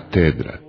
katedra.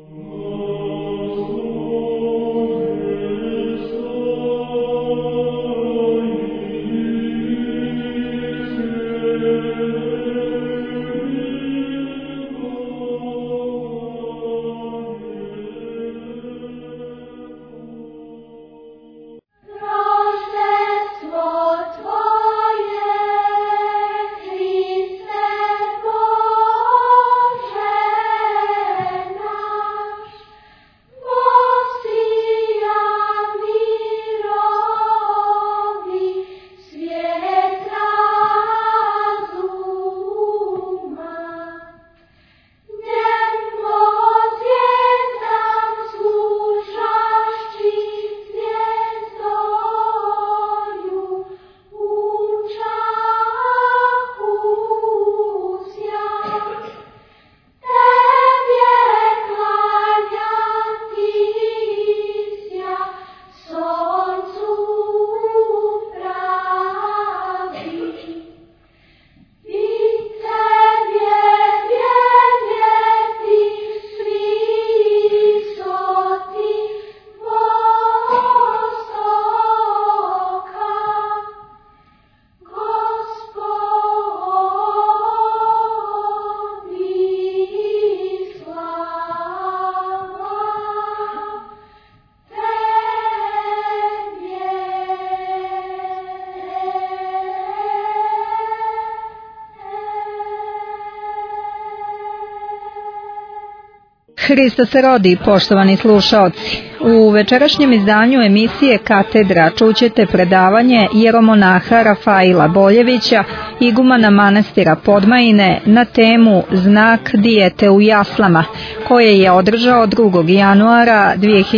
Hristos se rodi, poštovani slušaoci. U večerašnjem izdanju emisije Katedra čućete predavanje jeromonaha Rafaila Boljevića, igumana manastira Podmajine, na temu Znak dijete u jaslama, koje je održao 2. januara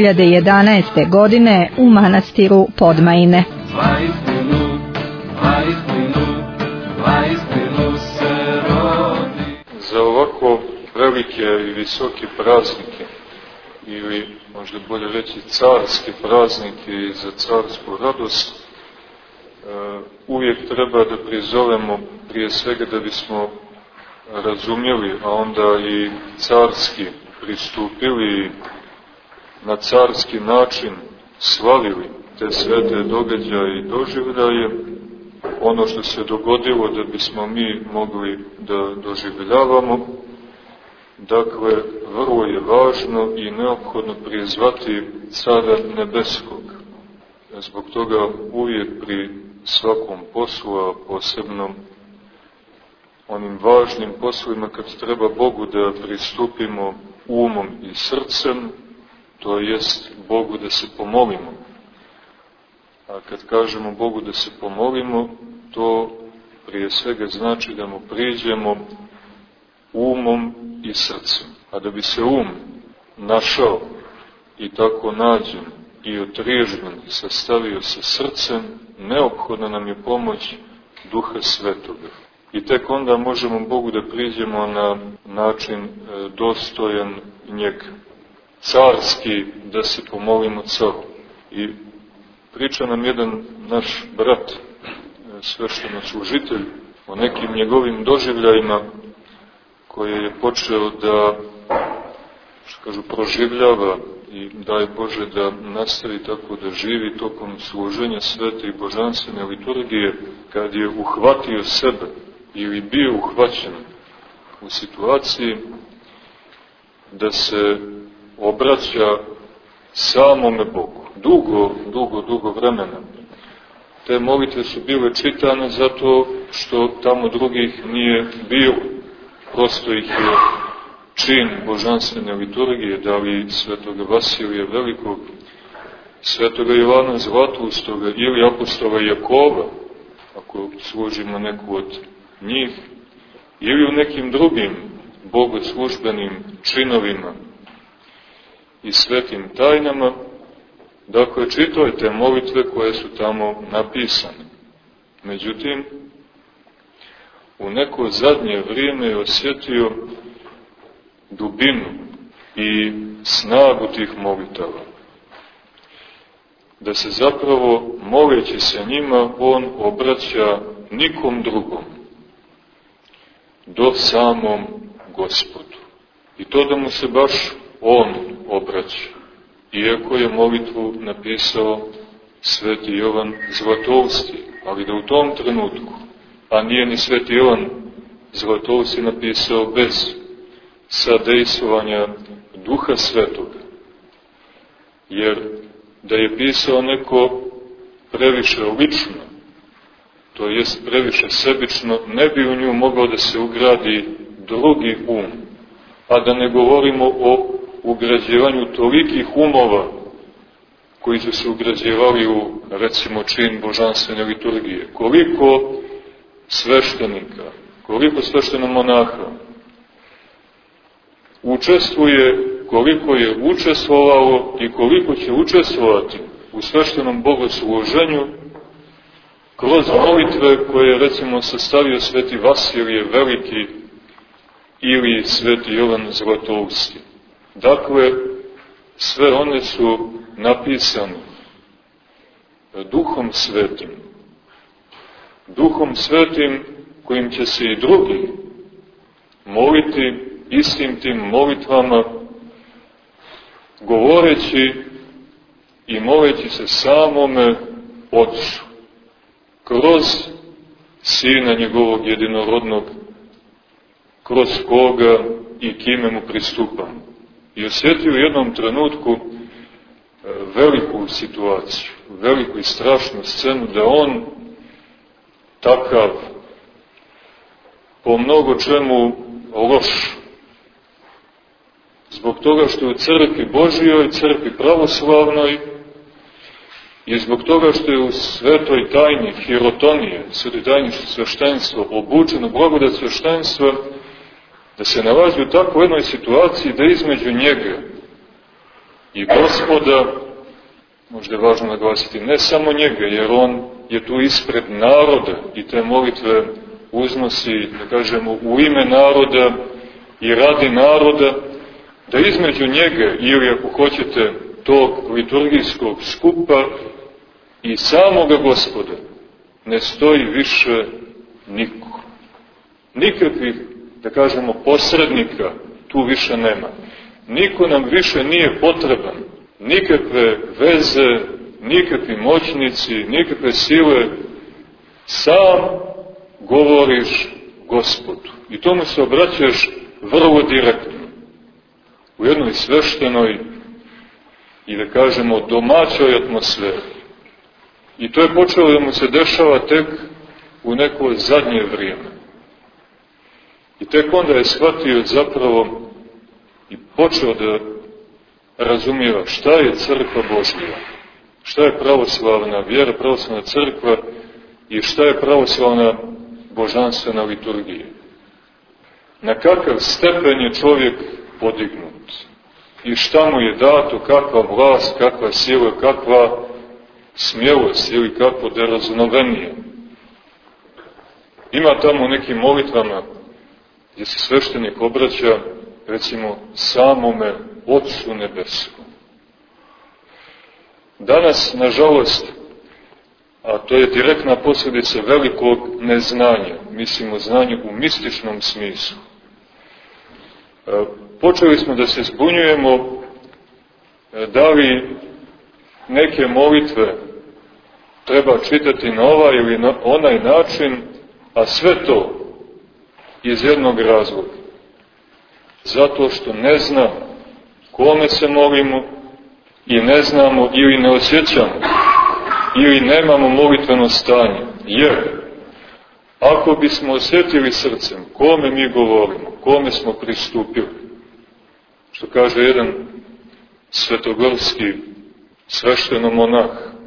2011. godine u manastiru Podmajine. Za ovako velike i visoke praznike, ili možda bolje reći carske praznike i za carsku radost, uvijek treba da prizovemo prije svega da bismo razumjeli, a onda i carski pristupili na carski način slavili te svete događaje i doživljaje, ono što se dogodilo da bismo mi mogli da doživljavamo. Dakle, vrlo je važno i neophodno prizvati Cara Nebeskog. Zbog toga uvijek pri svakom poslu, a posebno onim važnim poslovima kad treba Bogu da pristupimo umom i srcem, to jest Bogu da se pomolimo. A kad kažemo Bogu da se pomolimo, to prije svega znači da mu priđemo umom i srcem. A da bi se našao i tako nađen i otriježben sastavio sa srcem, neophodna nam je pomoć Duha Svetoga. I tek onda možemo Bogu da priđemo na način dostojan njega, carski, da se pomolimo caru. I priča nam jedan naš brat, sveštenoslужitelj, o nekim njegovim doživljajima koje je počeo da, što kažu, proživljava i daj Bože da nastavi tako da živi tokom služenja svete i božanstvene liturgije, kad je uhvatio sebe ili bio uhvaćen u situaciji da se obraća samome Bogu. Dugo vremena. Te molitve su bile čitane zato što tamo drugih nije bilo. Prosto ih je čin božanstvene liturgije, da li svetoga Vasilija Velikog, svetoga Jovana Zlatoustog ili apostola Jakova, ako služimo neku od njih, ili u nekim drugim bogoslužbenim činovima i svetim tajnama. Dakle, čitajte molitve koje su tamo napisane. Međutim, u neko zadnje vrijeme je osjetio dubinu i snagu tih molitava. Da se zapravo, moleći se njima, on obraća nikom drugom, do samom Gospodu. I to da mu se baš on obraća, iako je molitvu napisao sveti Jovan Zlatovski, ali da u tom trenutku, a nije ni sveti Jovan Zlatovski napisao bez sadejstvovanja Duha Svetoga, jer da je pisao neko previše lično, to jest previše sebično, ne bi u nju mogao da se ugradi drugi um, a da ne govorimo o ugrađivanju tolikih umova koji su se ugrađivali u, recimo, čin božanstvene liturgije. Koliko sveštenika, koliko sveštenomonaha učestvuje, koliko je učestvovalo i koliko će učestvovati u sveštenom bogosluženju kroz molitve koje je, recimo, sastavio sveti Vasilije Veliki ili sveti Jovan Zlatovski. Dakle, sve one su napisane Duhom Svetim. Duhom Svetim kojim će se i drugi moliti istim tim molitvama, govoreći i moleći se samome Otcu, kroz Sina njegovog jedinorodnog, kroz koga i kime mu pristupamo. I osjetio u jednom trenutku veliku situaciju, veliku i strašnu scenu, da on takav, po mnogo čemu loš, zbog toga što je u crkvi Božijoj, crkvi pravoslavnoj, i zbog toga što je u svetoj tajni hirotonije, svetoj tajni sveštenstva, obučeno blagodat sveštenstva, da se nalazi u takvoj jednoj situaciji da između njega i Gospoda, možda je važno naglasiti, ne samo njega, jer on je tu ispred naroda i te molitve uznosi, da kažemo, u ime naroda i radi naroda, da između njega, ili ako hoćete, tog liturgijskog skupa i samoga Gospoda ne stoji više niko. Nikakvih, da kažemo, posrednika tu više nema. Niko nam više nije potreban. Nikakve veze, nikakvi moćnici, nikakve sile. Sam govoriš Gospodu. I tomu se obraćaš vrlo direktno. U jednoj sveštenoj i, da kažemo, domaćoj atmosferi. I to je počelo da mu se dešava tek u neko zadnje vrijeme. I tek onda je shvatio zapravo i počeo da razumijeva šta je crkva Božja, šta je pravoslavna vjera, pravoslavna crkva i šta je pravoslavna božanstvena liturgija. Na kakav stepen je čovjek podignut i šta mu je dato, kakva vlast, kakva sila, kakva smjelost ili kakvo deraznovenije. Ima tamo u nekim molitvama gdje se sveštenik obraća, recimo, samome Otcu Nebeskom. Danas, nažalost, a to je direktna posljedica velikog neznanja, mislimo znanje u mističnom smislu, počeli smo da se zbunjujemo da li neke molitve treba čitati na ovaj ili na onaj način, a sve to iz jednog razloga. Zato što ne znamo kome se molimo i ne znamo ili ne osjećamo ili nemamo molitveno stanje. Jer ako bismo osjetili srcem kome mi govorimo, kome smo pristupili, što kaže jedan svetogorski sveštenomonah,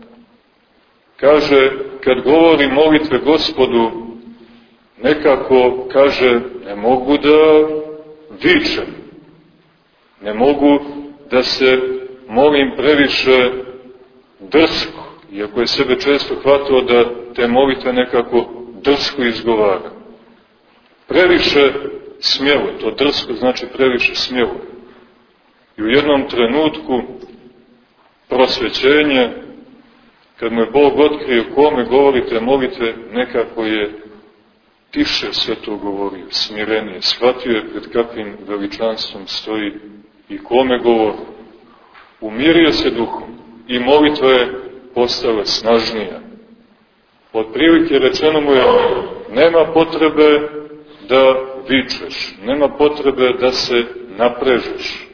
kaže, kad govori molitve Gospodu, nekako, kaže, ne mogu da vičem, ne mogu da se molim previše drsko, iako je sebe često hvatao da te molitve nekako drsko izgovara. Previše smjelo, to drsko znači previše smjelo. I u jednom trenutku prosvećenja, kad mu je Bog otkrio kome govorite molitve, nekako je tiše sve to govorio, smirenije, shvatio je pred kakvim veličanstvom stoji i kome govori. Umirio se duhom i molitva je postala snažnija. Otprilike rečeno mu je, nema potrebe da vičeš, nema potrebe da se naprežeš.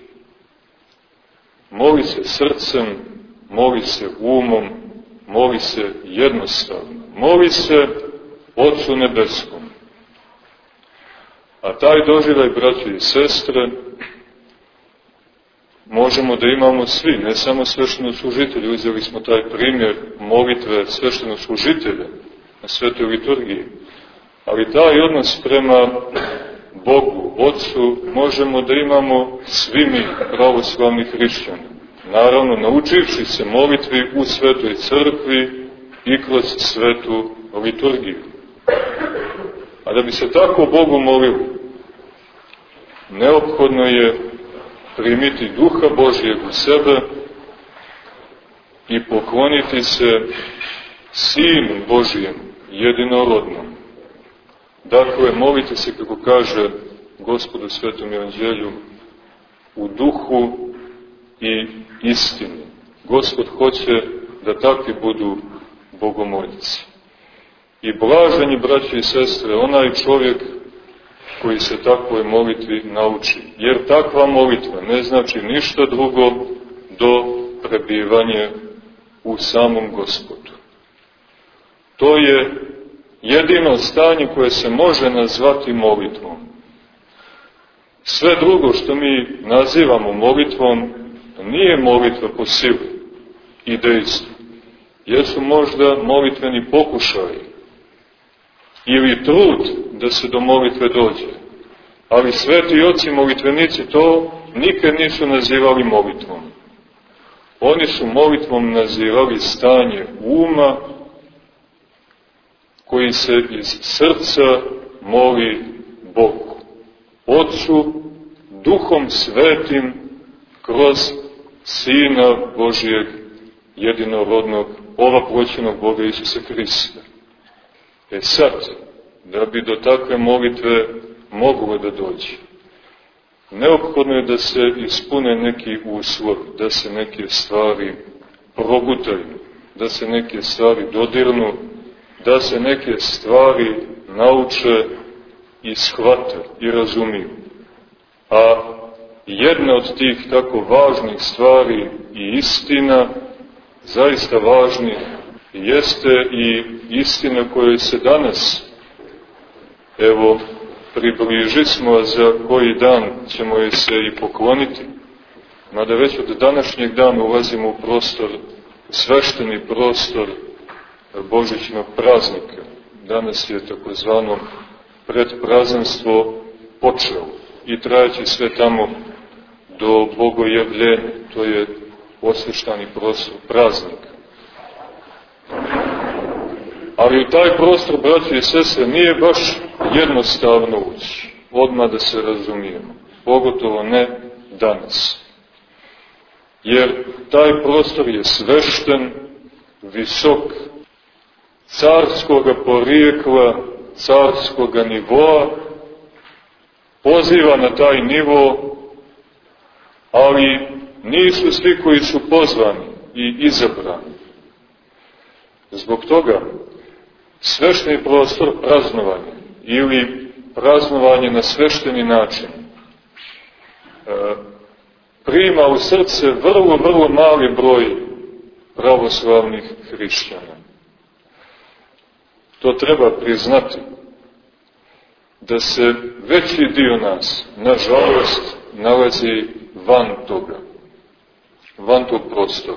Moli se srcem, moli se umom, moli se jednostavno, moli se Otcu Nebeskom. A taj doživljaj, braći i sestre, možemo da imamo svi, ne samo sveštenoslужitelji. Uzeli smo taj primjer molitve sveštenoslужitelja na svetoj liturgiji. Ali taj odnos prema Bogu, Otcu, možemo da imamo svi mi pravoslavni hrišćani. Naravno, naučivši se molitvi u svetoj crkvi i kroz svetu liturgiju. A da bi se tako Bogu molili, neophodno je primiti Duha Božjeg u sebe i pokloniti se Sinu Božijem, jedinorodnom. Dakle, molite se, kako kaže Gospod u Svetom Evanđelju, u duhu i istini. Gospod hoće da takvi budu bogomoljici. I blaženi, braći i sestre, onaj čovjek koji se takvoj molitvi nauči. Jer takva molitva ne znači ništa drugo do prebivanja u samom Gospodu. To je jedino stanje koje se može nazvati molitvom. Sve drugo što mi nazivamo molitvom nije molitva po sili i dejstvu. Jesu možda molitveni pokušaji ili trud da se do molitve dođe. Ali sveti oci molitvenici to nikad nisu nazivali molitvom. Oni su molitvom nazivali stanje uma koji se iz srca moli Bogu, Otcu, Duhom Svetim, kroz Sina Božijeg, jedinorodnog, ovaploćenog Boga Isusa Hrista. Sad, da bi do takve molitve moglo da dođe, neophodno je da se ispune neki uslovi, da se neke stvari progutaju, da se neke stvari dodirnu, da se neke stvari nauče i shvate i razumiju. A jedna od tih tako važnih stvari i istina, zaista važnih, jeste i istina kojoj se danas, evo, približismo, a za koji dan ćemo je se i pokloniti. Mada već od današnjeg dana ulazimo u prostor, svešteni prostor Božićnog praznika. Danas je takozvano predprazanstvo počelo i trajaće sve tamo do Bogojavljenja. To je osveštani prostor praznika. Ali u taj prostor, braći i sestre, nije baš jednostavno ući, odmah da se razumijemo, pogotovo ne danas. Jer taj prostor je svešten, visok, carskoga porijekla, carskoga nivoa, poziva na taj nivo, ali nisu svi koji su pozvani i izabrani. Zbog toga svešteni prostor praznovanja ili praznovanje na svešteni način prima u srce vrlo mali broj pravoslavnih hrišćana. To treba priznati, da se veći dio nas, nažalost, nalazi van toga, van tog prostora.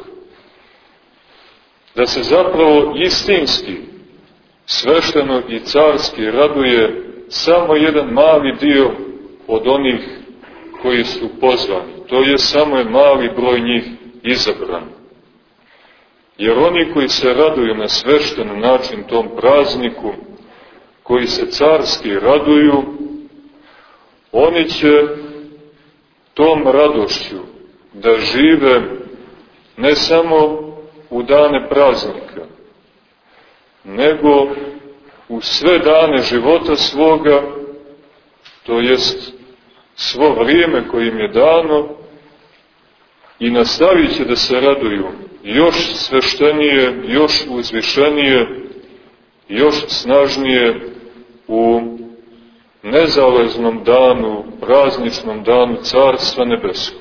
Da se zapravo istinski, svešteno i carski raduje samo jedan mali dio od onih koji su pozvani. To je samo je mali broj njih izabran. Jer oni koji se raduju na svešten način tom prazniku, koji se carski raduju, oni će tom radošću da žive ne samo u dane praznika, nego u sve dane života svoga, to jest svo vrijeme koje im je dano, i nastavit će da se raduju još sveštenije, još uzvišenije, još snažnije u nezaleznom danu, prazničnom danu Carstva Nebeskog.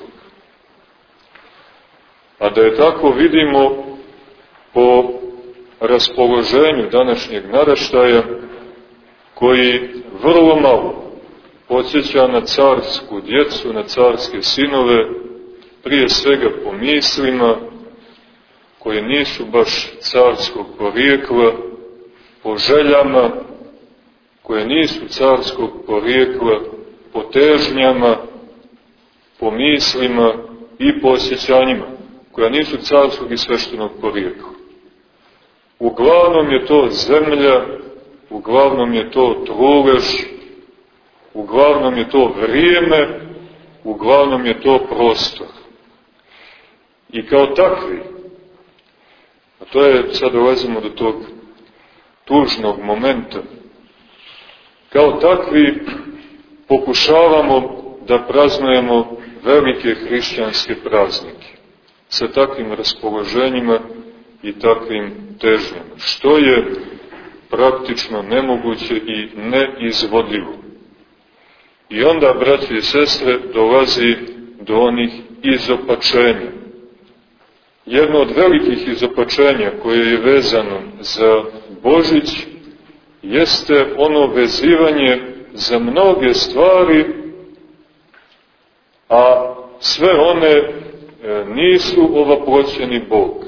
A da je tako vidimo po raspoloženju današnjeg naraštaja, koji vrlo malo podsjeća na carsku djecu, na carske sinove, prije svega po mislima, koje nisu baš carskog porijekla, po željama, koje nisu carskog porijekla, po težnjama, po mislima i po osjećanjima, koja nisu carskog i sveštenog porijekla. Uglavnom je to zemlja, uglavnom je to trulež, uglavnom je to vrijeme, uglavnom je to prostor. I kao takvi, a to je, sad dolazimo do tog tužnog momenta, kao takvi pokušavamo da praznujemo velike hrišćanske praznike sa takvim raspoloženjima i takvim težnjama, što je praktično nemoguće i neizvodljivo. I onda, braći i sestre, dolazi do onih izopačenja. Jedno od velikih izopačenja koje je vezano za Božić jeste ono vezivanje za mnoge stvari, a sve one nisu ovaploćeni Bog.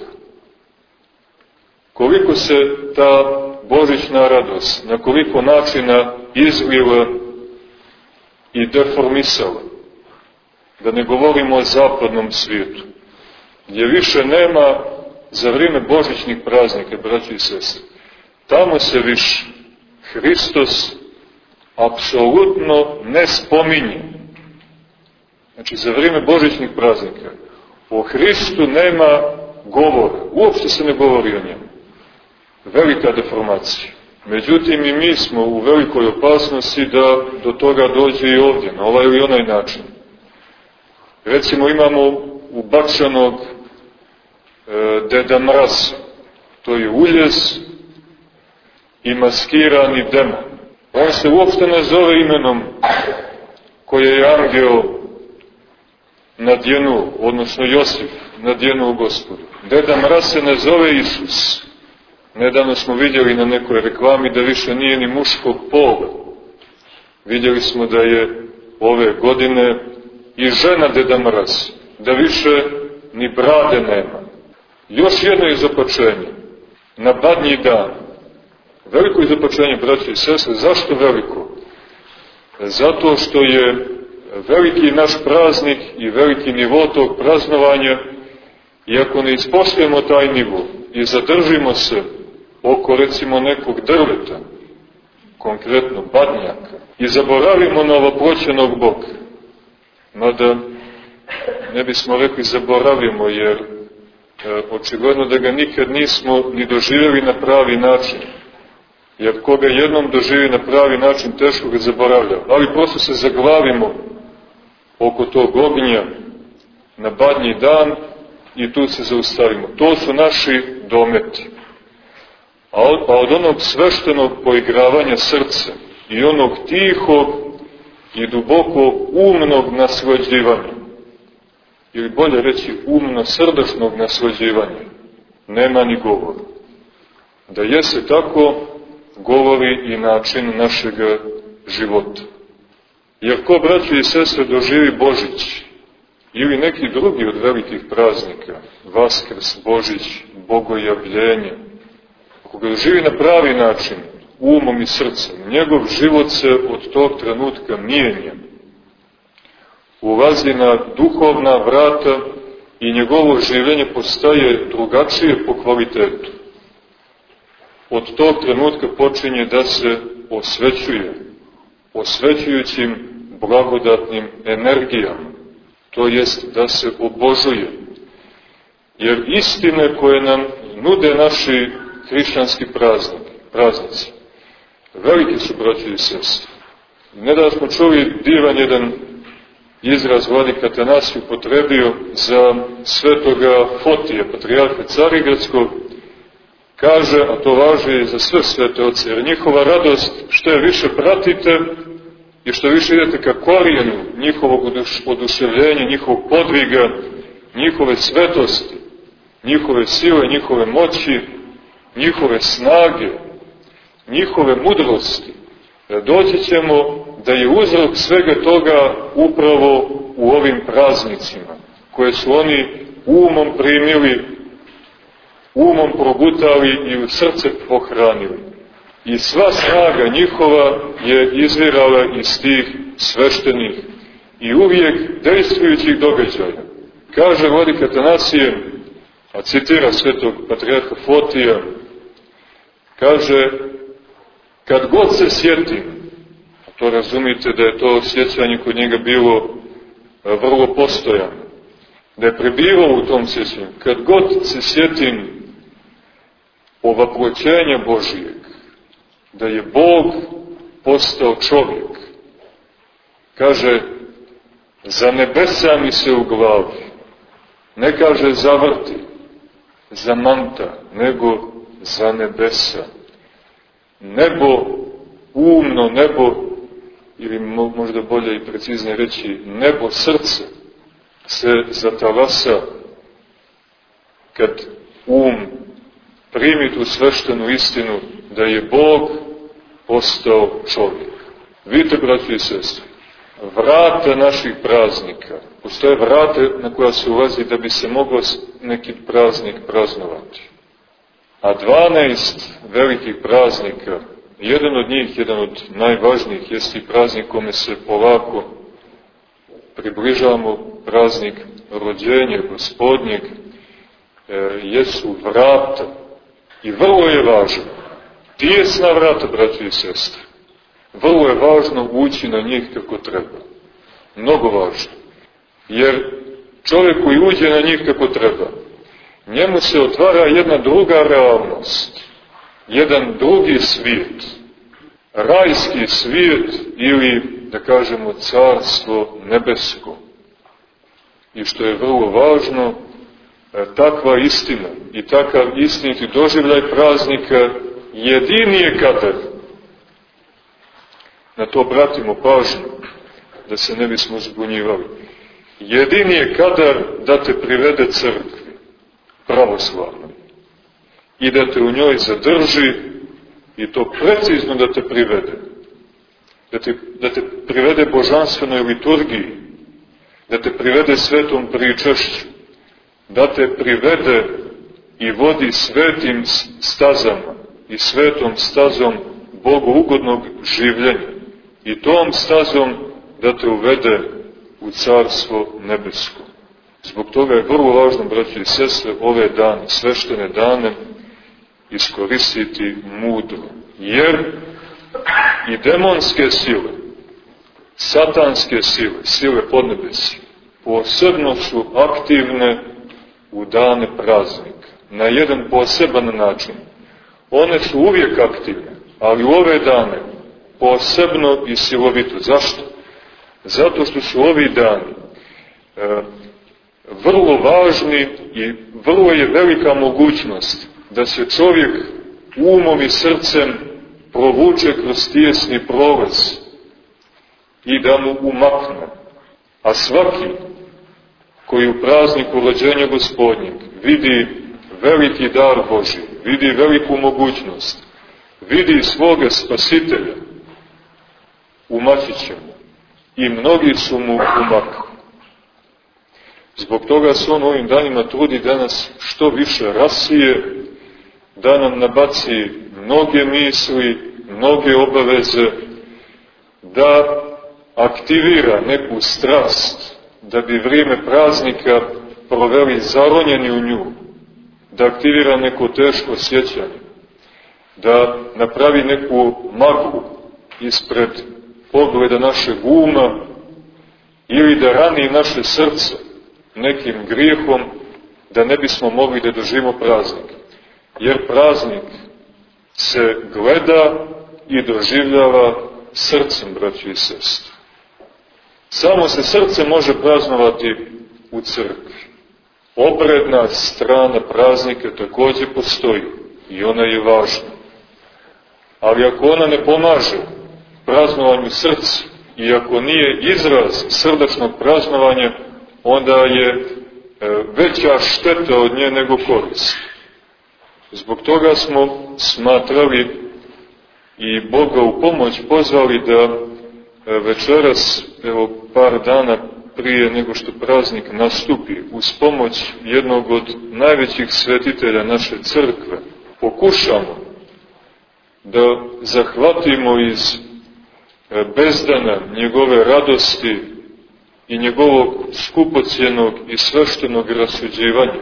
Koliko se ta božićna radost na koliko načina izlila i deformisala, da ne govorimo o zapadnom svijetu, gdje više nema za vrijeme božićnih praznika, braći i sestre, tamo se više Hristos apsolutno ne spominje. Znači, za vrijeme božićnih praznika o Hristu nema govora, uopšte se ne govori o njemu. Velika deformacija. Međutim, i mi smo u velikoj opasnosti da do toga dođe i ovdje, na ovaj ili onaj način. Recimo, imamo ubačanog Deda Mraza, to je uljez i maskirani demon. On se uopšte ne zove imenom koje je angel nadjenuo, odnosno Josif nadjenuo Gospodu. Deda Mraz se ne zove Isus. Nedavno smo vidjeli na nekoj reklami da više nije ni muškog pola. Vidjeli smo da je ove godine i žena Deda Mraz, da više ni brade nema. Još jedno izopačenje, na Badnji dan. Veliko izopačenje, braći i sestre. Zašto veliko? Zato što je veliki naš praznik i veliki nivo tog praznovanja, i ako ne ispoštujemo taj nivo i zadržimo se oko, recimo, nekog drveta, konkretno badnjaka, i zaboravimo novoploćenog Boga, mada ne bismo rekli zaboravimo, jer očigledno da ga nikad nismo ni doživjeli na pravi način, jer koga jednom doživi na pravi način, teško ga zaboravlja, ali prosto se zaglavimo oko tog ognja na Badnji dan i tu se zaustavimo. To su naši dometi. A od onog sveštenog poigravanja srca i onog tihog i duboko umnog naslađivanja, ili bolje reći umno-srdačnog naslađivanja, nema ni govora. Da jeste tako, govori i način našeg života. Jer ko, braći i sestre, doživi Božić ili neki drugi od velikih praznika, Vaskrs, Božić, Bogojavljenje, ako ga doživi na pravi način, umom i srcem, njegov život se od tog trenutka mijenja. Ulazi na duhovna vrata i njegovo življenje postaje drugačije po kvalitetu. Od tog trenutka počinje da se osvećuje, osvećujućim blagodatnim energijama, to jest da se obožuje. Jer istine koje nam nude naši hrišćanski praznici Veliki su, braći i sestre. Nedavno smo čuli divan jedan izraz vladika Atanasije upotrebio za svetoga Fotija, patrijarha Carigradskog. Kaže, a to važi za sve svete oce, jer njihova radost što je više pratite i što više idete ka korijenu njihovog oduševljenja, njihovog podviga, njihove svetosti, njihove sile, njihove moći, njihove snage, njihove mudrosti, doći ćemo da je uzrok svega toga upravo u ovim praznicima, koje su oni umom primili, umom progutali i u srce pohranili. I sva snaga njihova je izvirala iz tih sveštenih i uvijek dejstvujućih događaja. Kaže vladika Atanasije, a citira svetog patrijarha Fotija, kaže, kad god se sjetim, a to razumite da je to sjećanje kod njega bilo vrlo postojano, da je prebivao u tom sjećanju, kad god se sjetim ovaploćenja Božijeg, da je Bog postao čovjek, kaže, za nebesa mi se u glavi, ne kaže zavrti, zamanta, nego za nebesa. Nebo, umno nebo, ili možda bolje i preciznije reći, nebo srce se zatalasa kad primi tu sveštenu istinu da je Bog postao čovjek. Vidite, braći i sestre, vrata naših praznika, postoje vrate na koja se ulazi da bi se moglo neki praznik praznovati. A 12 velikih praznika, jedan od njih, jedan od najvažnijih, jeste i praznik kome se polako približavamo, praznik rođenja Gospodnjeg, jesu vrata. I vrlo je važno, tijesna vrata, braći i sestre, vrlo je važno ući na njih kako treba. Mnogo važno. Jer čovjek koji uđe na njih kako treba, njemu se otvara jedna druga realnost, jedan drugi svijet, rajski svijet ili, da kažemo, carstvo nebesko. I što je vrlo važno, takva istina i takav istiniti doživljaj praznika jedini je kadar. Na to obratimo pažnju, da se ne bismo zbunjivali. Jedini je kadar da te privede crkvi, pravoslavno, i da te u njoj zadrži, i to precizno da te privede. Da te privede božanstvenoj liturgiji, da te privede svetom pričašću, da te privede i vodi svetim stazama i svetom stazom bogougodnog življenja i tom stazom da te uvede u carstvo nebesko. Zbog toga je vrlo važno, braći i sestre, ove dane, sveštene dane, iskoristiti mudro. Jer i demonske sile, satanske sile, sile podnebesja, posebno su aktivne u dane praznika, na jedan poseban način. One su uvijek aktivne, ali u ove dane posebno i silovito. Zašto? Zato što su ovi dani vrlo važni i vrlo je velika mogućnost da se čovjek umom i srcem provuče kroz tijesni prolaz i da mu umakne. A svaki koji u prazniku rođenja Gospodnjeg vidi veliki dar Božji, vidi veliku mogućnost, vidi svoga spasitelja, umaći će mu. I mnogi su mu umakli. Zbog toga se on ovim danima trudi da nas što više rasije, da nam nabaci mnoge misli, mnoge obaveze, da aktivira neku strast, da bi vrijeme praznika proveli zaronjeni u nju, da aktivira neko teško sjećanje, da napravi neku maglu ispred pogleda našeg uma ili da rani naše srce nekim grijehom da ne bismo mogli da doživimo praznik. Jer praznik se gleda i doživljava srcem, braći i sestre. Samo se srce može praznovati u crkvi. Obredna strana praznika također postoji i ona je važna. Ali ako ona ne pomaže praznovanju srca i ako nije izraz srdačnog praznovanja, onda je veća šteta od nje nego korist. Zbog toga smo smatrali i Boga u pomoć pozvali da večeras, evo par dana prije nego što praznik nastupi, uz pomoć jednog od najvećih svetitelja naše crkve, pokušamo da zahvatimo iz bezdana njegove radosti i njegovog skupocjenog i sveštenog rasuđivanja,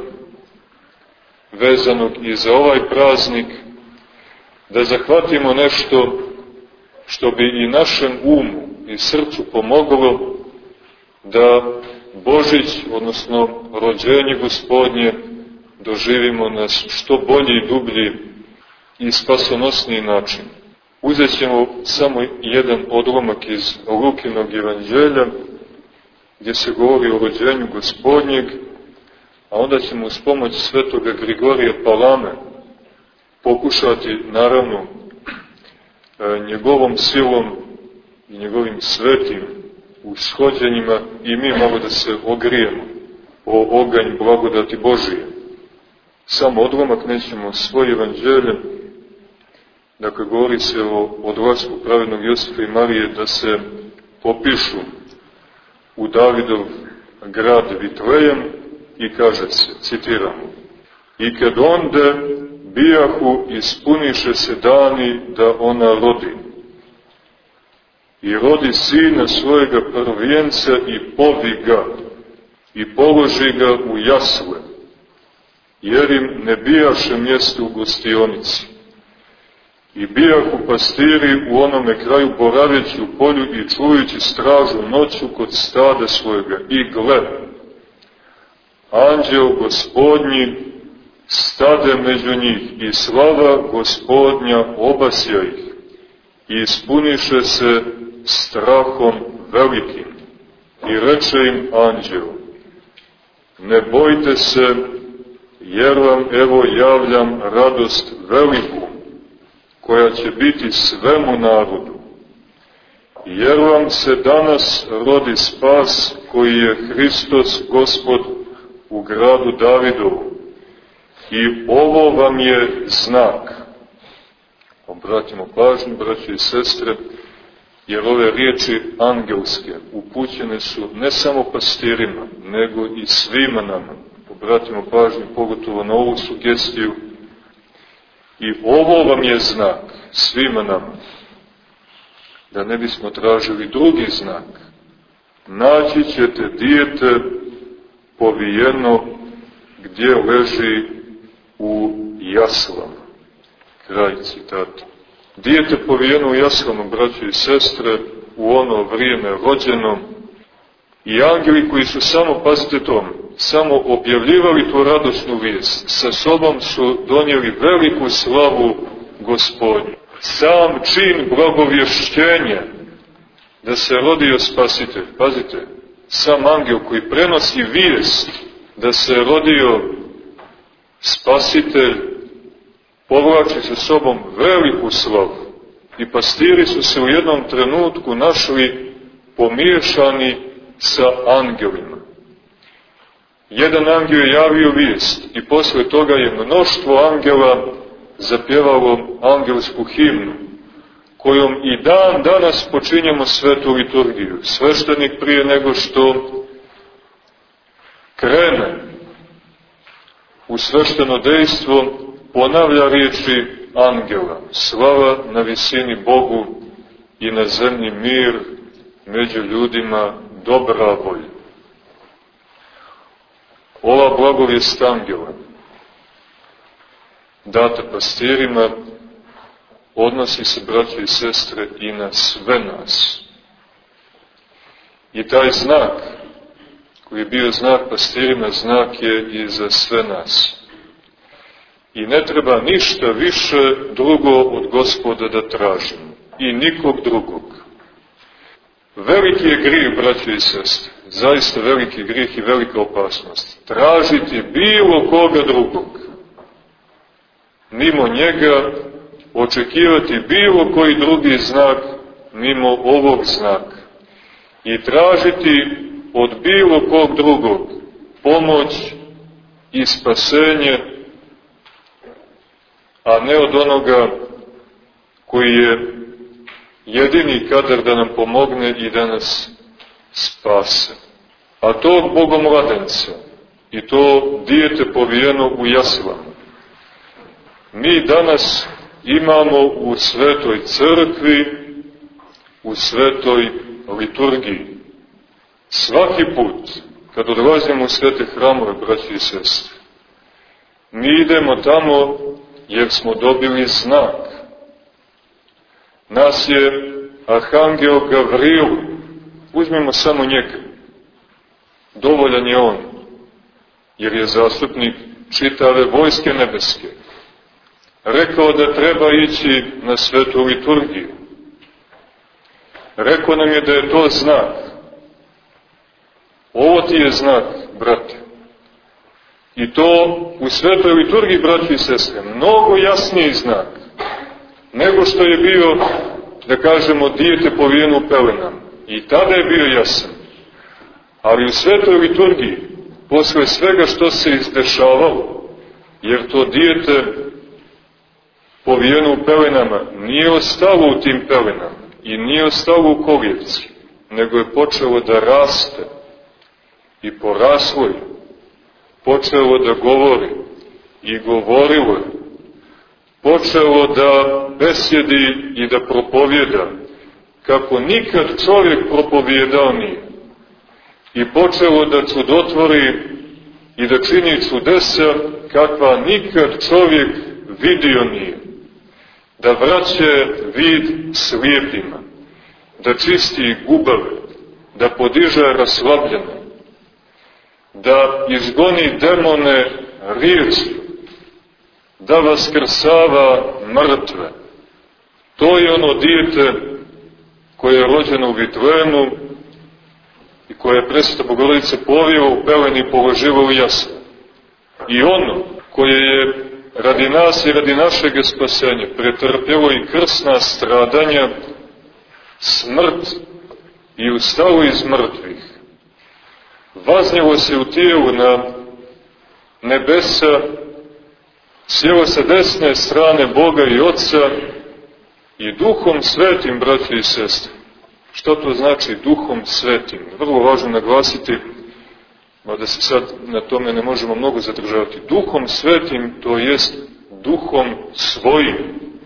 vezanog i za ovaj praznik, da zahvatimo nešto što bi i našem umu i srcu pomoglo da Božić, odnosno rođenje Gospodnje, doživimo na što bolji i dublji i spasonosniji način. Uzet ćemo samo jedan odlomak iz Lukinog evanđelja, gdje se govori o rođenju Gospodnjeg, a onda ćemo uz pomoć svetoga Grigorija Palame pokušati, naravno, njegovom silom i njegovim svetim ushođenjima i mi malo da se ogrijemo o oganj blagodati Božije. Samo odlomak, nećemo svoje evanđelje. Dakle, govori se o odlasku pravednog Josipa i Marije da se popišu u Davidov grad Vitlejem i kaže se, citiramo: "I kad onde bijahu ispuniše se dani da ona rodi. I rodi sina svojega prvijenca i povi ga i položi ga u jasle, jer im ne bijaše mjesto u gostionici. I bijahu pastiri u onome kraju boraveći u polju i čujući stražu noću kod stada svojega. I gle, anđeo Gospodnji stade među njih i slava Gospodnja obasja ih i ispuniše se strahom velikim. I reče im anđeo: ne bojte se, jer vam evo javljam radost veliku, koja će biti svemu narodu. Jer vam se danas rodi spas, koji je Hristos Gospod u gradu Davidovu. I ovo vam je znak." Obratimo pažnju, braće i sestre, jer ove riječi angelske upućene su ne samo pastirima, nego i svima nama. Obratimo pažnju pogotovo na ovu sugestiju. I ovo vam je znak, svima nama, da ne bismo tražili drugi znak. Naći ćete dijete povijeno gdje leži u jaslama. Kraj citata. Dijete povijeno u jaslama, braće i sestre, u ono vrijeme rođeno, i angeli koji su samo, pazite to, samo objavljivali tu radosnu vijest, sa sobom su donijeli veliku slavu Gospodnju. Sam čin blagovješćenja da se rodio Spasitelj, pazite, sam angel koji prenosi vijest da se rodio Spasitelj, povlači sa sobom veliku slavu. I pastiri su se u jednom trenutku našli pomiješani sa angelima. Jedan angel je javio vijest i posle toga je mnoštvo angela zapjevalo angelsku himnu, kojom i dan danas počinjemo svetu liturgiju. Sveštenik prije nego što krene u svešteno dejstvo ponavlja riječi angela: slava na visini Bogu i na zemlji mir, među ljudima dobra volja. Ova blagovijest angela, data pastirima, odnosi se, braće i sestre, i na sve nas. I taj znak, koji je bio znak pastirima, znak je i za sve nas. I ne treba ništa više drugo od Gospoda da tražimo. i nikog drugog. Veliki je grijeh, braćo i sestre, zaista veliki grijeh i velika opasnost. Tražiti bilo koga drugog, mimo njega, očekivati bilo koji drugi znak mimo ovog znaka i tražiti od bilo kog drugog pomoć i spasenje, a ne od onoga koji je jedini kadar da nam pomogne i da nas spase. A tog bogomladenca i to dijete povijeno u jaslama mi danas imamo u svetoj crkvi, u svetoj liturgiji. Svaki put, kad odlazimo u svete hramove, braći i sestre, mi idemo tamo jer smo dobili znak. Nas je Arhangel Gavril, uzmimo samo njega, dovoljan je on, jer je zastupnik čitave vojske nebeske, rekao da treba ići na svetu liturgiju. Rekao nam je da je to znak. Ovo ti je znak, brate. I to u svetoj liturgiji, braći i sestre, mnogo jasniji znak nego što je bio, da kažemo, dijete povijeno u pelenama. I tada je bio jasan. Ali u svetoj liturgiji, posle svega što se izdešavalo, jer to dijete povijeno u pelenama nije ostalo u tim pelenama i nije ostalo u kolijevci, nego je počelo da raste i poraslo je, počelo da govori i govorilo je, počelo da besjedi i da propovjeda kako nikad čovjek propovjedao nije i počelo da čudotvori i da čini čudesa kakva nikad čovjek vidio nije, da vraća vid slijepima, da čisti gubave, da podiže raslabljene, da izgoni demone riječju, da vaskrsava mrtve. To je ono dijete koje je rođeno u Vitlemu i koje je Presveta Bogorodica povijela u peleni i položila u jasle. I ono koje je radi nas i radi našeg spasenja pretrpjelo i krsna stradanja, smrt i ustalo iz mrtvih, vaznjelo se u tijelu na nebesa, sjelo sa desne strane Boga i Otca i Duhom Svetim, braći i sestre. Što to znači Duhom Svetim? Vrlo važno naglasiti, mada se sad na tome ne možemo mnogo zadržavati. Duhom Svetim, to jest Duhom svojim,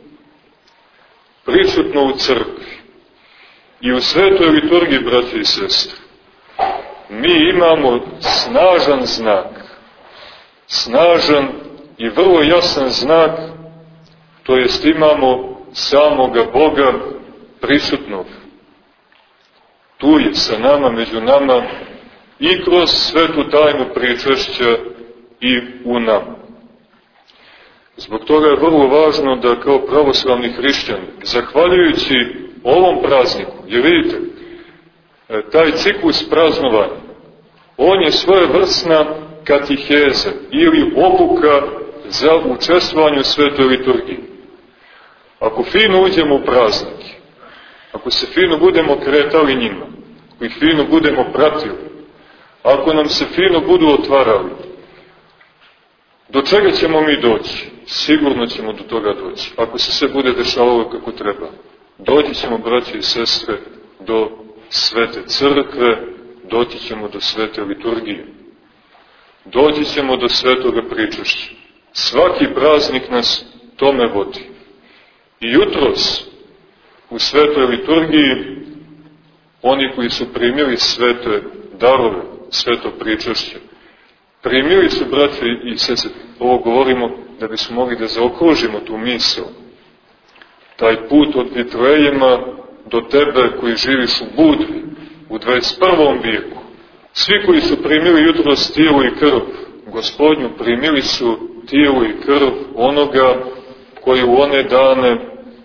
prisutno u crkvi i u svetoj liturgiji, braći i sestre. Mi imamo snažan znak, snažan i vrlo jasan znak, to jest imamo samoga Boga prisutnog. Tu je sa nama, među nama i kroz svetu tajnu pričešća i u nama. Zbog toga je vrlo važno da kao pravoslavni hrišćani, zahvaljujući ovom prazniku, jer vidite, taj ciklus praznovanja, on je svojevrsna katiheza ili obuka za učestvovanje u svetoj liturgiji. Ako fino uđemo u praznike, ako se fino budemo kretali njima, ako ih fino budemo pratili, ako nam se fino budu otvarali, do čega ćemo mi doći? Sigurno ćemo do toga doći. Ako se sve bude dešavalo kako treba, doći ćemo, braći i sestre, do svete crkve, doći ćemo do svete liturgije, doći ćemo do svetoga pričešća. Svaki praznik nas tome vodi. I jutros u svetoj liturgiji oni koji su primili svete darove, sveto pričešće, primili su, braće i sestre, ovo govorimo da bismo mogli da zaokružimo tu misao, taj put od Vitlejema do tebe koji živiš u Budvi, u 21. vijeku. Svi koji su primili jutros tijelo i krv Gospodnju, primili su tijelo i krv onoga koji u one dane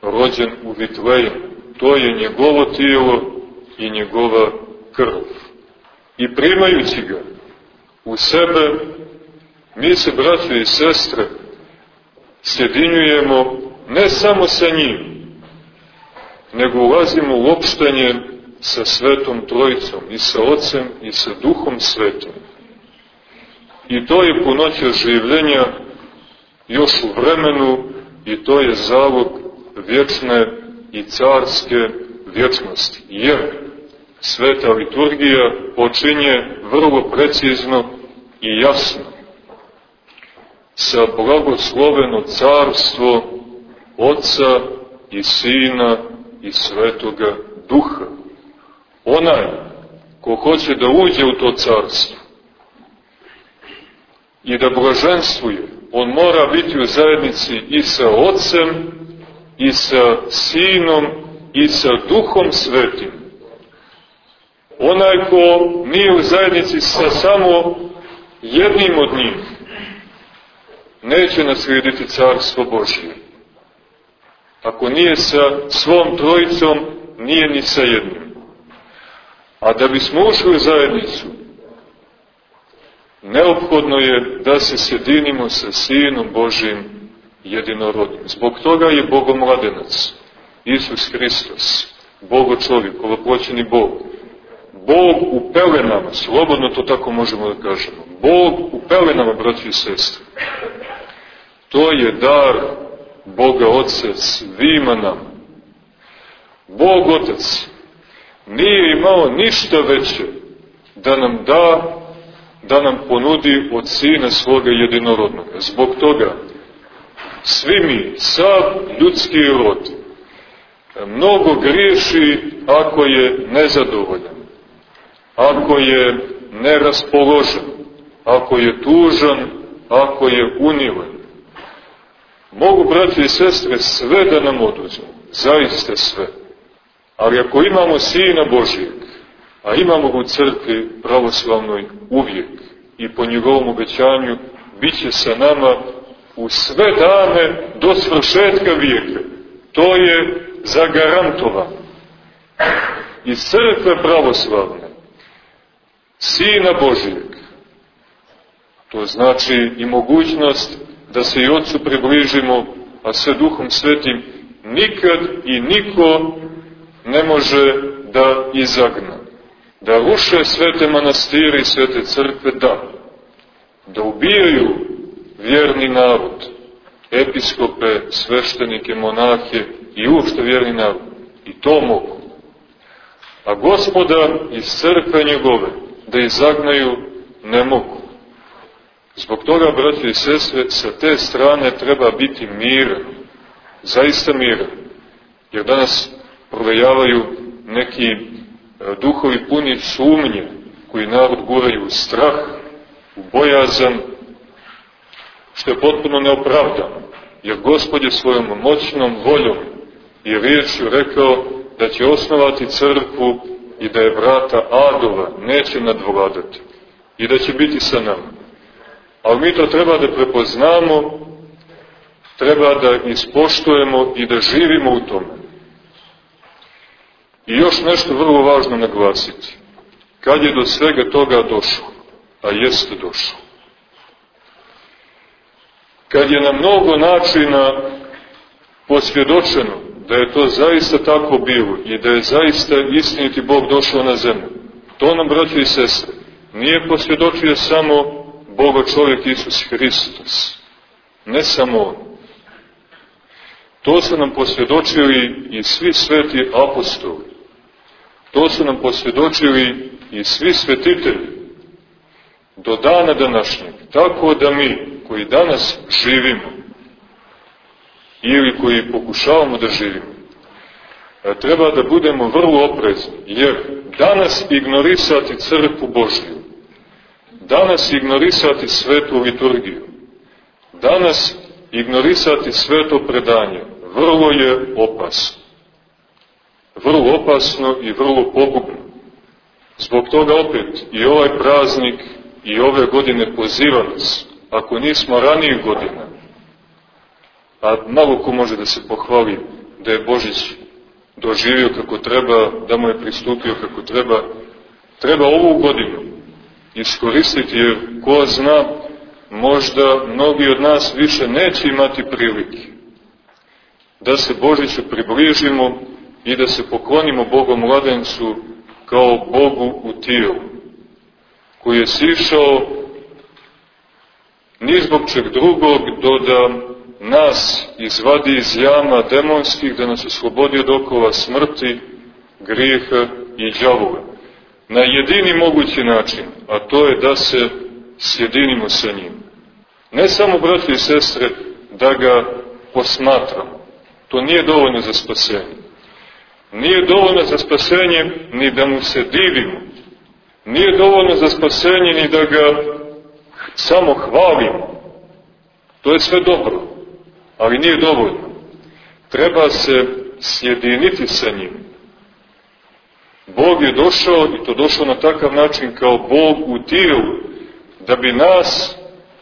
rođen u Vitlejemu. To je njegovo tijelo i njegova krv. I primajući ga u sebe, mi se, braćo i sestre, sjedinjujemo ne samo sa njim, nego ulazimo u opštenje sa Svetom Trojicom, i sa Ocem i sa Duhom Svetim. I to je punoća življenja još u vremenu, i to je zalog vječne i carske vječnosti. Jer Sveta liturgija počinje vrlo precizno i jasno sa blagosloveno carstvo Oca i Sina i Svetoga Duha. Onaj ko hoće da uđe u to carstvo i da blaženstvuje, on mora biti u zajednici i sa Ocem, i sa Sinom, i sa Duhom Svetim. Onaj ko nije u zajednici sa samo jednim od njih, neće naslijediti carstvo Božje. Ako nije sa svom trojicom, nije ni sa jednim. A da bismo ušli u zajednicu, neophodno je da se sjedinimo sa Sinom Božjim jedinorodnim. Zbog toga je Bogomladenac, Isus Hristos, Bogo čovjek, ovoploćeni Bog. Bog u pelenama, slobodno to tako možemo da kažemo. Bog u pelenama, braći i sestre. To je dar Boga Oca svima nam. Bog Otac nije imao ništa veće da nam da, da nam ponudi od Sina svoga jedinorodnog. Zbog toga svi mi, sav ljudski rod, mnogo griješi ako je nezadovoljan, ako je neraspoložen, ako je tužan, ako je unilen. Mogu, braći i sestre, sve da nam oduzmu, zaista sve. Ali ako imamo Sina Božijeg, a imamo ga u crkvi pravoslavnoj uvijek i po njegovom obećanju, bit će sa nama u sve dane do svršetka vijeka. To je zagarantovano. Iz crkve pravoslavne, Sina Božijeg, to znači i mogućnost da se i Otcu približimo, a sve Duhom Svetim nikad i niko ne može da izagna. Da ruše svete manastire i svete crkve, da ubijaju vjerni narod, episkope, sveštenike, monahe i uopšte vjerni narod. I to mogu. A Gospoda iz crkve njegove da izagnaju ne mogu. Zbog toga, braći i sestre, sa te strane treba biti miran, zaista miran, jer danas provejavaju neki duhovi puni sumnje, koji narod guraju u strah, u bojazan, što je potpuno neopravdano, jer Gospod je svojom moćnom voljom i riječju rekao da će osnovati crkvu i da je vrata adova neće nadvladati i da će biti sa nama. Ali mi to treba da prepoznamo, treba da ispoštujemo i da živimo u tome. I još nešto vrlo važno naglasiti. Kad je do svega toga došlo, a jeste došlo, kad je na mnogo načina posvjedočeno da je to zaista tako bilo i da je zaista istiniti Bog došao na zemlju, to nam, braći i sestre, nije posvjedočio samo Boga čovjek Isus Hristos, ne samo on. To su nam posvjedočili i svi sveti apostoli, to su nam posvjedočili i svi svetitelji do dana današnjeg, tako da mi koji danas živimo ili koji pokušavamo da živimo, treba da budemo vrlo oprezni, jer danas ignorisati crkvu Božju, danas ignorisati svetu liturgiju, danas ignorisati sveto predanje, vrlo je opasno. Vrlo opasno i vrlo pogubno. Zbog toga opet i ovaj praznik i ove godine poziva nas, ako nismo ranijih godina, a malo ko može da se pohvali da je Božić doživio kako treba, da mu je pristupio kako treba, treba ovu godinu iskoristiti, jer ko zna, možda mnogi od nas više neće imati prilike da se Božiću približimo i da se poklonimo Bogom mladencu kao Bogu u tijelu, koji je sišao ni zbog čeg drugog do da nas izvadi iz jama demonskih, da nas oslobodi od okova smrti, grijeha i đavola. Na jedini mogući način, a to je da se sjedinimo sa njim. Ne samo, braći i sestre, da ga posmatramo. To nije dovoljno za spasenje. Nije dovoljno za spasenje ni da mu se divimo. Nije dovoljno za spasenje ni da ga samo hvalimo. To je sve dobro, ali nije dovoljno. Treba se sjediniti sa njim. Bog je došao, i to došao na takav način kao Bog u tijelu, da bi nas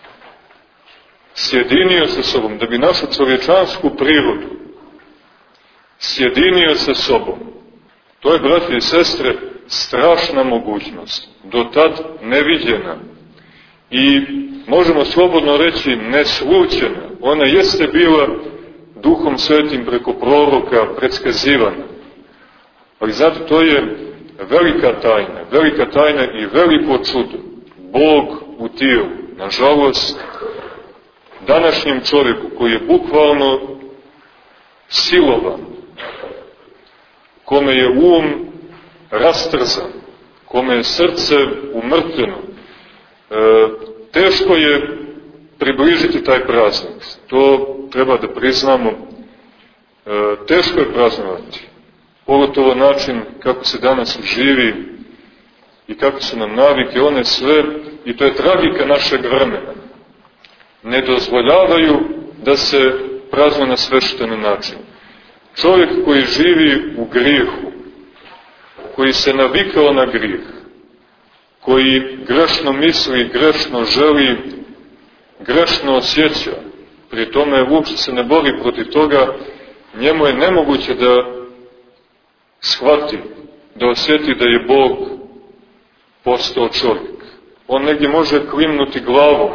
sjedinio sa sobom, da bi našu čovječansku prirodu sjedinio sa sobom. To je, braći i sestre, strašna mogućnost, do tad neviđena i, možemo slobodno reći, neslućena. Ona jeste bila Duhom Svetim preko proroka predskazivana. Ali znate, to je velika tajna i veliko čudo. Bog u tijelu. Nažalost, današnjem čovjeku koji je bukvalno silovan, kome je rastrzan, kome je srce umrtveno, teško je približiti taj praznik. To treba da priznamo. Teško je praznovati. Pogotovo način kako se danas živi i kako su nam navike, one sve, i to je tragika našeg vremena, ne dozvoljavaju da se praznuje na svešten način. Čovjek koji živi u grijehu, koji se navikao na grijeh, koji grešno misli, grešno želi, grešno osjeća, pri tome uopšte se ne bori protiv toga, njemu je nemoguće da shvati, da osjeti da je Bog postao čovjek. On negdje može klimnuti glavom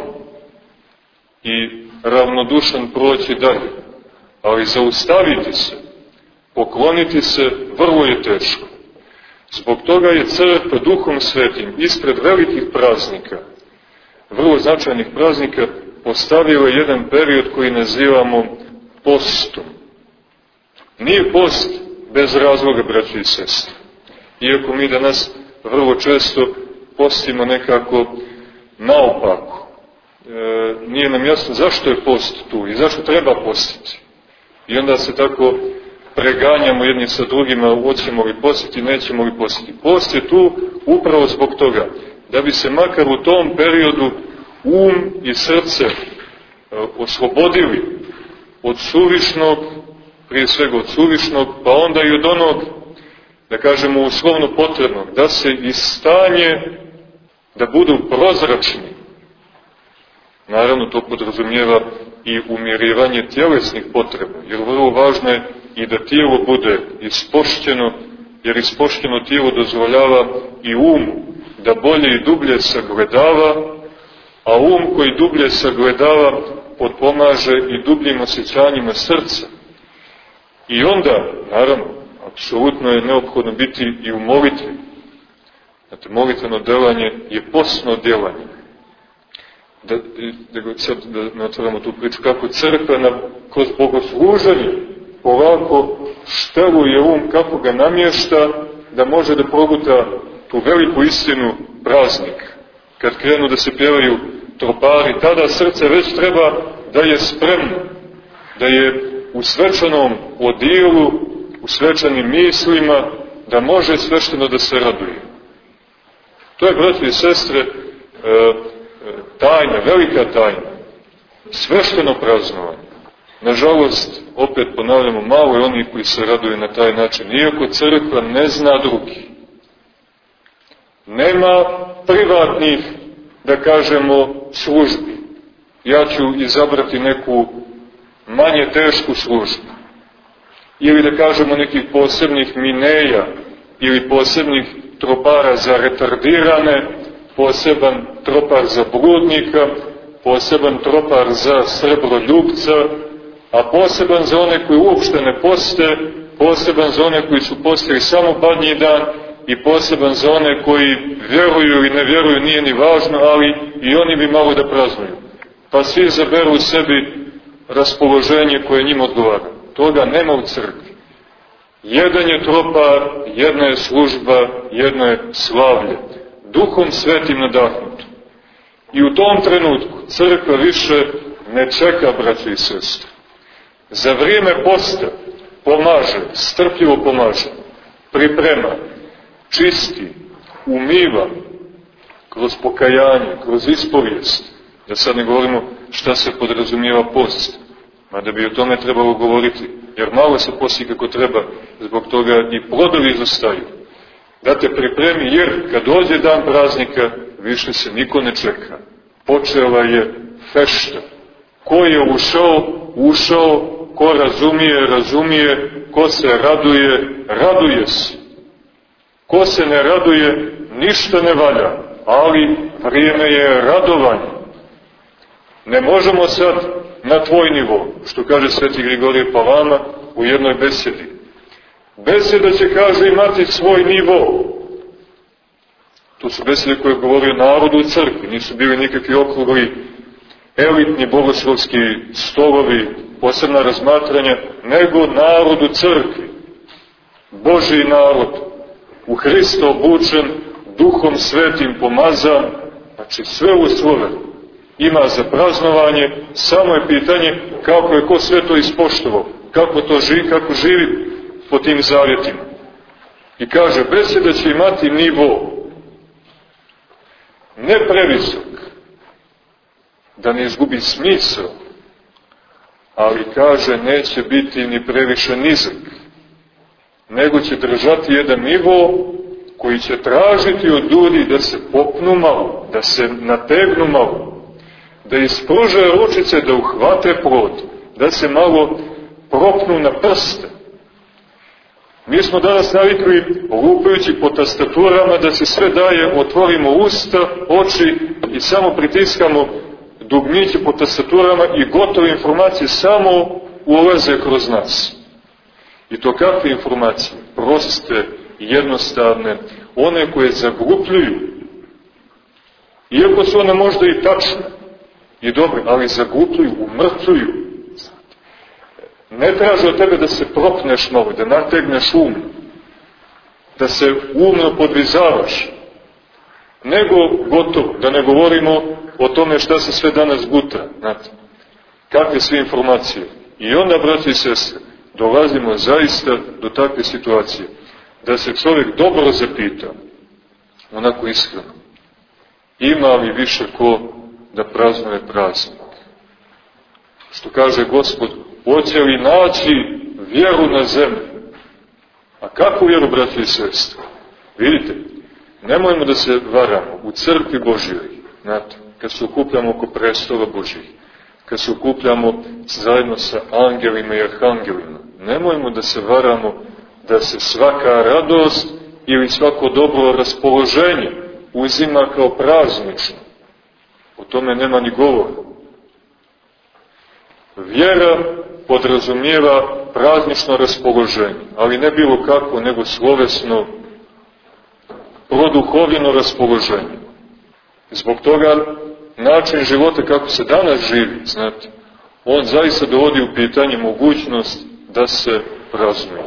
i ravnodušan proći dalje, ali zaustaviti se, pokloniti se, vrlo je teško. Zbog toga je crkva Duhom Svetim ispred velikih praznika, vrlo značajnih praznika, postavila jedan period koji nazivamo postom. Nije post bez razloga, braći i sestre. Iako mi danas vrlo često postimo nekako naopako. Nije nam jasno zašto je post tu i zašto treba postiti. I onda se tako preganjamo jedni sa drugima, hoćemo li postiti, nećemo li postiti. Post je tu upravo zbog toga, da bi se makar u tom periodu i srce oslobodili od suvišnog, prije svega od suvišnog, pa onda i od onog, da kažemo, uslovno potrebnog, da se istanje, da budu prozračni. Naravno, to podrazumijeva i umirivanje tjelesnih potreba, jer vrlo važno je i da tijelo bude ispošćeno, jer ispošćeno tijelo dozvoljava i da bolje i dublje sagledava, a koji dublje sagledava potpomaže i dubljim osjećanjima srca. I onda, naravno, apsolutno je neophodno biti i u molitvi. Znate, molitveno delanje je postno delanje. Da natvoramo tu priču, kako crkva kroz bogosluženje polako šteluje kako ga namješta, da može da proguta tu veliku istinu praznik. Kad krenu da se pjevaju tropari, tada srce već treba da je spremno, da je u svečanom odijelu, u svečanim mislima, da može svešteno da se raduje. To je, braći i sestre, tajna, velika tajna, svešteno praznovanje. Nažalost, opet ponavljamo, malo je onih koji se raduju na taj način, iako crkva ne zna drugi. Nema privatnih, da kažemo, službi. Ja ću izabrati neku manje tešku službu. ili da kažemo nekih posebnih mineja, ili posebnih tropara za retardirane, poseban tropar za bludnika, poseban tropar za srebroljubca, a poseban za one koji uopšte ne poste, poseban za one koji su postili samo badnji dan i poseban za one koji vjeruju ili ne vjeruju, nije ni važno, ali i oni bi malo da praznuju. Pa svi izaberu u sebi raspoloženje koje njima odgovara. Toga nema u crkvi. Jedan je tropar, jedna je služba, jedno je slavlje. Duhom Svetim nadahnuto. I u tom trenutku crkva više ne čeka, braćo i sestre. Za vrijeme posta pomaže, strpljivo pomaže, priprema, čisti, umiva, kroz pokajanje, kroz ispovijest. Da sad ne govorimo šta se podrazumijeva post, mada bi o tome trebalo govoriti, jer malo se posti kako treba, zbog toga i plodovi izostaju. Da te pripremi, jer kad dođe dan praznika, više se niko ne čeka. Počela je fešta. Ko je ušao, ko razumije, ko se raduje se. Ko se ne raduje, ništa ne valja, ali vrijeme je radovanje. Ne možemo sad na tvoj nivo, što kaže sveti Grigorije Palama u jednoj besedi. Beseda će, kaže, imati svoj nivo. To su besede koje govorio narodu u crkvi, nisu bili nikakvi okrugli, elitni bogoslovski stolovi, posebna razmatranja, nego narod u crkvi, Božji narod, u Hrista obučen, Duhom Svetim pomazan, znači sve uslove ima za praznovanje, samo je pitanje kako je ko sve to ispoštovao, kako to živi, kako živi po tim zavjetima. I kaže, beseda će imati nivo, ne previsok, da ne izgubi smisao, ali kaže, neće biti ni previše nizak, nego će držati jedan nivo koji će tražiti od ljudi da se popnu malo, da se nategnu malo, da ispruže ručice, da uhvate plod, da se malo propnu na prste. Mi smo danas navikli, lupajući po tastaturama, da se sve daje, otvorimo usta, oči i samo pritiskamo dugmiće po tastaturama i gotove informacije samo ulaze kroz nas. I to kakve informacije? Proste, jednostavne, one koje zaglupljuju. Iako su one možda i tačne i dobre, ali zaglupljuju, umrtvuju. Ne traže od tebe da se propneš malo, da nategneš um, da se umno podvizavaš, nego gotovo, da ne govorimo o tome šta se sve danas guta, znate, kakve sve informacije. I onda, braći i sestre, dolazimo zaista do takve situacije, da se čovjek dobro zapita, onako iskreno, ima li više ko da praznuje praznik? Što kaže Gospod, hoće li naći vjeru na zemlji? A kakvu vjeru, braći i sestre? Vidite, nemojmo da se varamo u crkvi Božjoj, znate, kad se okupljamo oko prestola Božjih, kad se okupljamo zajedno sa angelima i arhangelima, nemojmo da se varamo da se svaka radost ili svako dobro raspoloženje uzima kao praznično. O tome nema ni govora. Vjera podrazumijeva praznično raspoloženje, ali ne bilo kako, nego slovesno, produhovljeno raspoloženje. Zbog toga način života kako se danas živi, znate, on zaista dovodi u pitanje mogućnost da se praznuje.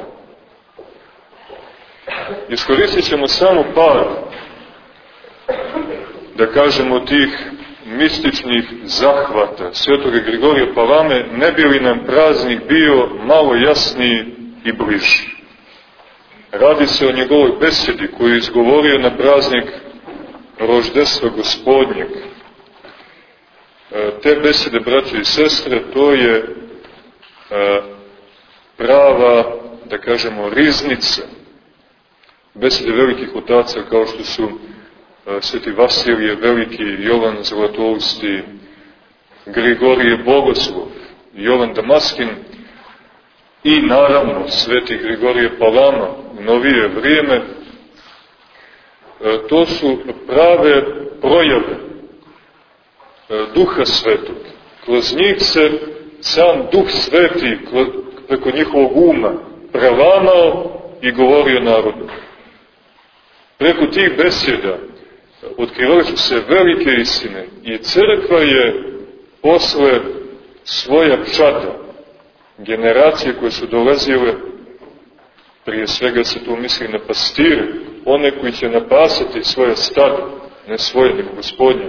Iskoristit ćemo samo par, da kažemo, tih mističnih zahvata Svetoga Grigorija Palame, ne bi li nam praznik bio malo jasniji i bliži. Radi se o njegovoj besedi koju je izgovorio na praznik roždestva Gospodnjeg. Te besede, braće i sestre, to je prava, da kažemo, riznica besede velikih otaca kao što su Sveti Vasilije Veliki, Jovan Zlatousti, Grigorije Bogoslov, Jovan Damaskin, i naravno sveti Grigorije Palama u novije vrijeme, to su prave projave Duha Svetog. Kroz njih se sam Duh Sveti preko njihovog uma prelamao i govorio narodu. Preko tih besjeda otkrivali su se velike istine i crkva je posle svoja čada, generacije koje su dolazile, prije svega se tu misli na pastire, one koji će napasati svoje stado, ne svoje, nego Gospodnje.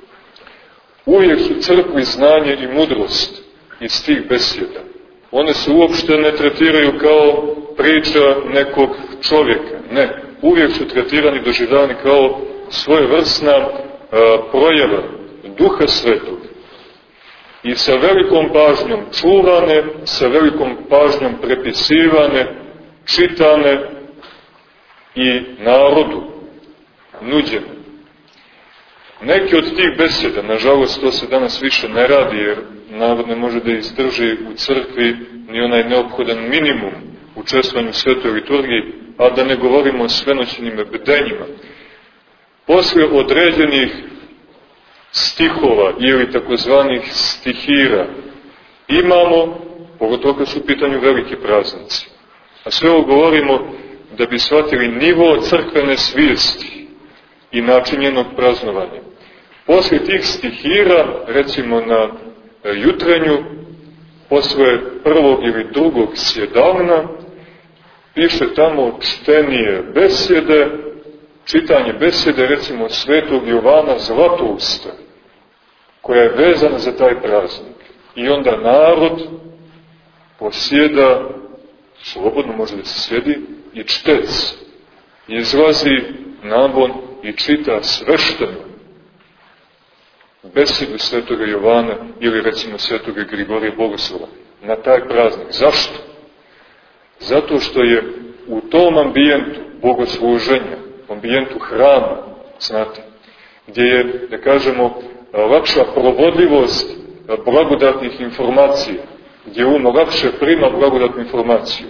Uvijek su crkvi znanje i mudrost iz tih besjeda. One se uopšte ne tretiraju kao priča nekog čovjeka, ne. Uvijek su tretirani, doživljavani kao svojevrsna projava Duha Svetog. I sa velikom pažnjom čuvane, sa velikom pažnjom prepisivane, čitane i narodu nuđene. Neki od tih besjeda, nažalost to se danas više ne radi, jer narod ne može da izdrži u crkvi ni onaj neophodan minimum učestvovanju u svetoj liturgiji, a da ne govorimo o svenoćnim bdenjima. Posle određenih stihova ili takozvanih stihira imamo, pogotovo kad su u pitanju veliki praznici. A sve ovo govorimo da bi shvatili nivo crkvene svijesti i način njenog praznovanja. Posle tih stihira, recimo na jutrenju, posle prvog ili drugog sjedalna, piše tamo čtenije besjede, čitanje besjede, recimo od svetog Jovana Zlatousta, koja je vezana za taj praznik. I onda narod posjeda, slobodno može da se sjedi, i čtec. Izlazi nabon i čita svešteno besjedu svetoga Jovana ili recimo svetoga Grigorija Bogoslova na taj praznik. Zašto? Zato što je u tom ambijentu bogosluženja, ambijentu hrama, znate, gdje je, da kažemo, lakša provodljivost blagodatnih informacija, gdje lakše prima blagodatnu informaciju.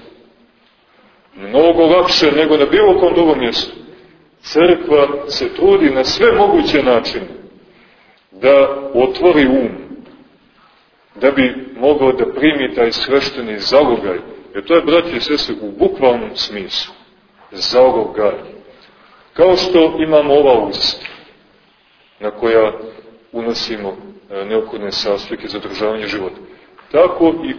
Mnogo lakše nego na bilo kom drugom mjestu. Crkva se trudi na sve moguće načine da otvori um, da bi mogao da primi taj svešteni zalogaj. Jer to je, braći i sestre, u bukvalnom smislu. Zalogaj. Kao što imamo ova usta, na koja unosimo neophodne sastojke za održavanje života. Tako i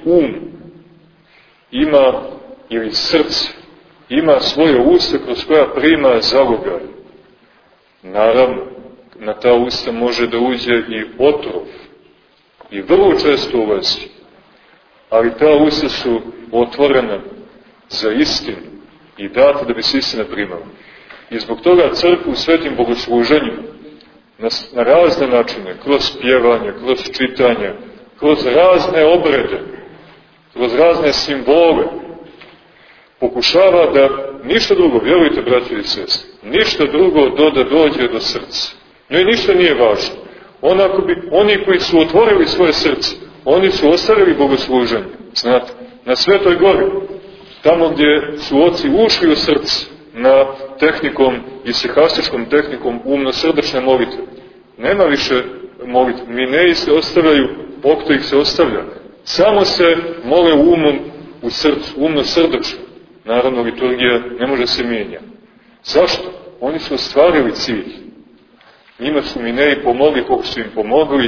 ima, ili srce, ima svoje usta kroz koja prima zalogaj. Naravno, na ta usta može da uđe i otrov, i vrlo često ulazi, ali ta usta su otvorena za istinu i data da bi se istina primala. I zbog toga crkva u svetim bogosluženjima na razne načine, kroz pjevanje, kroz čitanje, kroz razne obrede, kroz razne simbole, pokušava da ništa drugo, vjerujte, braći i sestre, ništa drugo da dođe do srca. Njoj ništa nije važno. Oni koji su otvorili svoje srce, oni su ostavili bogosluženje, znate, na Svetoj gori, tamo gdje su oci ušli u srce, na tehnikom, isihastičkom tehnikom umno-srdečne molitve. Nema više molitve, mineji se ostavljaju, okto ih se ostavlja. Samo se mole umom u srcu, umno-srdečno. Naravno, liturgija ne može se mijenjati. Zašto? Oni su ostvarili cilj. Njima su mineji pomogli koliko su im pomogli.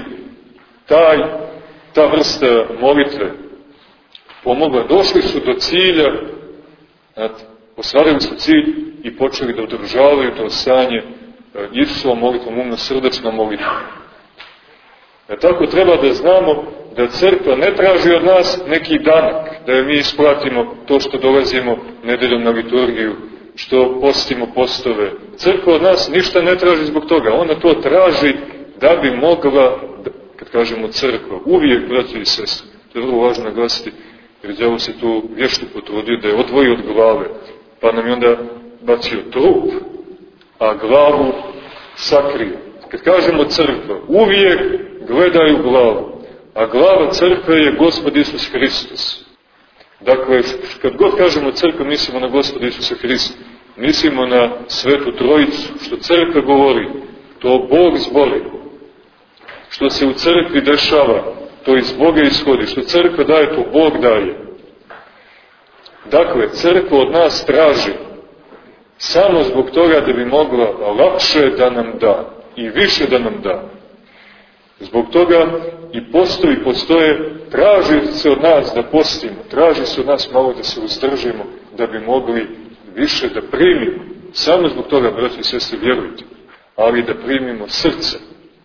Ta vrsta molitve pomogla. Došli su do cilja, ostvarili su cilj i počeli da održavaju to stanje Isusovom molitvom, umno-srdečnom molitvom. Tako treba da znamo da crkva ne traži od nas neki danak, da je mi isplatimo to što dolazimo nedeljom na liturgiju, što postimo postove. Crkva od nas ništa ne traži zbog toga. Ona to traži da bi mogla, kad kažemo crkva, uvijek, braći i sestre, to je vrlo važno naglasiti, jer đavo se tu vješto potrudio da je odvoji od glave, pa nam je onda bacio trup, a glavu sakrio. Kad kažemo crkva, uvijek gledaju glavu, a glava crkve je Gospod Isus Hristos. Dakle, kad god kažemo crkva, mislimo na Gospoda Isusa Hrista, mislimo na Svetu Trojicu, što crkva govori, to Bog zbori. Što se u crkvi dešava, to iz Boga ishodi, što crkva daje, to Bog daje. Dakle, crkva od nas traži samo zbog toga da bi mogla lakše da nam da i više da nam da. Zbog toga i postoje, traži se od nas da postimo, traži se od nas malo da se uzdržimo, da bi mogli više da primimo. Samo zbog toga, braći i sestre, vjerujte, ali da primimo srce.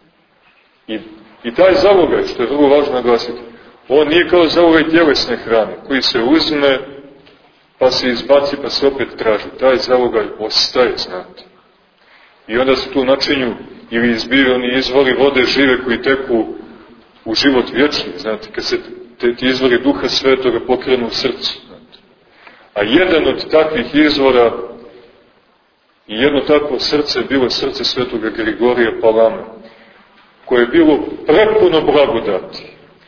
I taj zalogaj, što je vrlo važno naglasiti, on nije kao zalogaj tjelesne hrane, koji se uzme, pa se izbaci, pa se opet traži. Taj zalogaj ostaje, znate. I onda se tu načinju ili izbiju oni izvori vode žive koji teku u život vječni, znate, kad se ti izvori Duha Svetoga pokrenu u srcu. Znate. A jedan od takvih izvora i jedno takvo srce je bilo srce Svetoga Grigorija Palama, koje je bilo prepuno blagodati,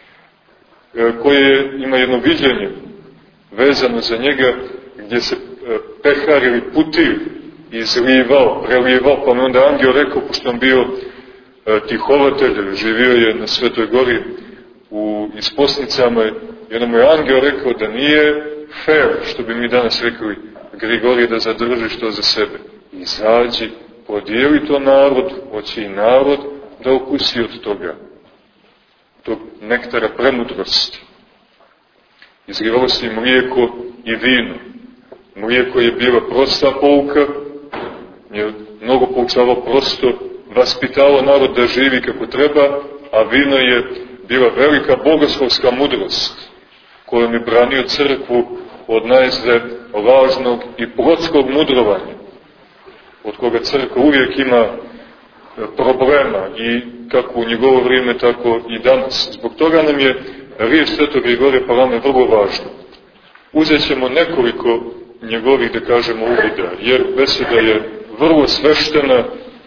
koje ima jedno viđenje vezano za njega, gdje se pehar ili putiv izlivao, prelijevao, pa mi onda angel rekao, pošto on bio tihovatelj, živio je na Svetoj gori u Isposnicama, i onda mu je angel rekao da nije fair, što bi mi danas rekli, Grigorije, da zadržiš to za sebe. Izađi, podijeli to narod, hoće i narod da okusi od toga, tog nektara premudrosti. Izlivalo se i mlijeko i vino. Mlijeko je bila prosta pouka, je mnogo poučavao prosto, vaspitavao narod da živi kako treba, a vino je bila velika bogoslovska mudrost, kojom je branio crkvu od najezde lažnog i plotskog mudrovanja, od koga crkva uvijek ima problema, i kako u njegovo vrijeme, tako i danas. Zbog toga nam je riječ Svetog Grigorija Palame vrlo važna. Uzet ćemo nekoliko njegovih, da kažemo, uvida, jer beseda je vrlo sveštena,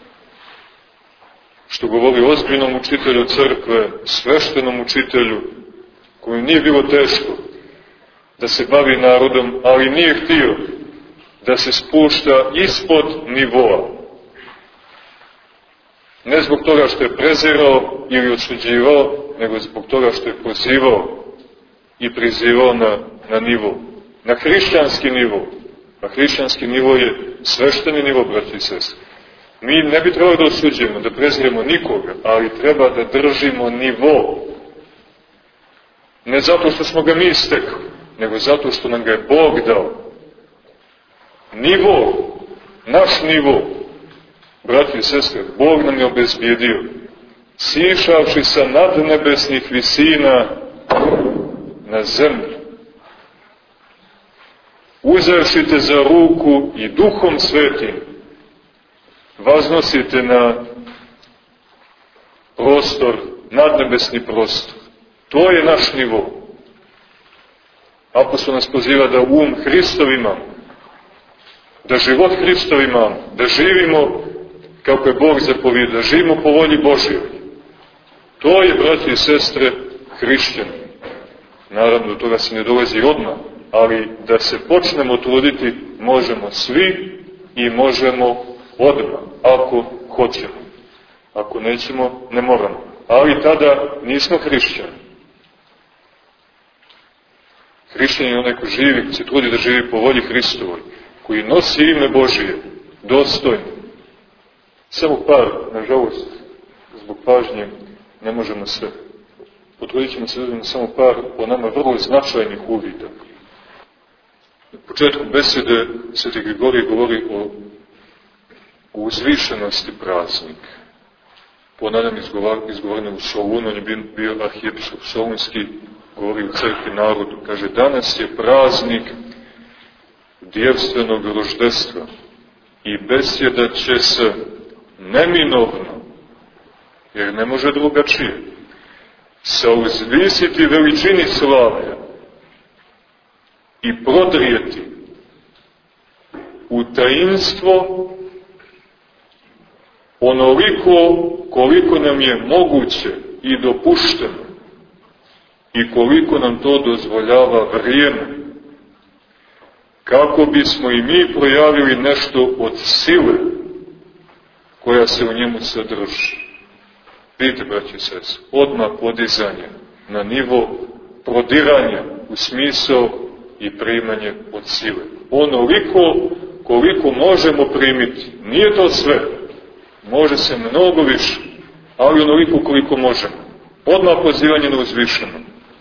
što govori o ozbiljnom učitelju crkve, sveštenom učitelju, kojem nije bilo teško da se bavi narodom, ali nije htio da se spušta ispod nivoa. Ne zbog toga što je prezirao ili odsuđivao, nego zbog toga što je pozivao i prizivao na nivo, na hrišćanski nivo. A hrišćanski nivo je svešteni nivo, braći i sestre. Mi ne bi trebali da osuđujemo, da preziremo nikoga, ali treba da držimo nivo. Ne zato što smo ga mi stekli, nego zato što nam ga je Bog dao. Nivo, naš nivo, braći i sestre, Bog nam je obezbijedio, sišavši sa nadnebesnih visina na zemlju. Uzevšite za ruku i Duhom Svetim vaznosite na prostor, nadnebesni prostor. To je naš nivo. Apostol nas poziva da Hristov imamo, da život Hristov imamo, da živimo kako je Bog zapovjedio, da živimo po volji Božjoj. To je, braći i sestre, hrišćan. Naravno, do toga se ne dolazi odmah, ali da se počnemo truditi možemo svi i možemo odmah, ako hoćemo. Ako nećemo, ne moramo. Ali tada nismo hrišćani. Hrišćan je onaj ko živi, ko se trudi da živi po volji Hristovoj, koji nosi ime Božije, dostojno. Samo par, nažalost, zbog pažnje, ne možemo sve. Potrudit ćemo se da samo par po nama vrlo značajnih uvida. Na početku besede Sveti Grigorije govori o uzvišenosti praznika. Ponavljam, izgovoreno u Solunu, on je bio arhijepiskop solunski, govori u crkvi narodu. Kaže, danas je praznik djevstvenog roždestva i beseda će se neminovno, jer ne može drugačije, sauzvisiti veličini slave i prodrijeti u tajinstvo onoliko koliko nam je moguće i dopušteno i koliko nam to dozvoljava vrijeme. kako bismo i mi projavili nešto od sile koja se u njemu sadrži. Vidite, braći i sestre, odmah podizanje na nivo prodiranja u smisao i primanje od sile. Onoliko koliko možemo primiti. Nije to sve. Može se mnogo više, ali onoliko koliko možemo. Odmah pozivanje na uzvišeno.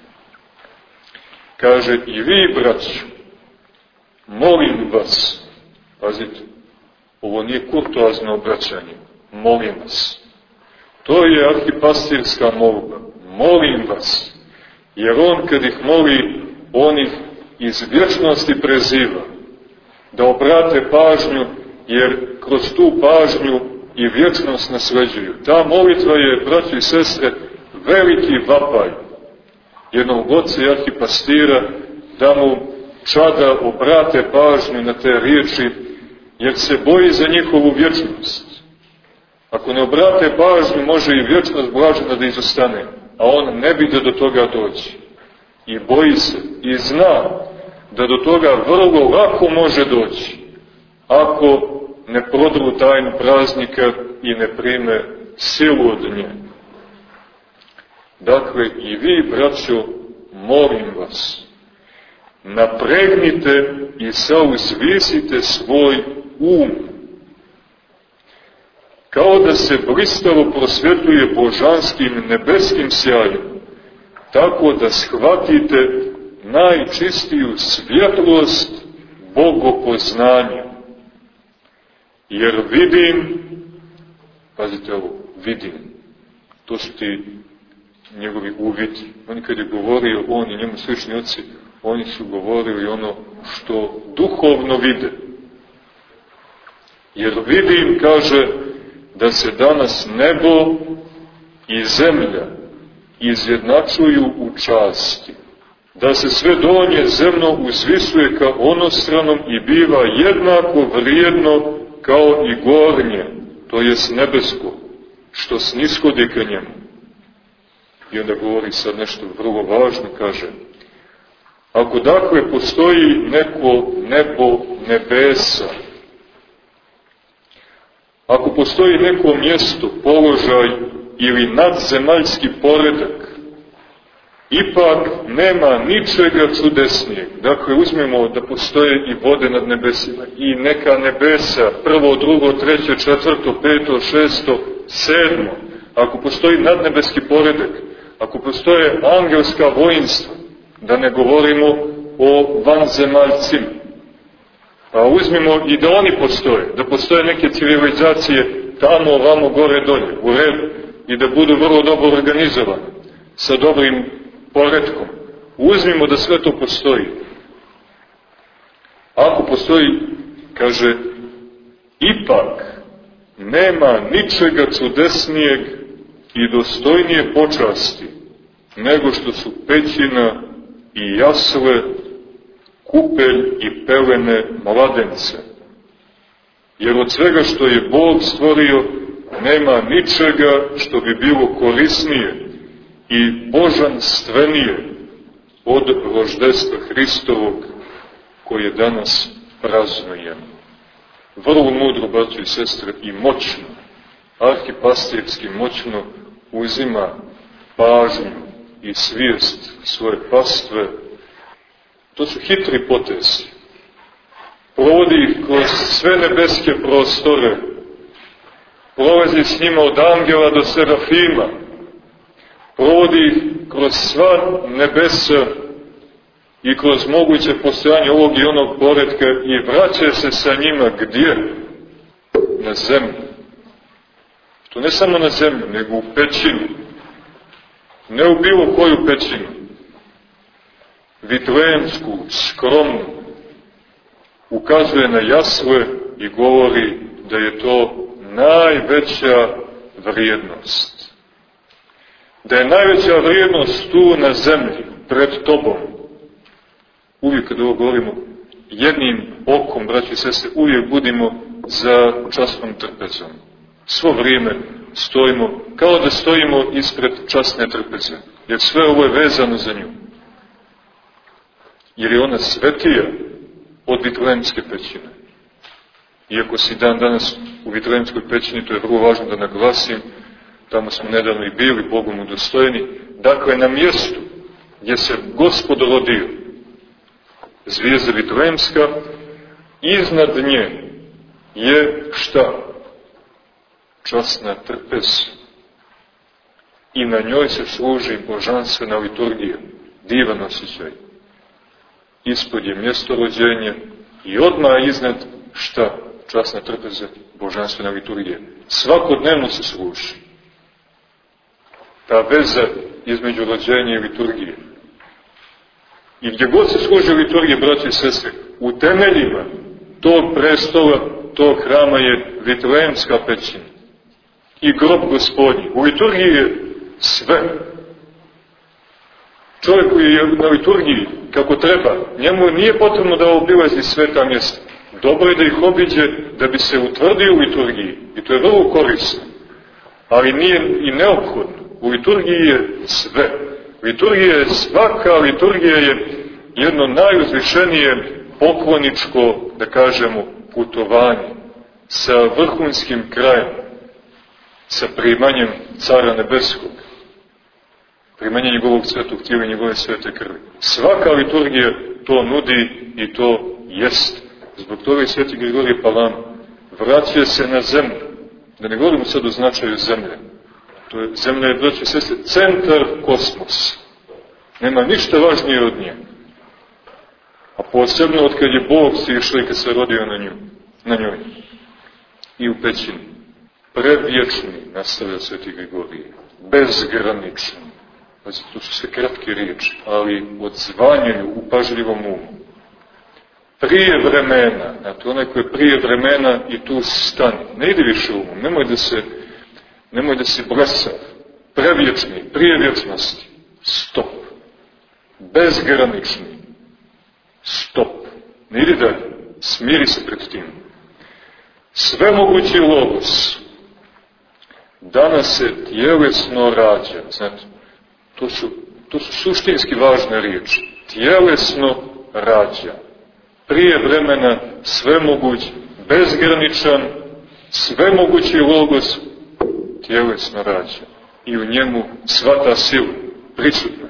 Kaže, i vi, braćo, molim vas, pazite, ovo nije kurtoazno obraćanje, molim vas. To je arhipastirska molba, molim vas, jer on kad ih moli, on ih iz vječnosti preziva, da obrate pažnju, jer kroz tu pažnju i vječnost nasleđuju. Ta molitva je, braći i sestre, veliki vapaj jednog oca i arhipastira, da mu čada obrate pažnju na te riječi, jer se boji za njihovu vječnost. Ako ne obrate pažnju, može i vječnost blažena da izostane, a on ne bi da do toga dođe. I boji se, i zna da do toga vrlo lako može doći, ako ne prodru tajnu praznika i ne prime silu od nje. Dakle, i vi, braćo, molim vas, napregnite i sauzvisite svoj um, kao da se blistavo prosvjetljuje božanskim nebeskim sjajem, tako da shvatite najčistiju svjetlost bogopoznanja. Jer vidim, pazite ovo, vidim, to su ti njegovi uvidi. On kad je govorio, on i njemu slični oci, oni su govorili ono što duhovno vide. Jer vidim, kaže, da se danas nebo i zemlja izjednačuju u časti, da se sve donje zemno uzvisuje ka onostranom i biva jednako vrijedno kao i gornje, to jest nebesko, što snishodi ka njemu. I onda govori sad nešto vrlo važno, kaže, ako dakle postoji neko nebo nebesa, ako postoji neko mjesto, položaj ili nadzemaljski poredak, ipak nema ničega čudesnijeg. Dakle, uzmemo da postoje i vode nad nebesima, i neka nebesa, prvo, drugo, treće, četvrto, peto, šesto, sedmo, ako postoji nadnebeski poredak, ako postoje angelska vojnstva, da ne govorimo o vanzemaljcima, a uzmimo i da oni postoje, da postoje neke civilizacije tamo, ovamo, gore, dolje, u redu, i da budu vrlo dobro organizovane, sa dobrim poretkom. Uzmimo da sve to postoji. Ako postoji, kaže, ipak nema ničega čudesnijeg i dostojnije počasti nego što su pećina i jasle, kupelj i pelene mladence. Jer od svega što je Bog stvorio nema ničega što bi bilo korisnije i božanstvenije od roždestva Hristovog koje danas praznujemo. Vrlo mudro, braćo i sestre, i moćno, arhipastirski moćno uzima pažnju i svijest svoje pastve. To su hitri potezi. Provodi ih kroz sve nebeske prostore, prolazi s njima od angela do serafima, provodi ih kroz sva nebesa i kroz moguće postojanje ovog i onog poretka i vraća se sa njima gdje? Na zemlju. To ne samo na zemlju, nego u pećinu. Ne u bilo koju pećinu. Vitlejemsku, skromnu, ukazuje na jasle i govori da je to najveća vrijednost. Da je najveća vrijednost tu na zemlji, pred tobom. Uvijek kada ovo govorimo, jednim okom, braći i sestre, uvijek budimo za časnom trpezom. Svo vrijeme stojimo, kao da stojimo ispred časne trpeze, jer sve ovo je vezano za nju. Jer je ona svetija, od Vitlejemske pećine. Iako si dan danas u Vitlejemskoj pećini, to je vrlo važno da naglasim, tamo smo nedavno i bili, Bogom udostojeni, dakle na mjestu gdje se Gospod rodio, zvijezda Vitlejemska, iznad nje je šta? Časna trpeza. I na njoj se služi božanstvena liturgija. Divan osjećaj. Ispod je mjesto rođenja i odmah iznad šta? Časna trpeza, božanstvena liturgija. Svakodnevno se služi. Ta veza između rođenja i liturgije. I gdje god se služi liturgija, braći i sestre, u temeljima tog prestola, tog hrama je Vitlejemska pećina i grob Gospodnji. U liturgiji je sve. Čovjek koji je na liturgiji kako treba, njemu nije potrebno da obilazi sveta mjesta. Dobro je da ih obiđe da bi se utvrdio u liturgiji. I to je vrlo korisno. Ali nije i neophodno. U liturgiji je sve. Liturgija je svaka, liturgija je jedno najuzvišenije pokloničko, da kažemo, putovanje sa vrhunskim krajem, sa primanjem Cara Nebeskog, primanje njegovog svetog tijela i njegove svete krvi. Svaka liturgija to nudi i to jest. Zbog toga i sveti Grigorije Palam vraća se na zemlju. Da ne govorimo sad o značaju zemlje. Zemlja je, braće i sestre, centar kosmosa. Nema ništa važnije od nje. A posebno od kad je Bog sišao i kad se rodio na njoj. I u pećini. Prevječni, nastavlja sveti Grigorije. Bezgranični. To su sve kratke riječi, ali odzvanjaju u pažljivom umu. Prije vremena, znate, onaj koji je prije vremena i tu stani. Ne ide više umom, nemoj da se blesa. Prevječni, prije vječnosti. Stop. Bezgranični. Stop. Ne ide dalje. Smiri se pred tim. Svemogući Logos danas se tjelesno rađa. Znate, to su suštinski važne riječi. Tjelesno rađa. Prije vremena svemoguć, bezgraničan, svemogući Logos tjelesno rađa. I u njemu sva ta sila prisutna.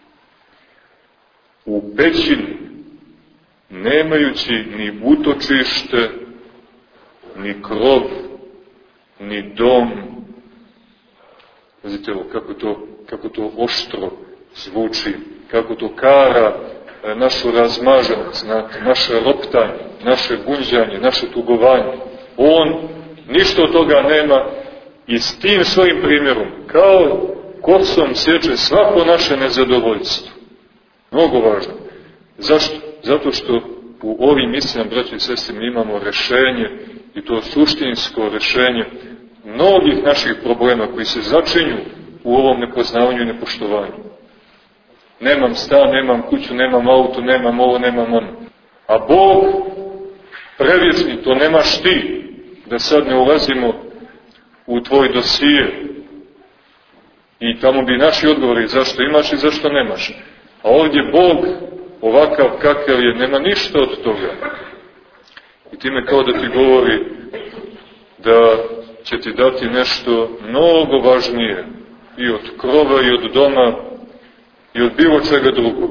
U pećini, nemajući ni utočište, ni krov, ni dom. Vidite kako to oštro zvuči, kako to kara našu razmaženost, naše roptanje, naše gunđanje, naše tugovanje. On ništa od toga nema i s tim svojim primjerom, kao kocom sječe svako naše nezadovoljstvo. Mnogo važno. Zašto? Zato što u ovim istinama, braći i sestri, mi imamo rešenje, i to suštinsko rešenje mnogih naših problema koji se začinju u ovom nepoznavanju i nepoštovanju. Nemam stan, nemam kuću, nemam auto, nemam ovo, nemam ono. A Bog prevječni, to nemaš ti, da sad ne ulazimo u tvoj dosije. I tamo bi naši odgovori zašto imaš i zašto nemaš. A ovdje Bog, ovakav kakav je, nema ništa od toga. I time kao da ti govori da će ti dati nešto mnogo važnije i od krova i od doma i od bilo čega drugog.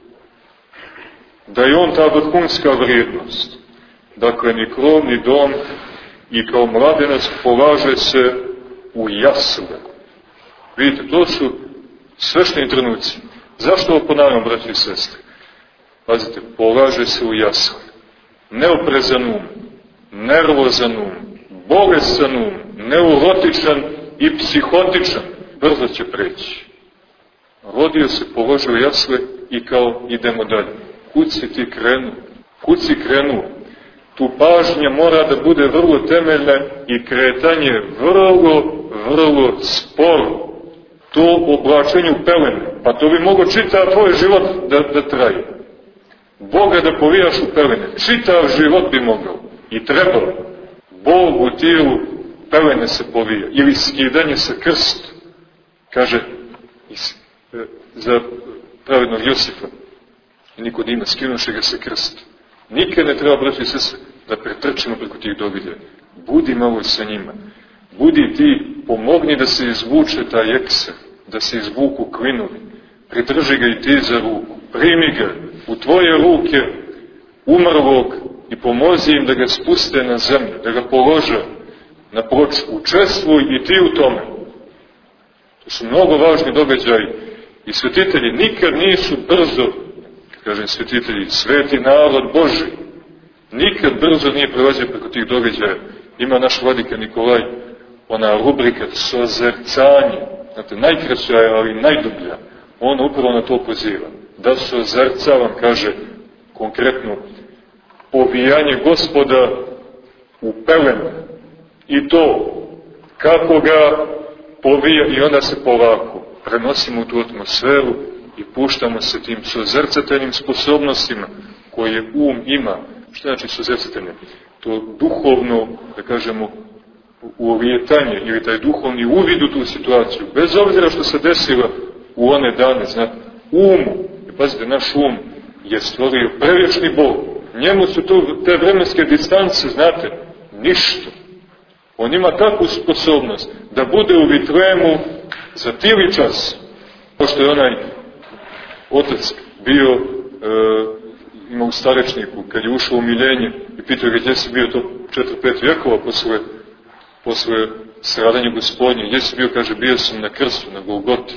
Da je on ta vrhunska vrijednost. Dakle, ni krov, ni dom, i kao mladenac polaže se u jasle. Vidite, to su svešni trenuci. Zašto ovo ponavljam, braći i sestre? Pazite, polaže se u jasle. Neoprezan um, nervozan um, bolestan um, neurotičan i psihotičan, brzo će preći. Rodio se, položio u jasle i kao idemo dalje. Kud si ti krenuo? Kud si krenuo? Tu pažnja mora da bude vrlo temeljna i kretanje vrlo sporo. To oblačenje u pelene, pa to bi mogo čitav tvoj život da traje. Boga da povijaš u pelene, čitav život bi mogao i trebalo. Bog u tijelu pelene se povija, ili skidanje sa krsta. Kaže za pravednog Josifa, Nikodima, skinuše ga sa krsta. Nikad ne treba, braći i sestre, da pretrčimo preko tih događaja. Budi malo sa njima. Budi ti, pomogni da se izvuče taj ekser, da se izvuku klinovi. Pridrži ga i ti za ruku. Primi ga u tvoje ruke umrlog i pomozi im da ga spuste na zemlju, da ga polože na ploču. Učestvuj i ti u tome. To su mnogo važni događaji i svetitelji nikad nisu brzo, kažem svetitelji, sveti narod Božji, nikad brzo nije prelazio preko tih događaja. Ima naš vladika Nikolaj, ona rubrika sozercanje, znate, najkraća je, ali najdublja. On upravo na to poziva. Da sozercavam, kaže konkretno, povijanje Gospoda u pelenu. I to, kako ga povija, i onda se polako prenosimo u tu atmosferu i puštamo se tim sozercateljnim sposobnostima koje ima. Što znači sozercateljne? To duhovno, da kažemo, ulijetanje ili taj duhovni uvid u tu situaciju, bez obzira što se desilo u one dane, znate, umu, pazite, naš je stvorio prevječni Bog, njemu su te vremenske distance, znate, ništa. On ima takvu sposobnost da bude u Vitlemu za tili čas, pošto je onaj otac bio, ima u Starečniku, kad je ušao u miljenje i pitao ga gdje si bio to 4-5 vjekova posle stradanja Gospodnje, gdje si bio, kaže, bio sam na krstu, na Golgoti.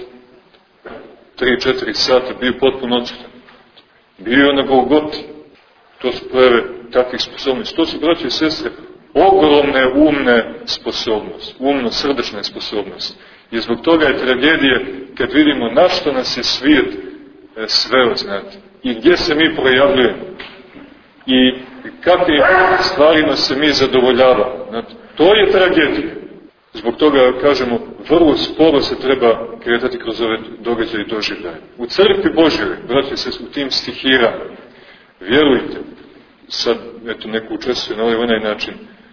3-4 sata, bio potpuno odsjetan. Bio na Golgoti. To su prve takvih sposobnosti. To su, braće i sestre, ogromne umne sposobnosti, umno-srdečne sposobnosti. I zbog toga je tragedija kad vidimo na što nas je svijet sveo, znate, i gdje se mi projavljujemo i kakvim stvarima se mi zadovoljavamo. Znate, to je tragedija. Zbog toga, kažemo, vrlo sporo se treba kretati kroz ove događaje i doživljaje. U crkvi Božjoj, braći se, u tim stihirama, vjerujte, sad, eto, neko učestvuje na onaj način,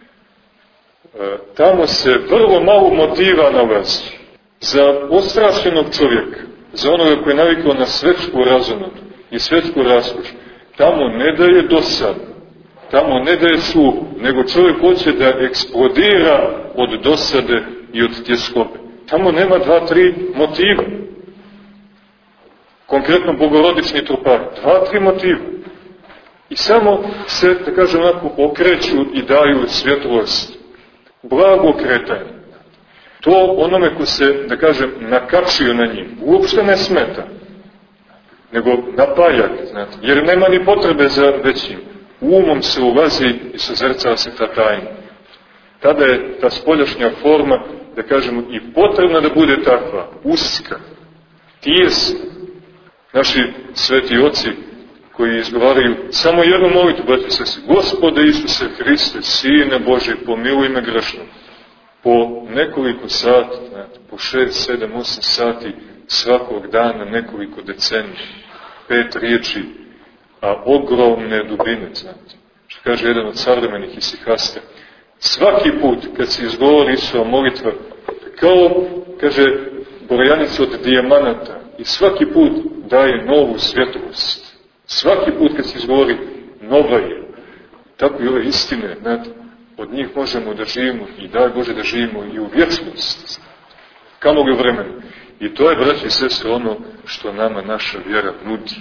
tamo se vrlo malo motiva nalazi za ostrašenog čovjeka, za onoga koji je navikao na svetsku razonodu i svetsku raskoš. Tamo ne daje dosadno, tamo ne daje suhu, nego čovjek hoće da eksplodira od dosade i od tjeskobe. Tamo nema 2-3 motiva. Konkretno bogorodični trupari, 2-3 motiva. I samo se, da kažem onako, okreću i daju svjetlost. Blago kretanje. To onome ko se, da kažem, nakačio na njim, uopšte ne smeta, nego napaja, znate, jer nema ni potrebe za većim. Umom se ulazi i sozercava se ta tajna. Tada je ta spoljašnja forma, da kažemo, i potrebna da bude takva, uska, tijesna. Naši sveti oci koji izgovaraju samo jednu molitvu, braći se, Gospode Isuse Hriste, Sine Božji, pomiluj me grešnog. Po nekoliko sati, po 6, 7, 8 sati svakog dana, nekoliko decenija, 5 riječi, a ogromne dubine, znate. Što kaže jedan od savremenih isihasta, svaki put kad se izgovori Isova molitva, kao, kaže, brojanica od dijamanata, i svaki put daje novu svjetlost. Svaki put kad se izgovori, nova je. Tako i ove istine, znate, od njih možemo da živimo i daj Bože da živimo i u vječnosti. Kamo li u vremenu. I to je, braći i sestre, ono što nama naša vjera nudi.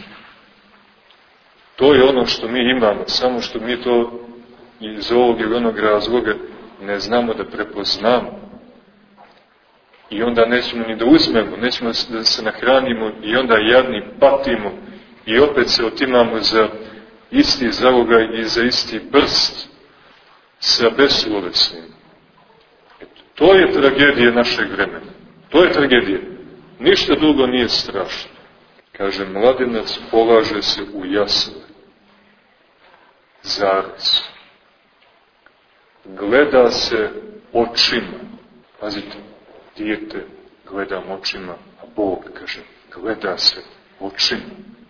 To je ono što mi imamo, samo što mi to iz ovog ili onog razloga ne znamo da prepoznamo. I onda nećemo ni da uzmemo, nećemo da se nahranimo i onda jadni patimo i opet se otimamo za isti zalogaj i za isti brst sa beslovesnim. To je tragedija našeg vremena. To je tragedija. Ništa drugo nije strašno. Kaže, mladenac polaže se u jasle. Zarez. Gleda se očima. Pazite, dijete gledam očima, a Bog, kaže, gleda se očima.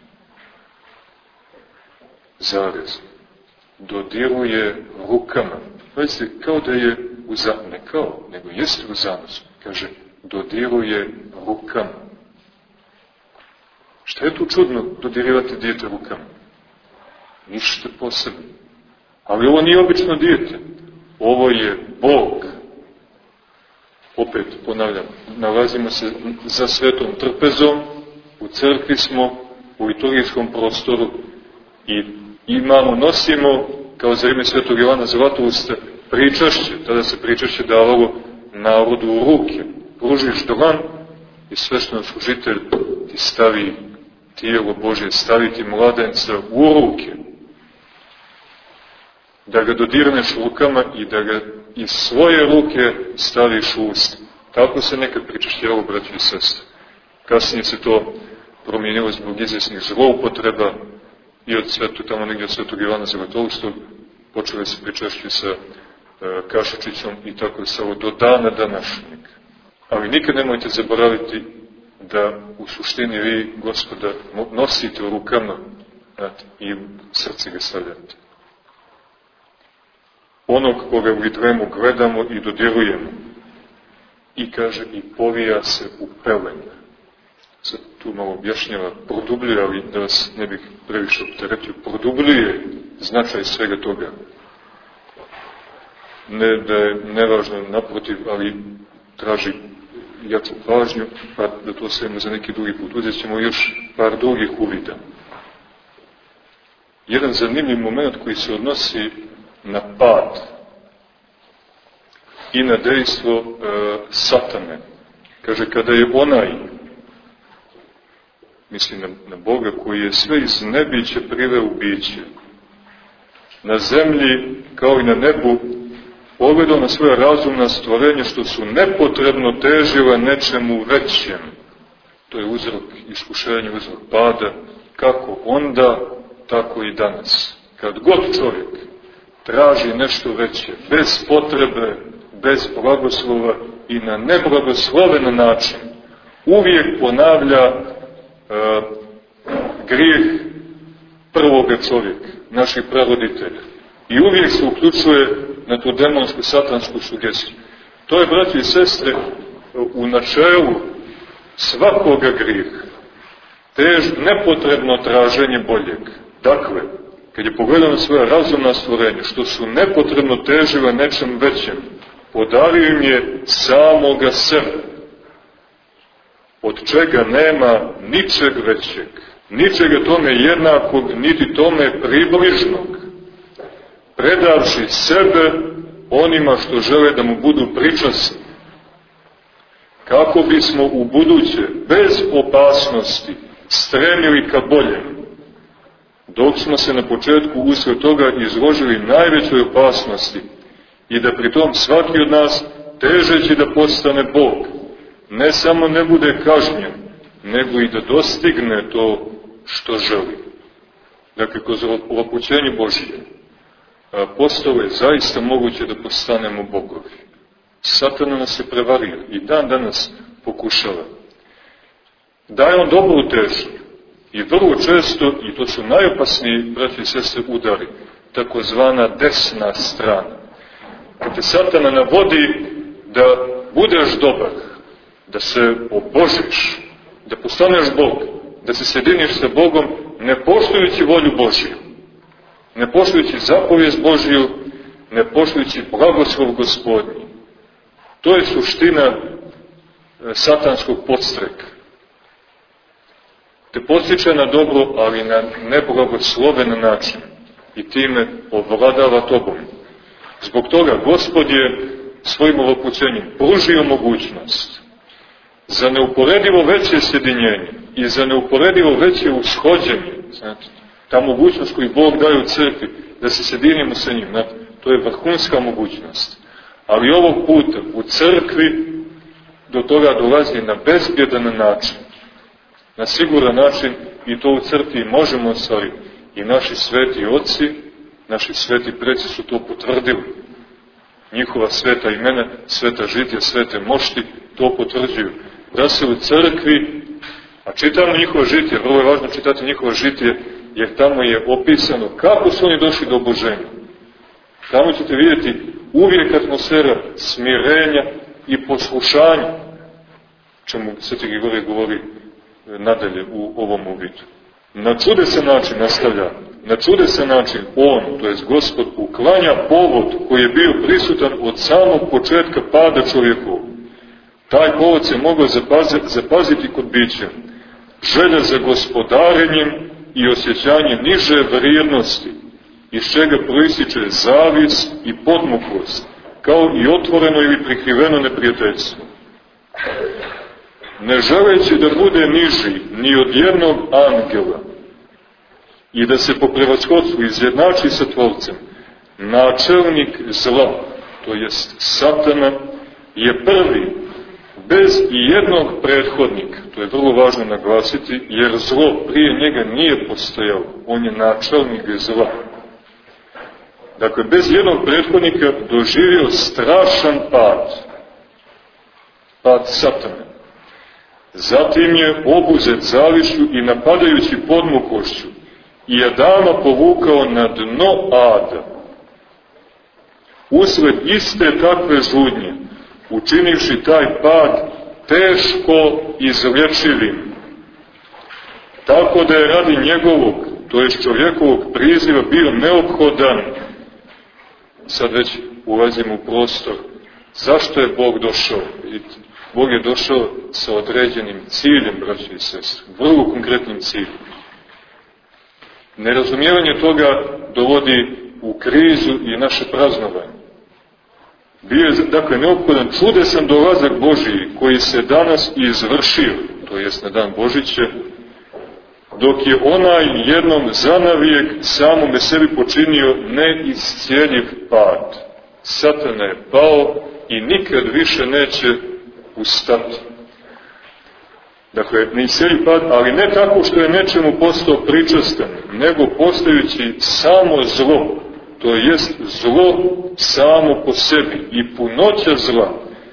Zarez. Dodiruje rukama. Pazite, kao da je u zanosu, ne kao, nego jeste u zanosu. Kaže, dodiruje rukama. Šta je tu čudno dodirivati dijete rukama? Ništa posebno. Ali ovo nije obično dijete. Ovo je Bog. Opet ponavljam, nalazimo se za svetom trpezom, u crkvi smo, u liturgijskom prostoru i nosimo, kao za ime svetog Jovana Zlatousta, pričašće. Tada se pričašće davalo narodu u ruke. Pružiš dlan i sveštenoslужitelj ti stavi tijelo Božje, stavi ti mladenca u ruke. Da ga dodirneš rukama i da ga iz svoje ruke staviš u usta. Tako se nekad pričašćevalo, braći i sestre. Kasnije se to promijenilo zbog izvjesnih zloupotreba i od tamo negdje od svetog Jovana Zlatoustog počeli se pričašći sa kašičićom i tako je samo do dana današnjeg. Ali nikad nemojte zaboraviti da u suštini vi Gospoda nosite u rukama i u srce ga stavljate. Onog koga u Vitlemu gledamo i dodirujemo. I kaže, i povija se u pelene. Sad tu malo objašnjava, produbljuje, ali da vas ne bih previše opteretio, produbljuje značaj svega toga. Ne da je nevažno, naprotiv, ali traži jaču pažnju, pa da to svemo za neki drugi put. Uzet ćemo još par drugih uvida. Jedan zanimljiv moment koji se odnosi na pad i na dejstvo satane. Kaže, kada je onaj, mislim na Boga koji je sve iz nebića priveo u biće, na zemlji kao i na nebu pogledao na svoje razumna stvorenja što su nepotrebno težile nečemu većem. To je uzrok iskušenja, uzrok pada, kako onda, tako i danas. Kad god čovjek traži nešto veće, bez potrebe, bez blagoslova i na neblagosloven način, uvijek ponavlja grijeh prvoga čovjeka, naših praroditelja. I uvijek se uključuje na tu demonsku, satansku sugestiju. To je, braći i sestre, u načelu svakoga grijeha. Nepotrebno traženje boljeg. Dakle, kad je pogledao na svoje razumna stvorenja, što su nepotrebno težile nečem većem, podario im je samoga sebe, od čega nema ničeg većeg, ničega tome jednakog, niti tome približnog, predavši sebe onima što žele da mu budu pričasni, kako bismo u buduće, bez opasnosti, stremili ka boljem, dok smo se na početku usred toga izložili najvećoj opasnosti i da pritom svaki od nas, težeći da postane Bog, ne samo ne bude kažnjen, nego i da dostigne to što želi. Dakle, kroz opućenje Božije postalo je zaista moguće da postanemo Bogovi. Satana nas je prevario i dan danas pokušava. Daje on dobru težnju i vrlo često, i to su najopasniji, braći i sestre, udari, takozvana desna strana. Kad te Satana navodi da budeš dobar, da se obožiš, da postaneš Bog, da se sjediniš sa Bogom, ne poštujući volju Božiju, ne poštujući zapovijest Božiju, ne poštujući blagoslov Gospodnji. To je suština satanskog podstreka. Te podstiče na dobro, ali na neblagosloven način i time ovladava tobom. Zbog toga Gospod je svojim ovopućenjem pružio mogućnost za neuporedivo veće sjedinjenje i za neuporedivo veće ushođenje. Znate, ta mogućnost koju Bog daje u crkvi, da se sjedinimo sa njim, znate, to je vrhunska mogućnost. Ali ovog puta u crkvi do toga dolazi na bezbjedan način, na siguran način, i to u crkvi možemo ostvariti. I naši sveti oci, naši sveti preci su to potvrdili. Njihova sveta imena, sveta žitja, svete mošti to potvrđuju. Da se u crkvi, a čitamo njihova žitja, vrlo je važno čitati njihova žitje, jer tamo je opisano kako su oni došli do oboženja. Tamo ćete vidjeti uvijek atmosfera smirenja i poslušanja, čemu Sveti Grigorije govori nadalje u ovom uvidu. Na čudesan način nastavlja na čudesan način on, to jest Gospod, uklanja povod koji je bio prisutan od samog početka pada čovjeku. Taj povod se mogao zapaziti kod bića. Želja za gospodarenjem i osjećanje niže vrijednosti, iz čega proističe zavis i podmuklost, kao i otvoreno ili prikriveno neprijateljstvo. Ne želeći da bude niži ni od jednog angela i da se po prevashodstvu izjednači sa Tvorcem, načelnik zla, to jest Satana, je prvi, bez i jednog prethodnika. To je vrlo važno naglasiti, jer zlo prije njega nije postojalo. On je načelnik zla. Dakle, bez jednog prethodnika doživio strašan pad. Pad Satana. Zatim je obuzet zavišću i napadajući podmuklošću i Adama povukao na dno ada. Usled iste takve žudnje, učinivši taj pad teško izlječivim. Tako da je radi njegovog, to je čovjekovog priziva, bio neophodan. Sad već ulazimo u prostor. Zašto je Bog došao? Vidite, Bog je došao sa određenim ciljem, braći i sestre, vrlo konkretnim ciljem. Nerazumijevanje toga dovodi u krizu i naše praznovanje. Bio je, dakle, neophodan čudesan dolazak Božiji koji se danas izvršio, to jest na dan Božića, dok je onaj jednom zanavijek samome sebi počinio neiscijeljiv pad. Satan je pao i nikad više neće ustati. Dakle, neiscijeljiv pad, ali ne tako što je nečemu postao pričastan, nego postajući samo zlo, to jest zlo samo po sebi i punoća zla,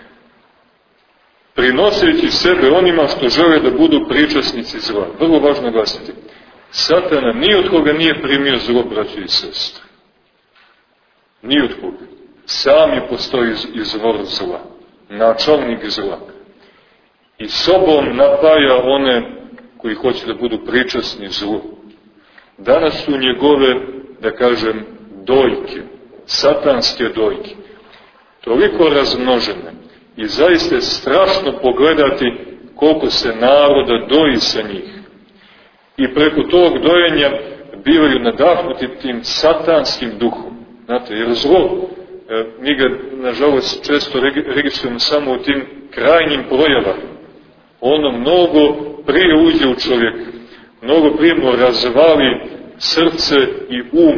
prinoseći sebe onima što žele da budu pričasnici zla. Vrlo važno glasiti. Satana ni od koga nije primio zlo, braći i sestre. Ni od koga. Sam je postoji izvor zla. Načelnik zla. I sobom napaja one koji hoće da budu pričasni zlu. Danas su njegove, da kažem, dojke, satanske dojke, toliko razmnožene i zaista je strašno pogledati koliko se naroda doji sa njih. I preko tog dojenja bivaju nadahnuti tim satanskim duhom. Znate, jer zlo, mi ga, nažalost, često registrujemo samo u tim krajnjim projavama. Ono mnogo prije uđe u čovjeka, mnogo prije mu razvali srce i um.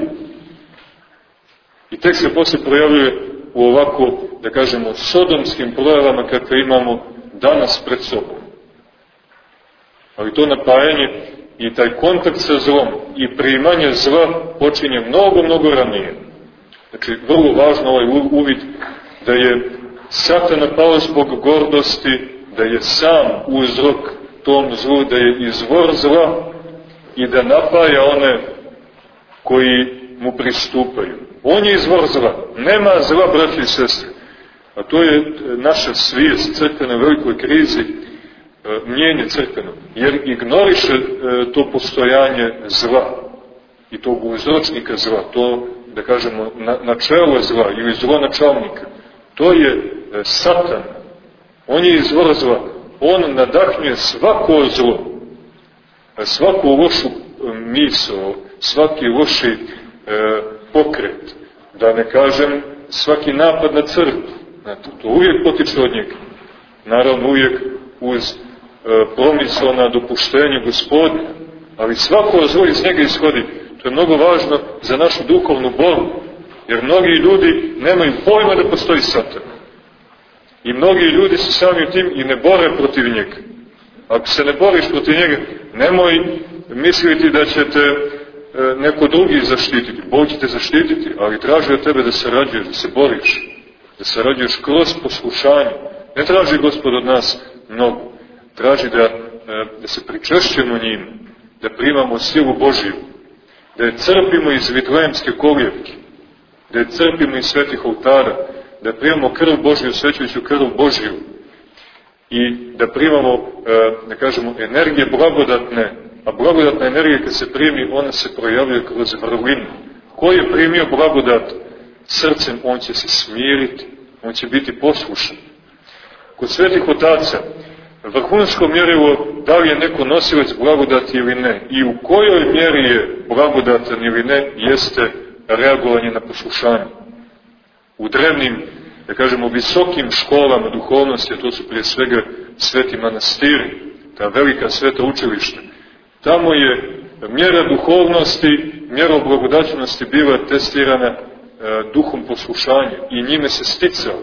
I tek se posle projavljuje u ovako, da kažemo, sodomskim projavama kakve imamo danas pred sobom. Ali to napajanje i taj kontakt sa zlom i primanje zla počinje mnogo, mnogo ranije. Znači, vrlo važno ovaj uvid da je Satan pao zbog gordosti, da je sam uzrok tom zlu, da je izvor zla i da napaja one koji mu pristupaju. On je izvor zla. Nema zla, braći i sestre. A to je naša svijest crkvena velikoj krizi, mnjenje crkveno. Jer ignoriše to postojanje zla i tog uzročnika zla, to, da kažemo, načelo zla ili zlo načalnika. To je Satan. On je izvor zla. On nadahnuje svako zlo, svaku lošu misao, svaki loši pokret, da ne kažem svaki napad na crkvu. Znate, to uvijek potiče od njega. Naravno uvijek uz promisao na dopuštenje Gospodina, ali svako zlo iz njega ishodi. To je mnogo važno za našu duhovnu borbu, jer mnogi ljudi nemaju pojma da postoji Satan. I mnogi ljudi se sami tim i ne bore protiv njega. Ako se ne boriš protiv njega, nemoj misliti da ćete neko drugi zaštititi. Bog će te zaštititi, ali traži od tebe da se rađuješ, da se boriš, da se rađuješ kroz poslušanje. Ne traži Gospod od nas mnogo. Traži da se pričešćujemo njim, da primamo silu Božiju, da je crpimo iz vitlejemske kolijevke, da je crpimo iz svetih oltara, da primamo krv Božju, osvećujuću krv Božju i da primamo, da kažemo, energije blagodatne a blagodatna energija kad se primi, ona se projavljuje kroz vrlinu. Ko je primio blagodat srcem, on će se smiriti, on će biti poslušan. Kod svetih otaca, vrhunsko mjerilo da li je neko nosilac blagodati ili ne i u kojoj mjeri je blagodatan ili ne, jeste reagovanje na poslušanje. U drevnim, da kažemo, visokim školama duhovnosti, a to su prije svega sveti manastiri, ta velika sveta učilišta, tamo je mjera duhovnosti, mjera blagodaćnosti bila testirana duhom poslušanja i njime se sticalo.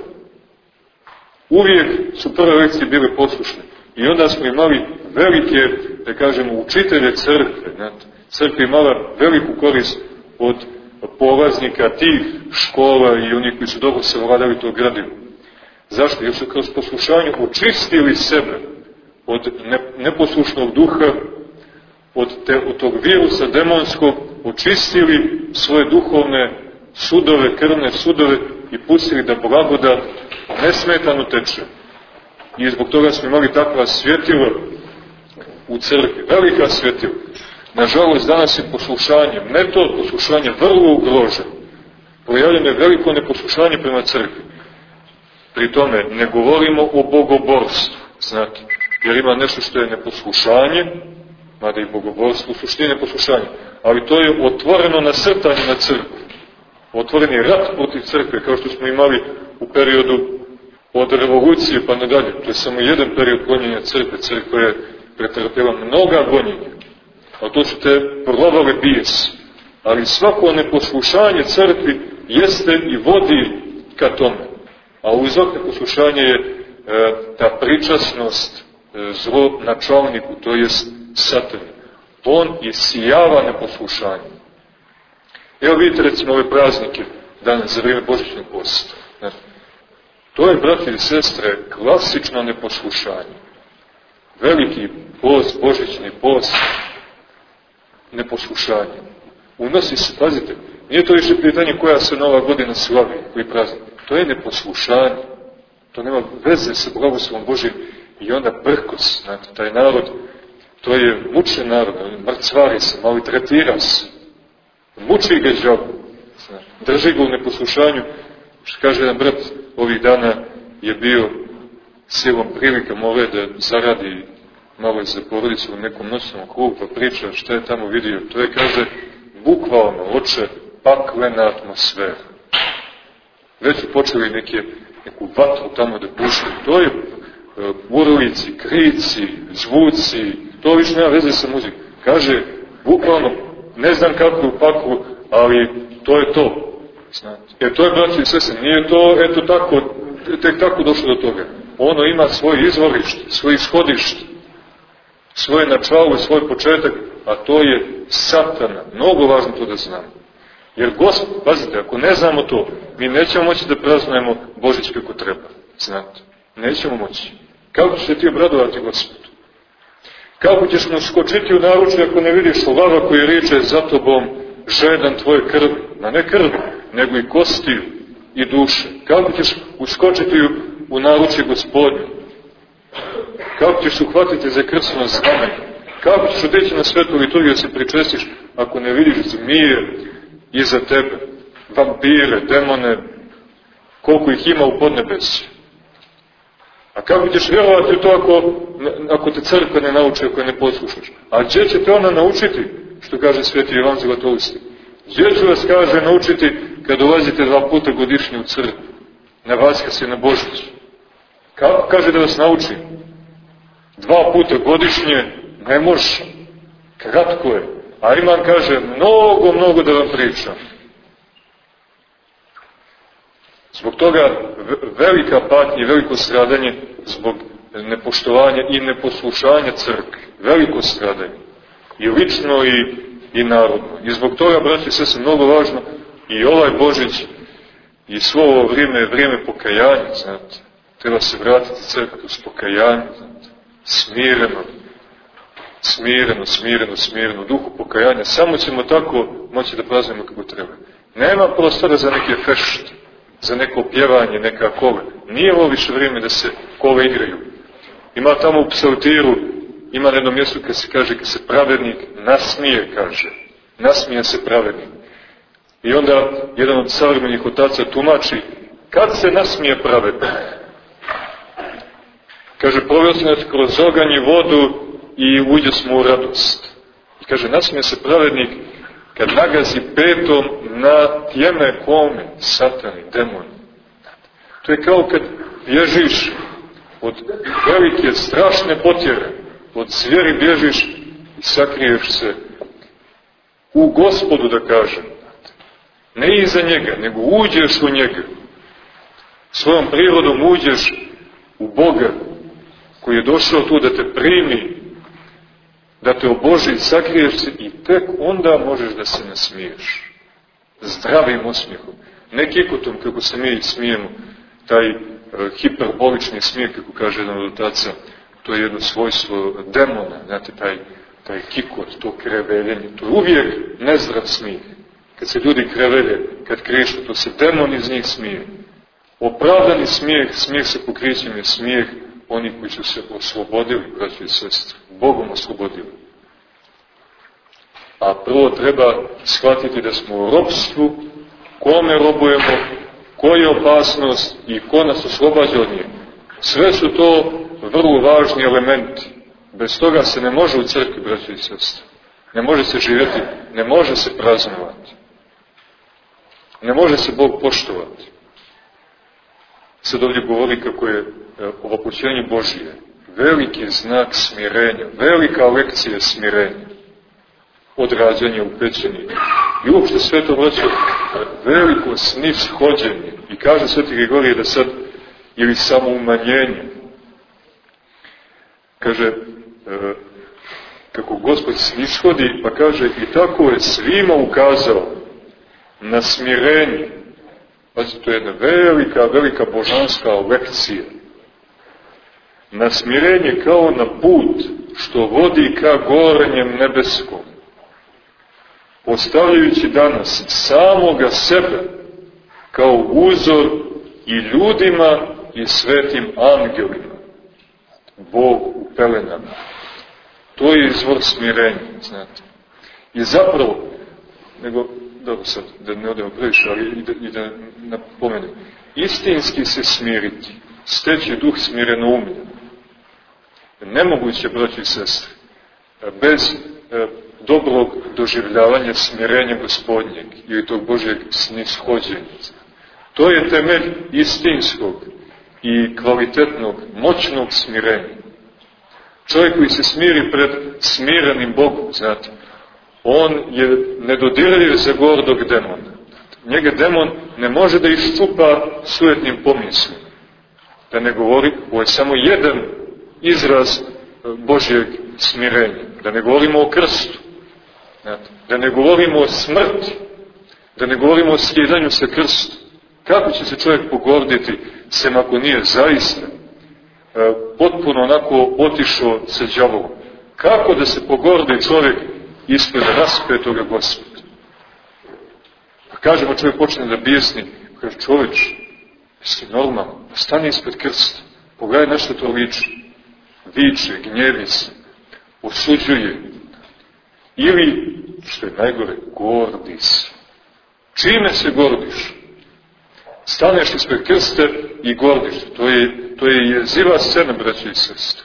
Uvijek su prve lekcije bile poslušne i onda smo imali velike, da kažemo, učitelje crkve. Crkva imala veliku korist od polaznika tih škola i onih koji su dobro savladali to gradivo. Zašto? Jer su kroz poslušanje očistili sebe od neposlušnog duha, od tog virusa demonskog, očistili svoje duhovne sudove, krvne sudove i pustili da blagodat nesmetano teče. I zbog toga smo imali takva svjetila u crkvi, velika svjetila. Nažalost, danas je poslušanje, metod poslušanja vrlo ugrožen. Pojavljeno je veliko neposlušanje prema crkvi. Pri tome ne govorimo o bogoborstvu, znate, jer ima nešto što je neposlušanje, mada i bogoborstvo u suštini neposlušanje, ali to je otvoreno nasrtanje na crkvu. Otvoreni rat protiv crkve, kao što smo imali u periodu od revolucije pa nadalje. To je samo jedan period gonjenja crkve. Crkva je pretrpjela mnoga gonjenja, a to su te provale bijesi. Ali svako neposlušanje crkvi jeste i vodi ka tome. A uzrok neposlušanja je ta pričasnost zlo načalniku, to jest satani. On isijava neposlušanje. Evo vidite recimo ove praznike danas za vrijeme Božićnog posta. To je, brati i sestre, klasično neposlušanje. Veliki post, Božićni post, neposlušanje. Unosi se, pazite, nije to više pitanje koja se Nova godina slavi, koji praznik. To je neposlušanje. To nema veze sa blagoslovom Božim i onda prkos. Znate, taj narod, to je mučen narod, mrcvari se, maltretira se. Muči ga đavo, drži ga u neposlušanju, što kaže jedan brat, ovih dana je bio silom prilika mole da zaradi malo za porodicu u nekom noćnom klubu, pa priča šta je tamo vidio. To je, kaže, bukvalno, oče, paklena atmosfera. Već su počeli neku vatru tamo da puštaju. To je urlici, krici, zvuci, to više nema veze sa muzikom. Kaže, bukvalno, ne znam kako u paklu, ali to je to. Jer to je, braći i sestre, nije to, eto tako, tek tako došlo do toga. Ono ima svoje izvorište, svoje ishodište, svoje načalo, svoj početak, a to je satana. Mnogo važno to da znamo. Jer Gospod, pazite, ako ne znamo to, mi nećemo moći da praznujemo Božić kako treba. Znate, nećemo moći. Kako ćeš se ti obradovati Gospodu? Kako ćeš mu skočiti u naručje ako ne vidiš lava koji riče za tobom žedan tvoje krvi? Ma ne krvi, nego i kostiju i duše. Kako ćeš uskočiti u naručje Gospodnje? Kako ćeš se uhvatiti za krsno znamenje? Kako ćeš otići na svetu liturgiju da se pričestiš ako ne vidiš zmije iza tebe, vampire, demone, koliko ih ima u podnebesju? A kako ćeš vjerovati u to ako te crkva ne nauči, ako je ne poslušaš? A gdje će te ona naučiti, što kaže sveti Ivan Zlatousti? Gdje ću vas, kaže, naučiti kad dolazite 2 puta godišnje u crkvu, na Vaskrs i na Božić? Kako kaže da vas nauči? 2 puta godišnje ne može, kratko je. A Iman kaže, mnogo da vam pričam. Zbog toga velika patnja i veliko stradanje zbog nepoštovanja i neposlušanja crkve. Veliko stradanje. I lično i narodno. I zbog toga, braći i sestre, mnogo važno i ovaj Božić i svo ovo vrijeme pokajanja, znate. Treba se vratiti crkvu s pokajanjem, znate. Smireno, duhu pokajanja. Samo ćemo tako moći da praznujemo kako treba. Nema prostora za neke fešte, za neko pjevanje, neka kole. Nije ovo više vrijeme da se kole igraju. Ima tamo u psaltiru ima na jednom mjestu kad se kaže, kad se pravednik nasmije, kaže. Nasmije se pravednik. I onda jedan od savremenih otaca tumači, kad se nasmije pravednik? Kaže, proveo se nas kroz oganj i vodu i uđe smo u radost. I kaže, nasmije se pravednik kad nagazi petom na tjeme kome? Satani, demoni. To je kao kad bježiš od velike, strašne potjere, od zvijeri bježiš i sakriješ se u Gospodu, da kažem. Ne iza njega, nego uđeš u njega. Svojom prirodom uđeš u Boga, koji je došao tu da te primi, da te oboži, sakriješ se i tek onda možeš da se nasmiješ. Zdravim osmijehom. Ne kikotom, kako se mi smijemo, taj hiperbolični smijeh, kako kaže jedan od otaca, to je jedno svojstvo demona, znate, taj kikot, to kreveljenje, to je uvijek nezdrav smijeh. Kad se ljudi krevelje, kad krišu, to se demon iz njih smije. Opravdani smijeh, smijeh sa pokrićem je smijeh oni koji su se oslobodili, braći i sestre, Bogom oslobodili. A prvo treba shvatiti da smo u ropstvu, kome robujemo, koja je opasnost i ko nas oslobađa od nje. Sve su to vrlo važni elementi. Bez toga se ne može u crkvi, braći i sestre. Ne može se živjeti, ne može se praznovati. Ne može se Bog poštovati. Sad ovdje govori kako je ovopućenje Božije veliki znak smirenja, velika lekcija smirenja, od rađanja u pećini. I uopšte sve to vraća veliko snishođenje. I kaže Sveti Grigorije da sad, ili samo umanjenje, kaže, kako Gospod snishodi, pa kaže, i tako je svima ukazao na smirenje. Znači, to je jedna velika, velika božanska lekcija. Na smirenje kao na put što vodi ka gorenjem nebeskom. Postavljajući danas samoga sebe kao uzor i ljudima i svetim angelima. Bog u pelenama. To je izvor smirenja, znate. I zapravo, nego, dobro sad, da ne odemo previše, ali i da napomenem, istinski se smiriti, steći duh smirenoumlja. Nemoguće, braći i sestre, bez dobrog doživljavanja smirenja Gospodnjeg ili tog Božjeg snishođenja. To je temelj istinskog i kvalitetnog, moćnog smirenja. Čovjek koji se smiri pred smirenim Bogom, znate, on je nedodirljiv za gordog demona. Njega demon ne može da iščupa sujetnim pomislima. Da ne govori, ovo je samo jedan izraz Božjeg smirenja. Da ne govorimo o krstu. Da ne govorimo o smrti. Da ne govorimo o skidanju sa krstom. Kako će se čovjek pogorditi, sem ako nije zaista potpuno onako otišao sa đavolom? Kako da se pogordi čovjek ispred raspetoga Gospoda? Pa kažemo, čovjek počne da bijesni, kaže, čovječ, jesi normalno, stani ispred krsta, pogledaj na što to liči, viče, gnjevi se, osuđuje, ili, što je najgore, gordi se. Čime se gordiš? Staneš ispred krsta i gordiš. To je jeziva scena, braći i sestre.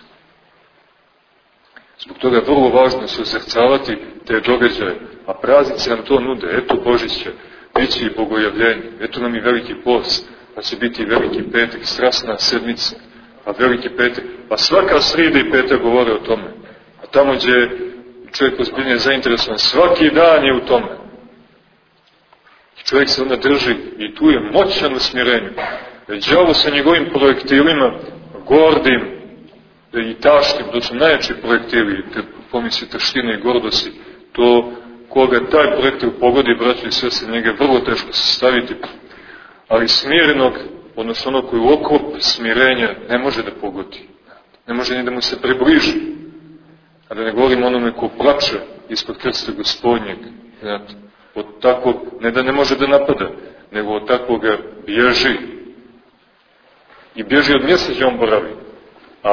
Zbog toga je vrlo važno suzrcavati te događaje, a praznici nam to nude. Eto Božića, bit će i bogojavljenje, eto nam i veliki post, pa će biti i veliki petak, strasna sedmica, a veliki petak, pa svaka sreda i petak govore o tome. A tamo gdje je čovjek ozbiljnije zainteresovan, svaki dan je u tome. Čovjek se onda drži i tu je moćan u smirenju. Đavo sa njegovim projektilima, gordim i taštim, to su najjači projektili, te pomisli taštine i gordosti, to koga taj projektil pogodi, braći i sestre, njega je vrlo teško sastaviti, ali smirenog, odnosno ono koji u oklop smirenja ne može da pogodi. Ne može ni da mu se približi. A da ne govorim onome ko plače ispod krsta Gospodnjeg, znate. Od takvog, ne da ne može da napada, nego od takvoga bježi. I bježi od mjesta gdje on boravi. A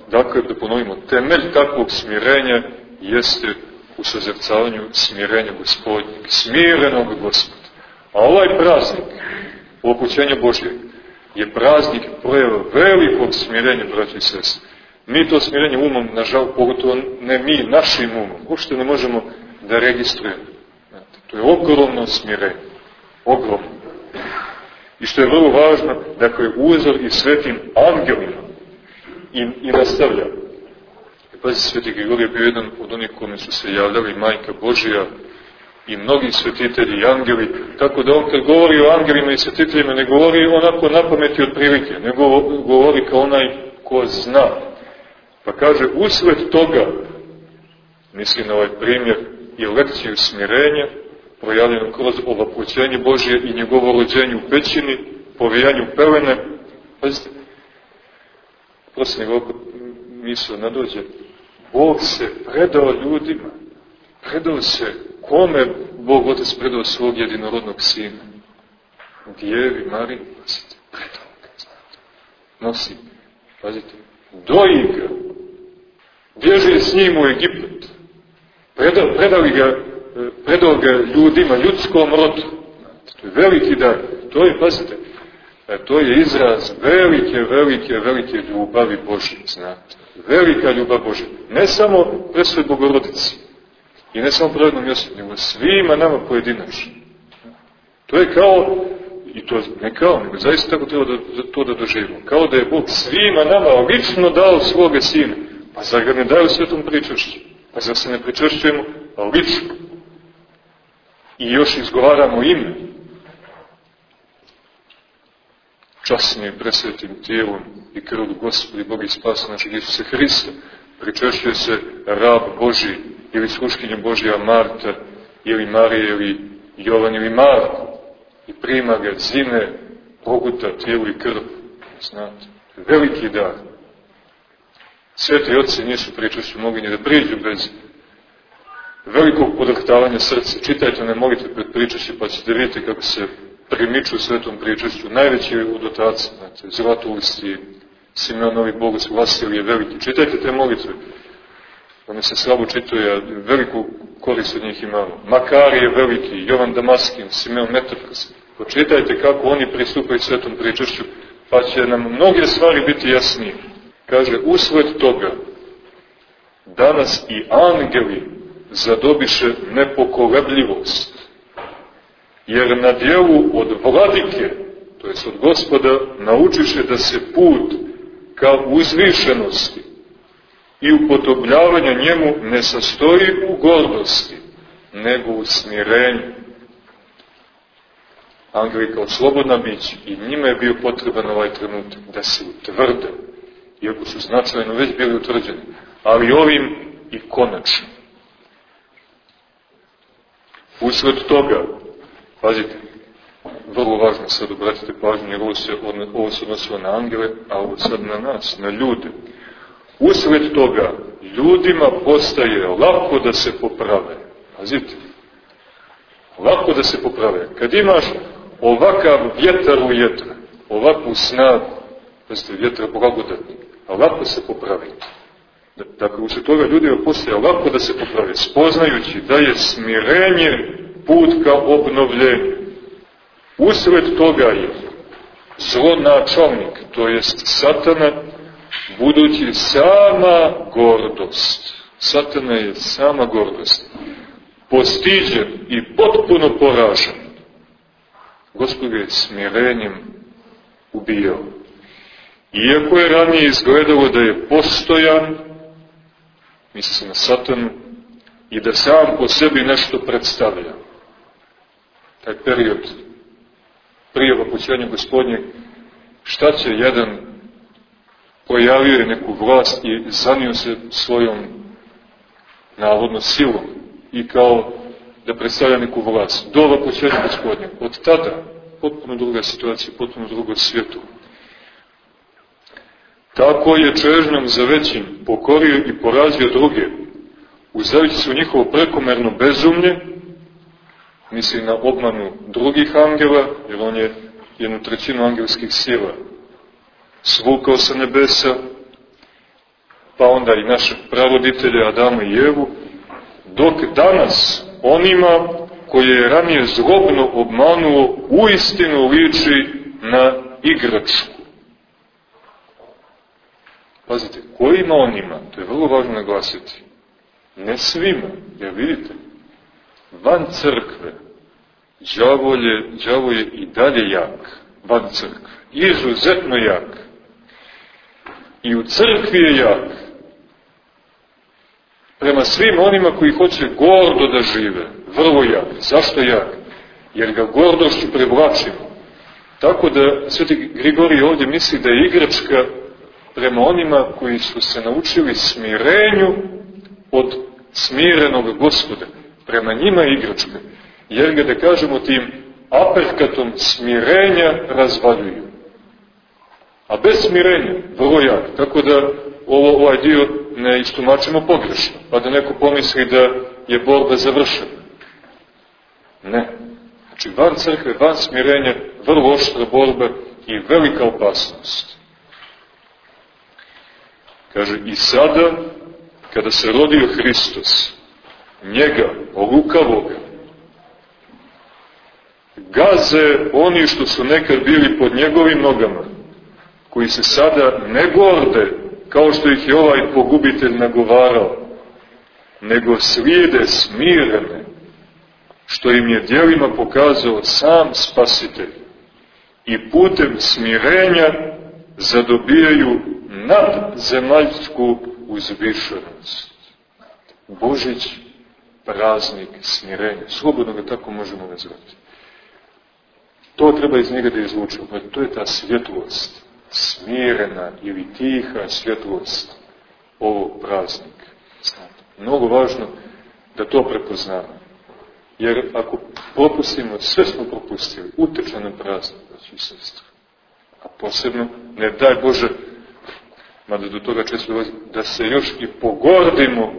Dakle, da ponovimo, temelj takvog smirenja jeste u sazrcavanju smirenja Gospodnjeg, smirenog Gospoda. A ovaj praznik, upućenja Božjeg, je praznik projeva velikog smirenja, braći i sestre. Mi to smirenje umom, nažal, pogotovo ne mi, našim umom, uopšte ne možemo da registrujemo. To je ogromno smirenje. Ogromno. I što je vrlo važno, dakle, uzor i svetim angelima i nastavlja. Pazi, sveti Grigorije bio jedan od onih kome su se javljali Majka Božija i mnogi svetitelji i angeli, tako da on kad govori o angelima i svetiteljima ne govori onako napameti od prilike, nego govori kao onaj ko zna. Pa kaže, usled toga, misli na ovaj primjer i lekciju smirenja, projavljeno kroz ovapućenje Božje i njegovo rođenje u pećini, povijanju pelene. Pazite, prosim nego misao nadođe, Bog se predao ljudima, predao se kome Bog Otac predao svog jedinorodnog sina? Djevi Mariji, pazite, predao ga, znate, nosi, pazite, doji ga, bježe s njim u Egipat, predao ga ljudima, ljudskom rodu. To je veliki dar. To je, pazite, to je izraz velike ljubavi Božje, znate. Velika ljubav Božja. Ne samo Presvetoj Bogorodici i ne samo pravednom Josipu, nego svima nama pojedinačno. To je kao, i to ne kao, nego zaista tako treba to da doživimo. Kao da je Bog svima nama lično dao svoga sina. Pa zar ga ne daju svetom pričašću? Pa zar se ne pričašćujemo lično? I još izgovaramo ime. Časnim presvetim tijelom i krvlju Gospodi Boga i spasa našeg Isusa Hrista pričešćuje se rab Božji ili sluškinja Božja Marta ili Marija ili Jovan ili Marko i prima ga zime poguta tijelu i krv. Znate, veliki dar. Sveti oci nisu pričešću mogli ni da priđu bez velikog podrhtavanja srca. Čitajte ne molite pred pričešću pa ćete vidjeti kako se primiču svetom pričešću. Najveći od otaca, znate, Zlatoust i Simeonovi Bogoslov Vasilije veliki. Čitajte te molitve. One se slabo čitaju, a veliku korist od njih imamo. Makarije veliki, Jovan Damaskin, Simeon Metafras. Počitajte kako oni pristupaju svetom pričešću, pa će nam mnoge stvari biti jasnije. Kaže, usled toga danas i angeli zadobiše nepokolebljivost, jer na dijelu od vladike, to jest od Gospoda, naučiše da se put ka uzvišenosti i upodobljavanja njemu ne sastoji u gordosti, nego u smirenju. Angeli kao slobodna bića i njima je bio potreban ovaj trenutak da se utvrde, iako su značajno već bili utvrđeni, ali ovim i konačno. Usled toga, pazite, vrlo važno sad obratite pažnju, jer ovo se odnosilo na angele, a ovo sad na nas, na ljude. Usled toga, ljudima postaje lako da se poprave. Pazite, lako da se poprave. Kad imaš ovakav vjetar u jetra, ovakvu snagu, pazite, vjetra blagodatnik, a lako se popravi. Dakle, usled toga ljudima postaje lako da se poprave, spoznajući da je smirenje put ka obnovljenju. Usled toga je zlonačalnik, to jest Satana, budući sama gordost. Satana je sama gordost. Postiđen i potpuno poražen. Gospod ga je smirenjem ubijao. Iako je ranije izgledalo da je postojan, misli se na Satanu, i da sam po sebi nešto predstavlja. Taj period prije vapućenja Gospodnjeg, šta će jedan pojavio je neku vlast i zanio se svojom navodno silom i kao da predstavlja neku vlast. Do vapućenja Gospodnjeg. Od tada potpuno druga situacija, potpuno drugo svijetu. Tako je čežnjom za većim pokorio i porazio druge, uzavići se u njihovo prekomerno bezumlje, misli na obmanu drugih angela, jer on je 1/3 angelskih sila svukao sa nebesa pa onda i naše praroditelje Adama i Evu, dok danas onima koje je ranije zlobno obmanuo uistinu liči na igračku. Pazite, kojima onima, to je vrlo važno naglasiti, ne svima, jer vidite, van crkve đavo je i dalje jak, van crkve, izuzetno jak. I u crkvi je jak, prema svim onima koji hoće gordo da žive, vrlo jak. Zašto jak? Jer ga gordošću prevlačimo. Tako da Sveti Grigorij ovdje misli da je igračka prema onima koji su se naučili smirenju od smirenog Gospoda. Prema njima je igračka, jer ga, da kažemo, tim aperkatom smirenja razvaljuju. A bez smirenja, vrlo jak. Tako da ovaj dio ne istumačimo pogrešno, pa da neko pomisli da je borba završena. Ne. Znači, van crkve, van smirenja, vrlo oštra borba i velika opasnost. Kaže, i sada, kada se rodio Hristos, njega, lukavoga, gaze oni što su nekad bili pod njegovim nogama, koji se sada ne gorde, kao što ih je ovaj pogubitelj nagovarao, nego slijede smirene, što im je djelima pokazao sam Spasitelj, i putem smirenja zadobijaju nadzemaljsku uzvišenost. Božić, praznik smirenja, slobodno ga tako možemo nazvati. To treba iz njega da izvučemo, to je ta svjetlost, smirena ili tiha svjetlost ovog praznika. Mnogo važno da to prepoznamo. Jer ako propustimo, sve smo propustili, uteče nam praznik, braći i sestre. A posebno, ne daj Bože, mada do toga često dolazi, da se još i pogordimo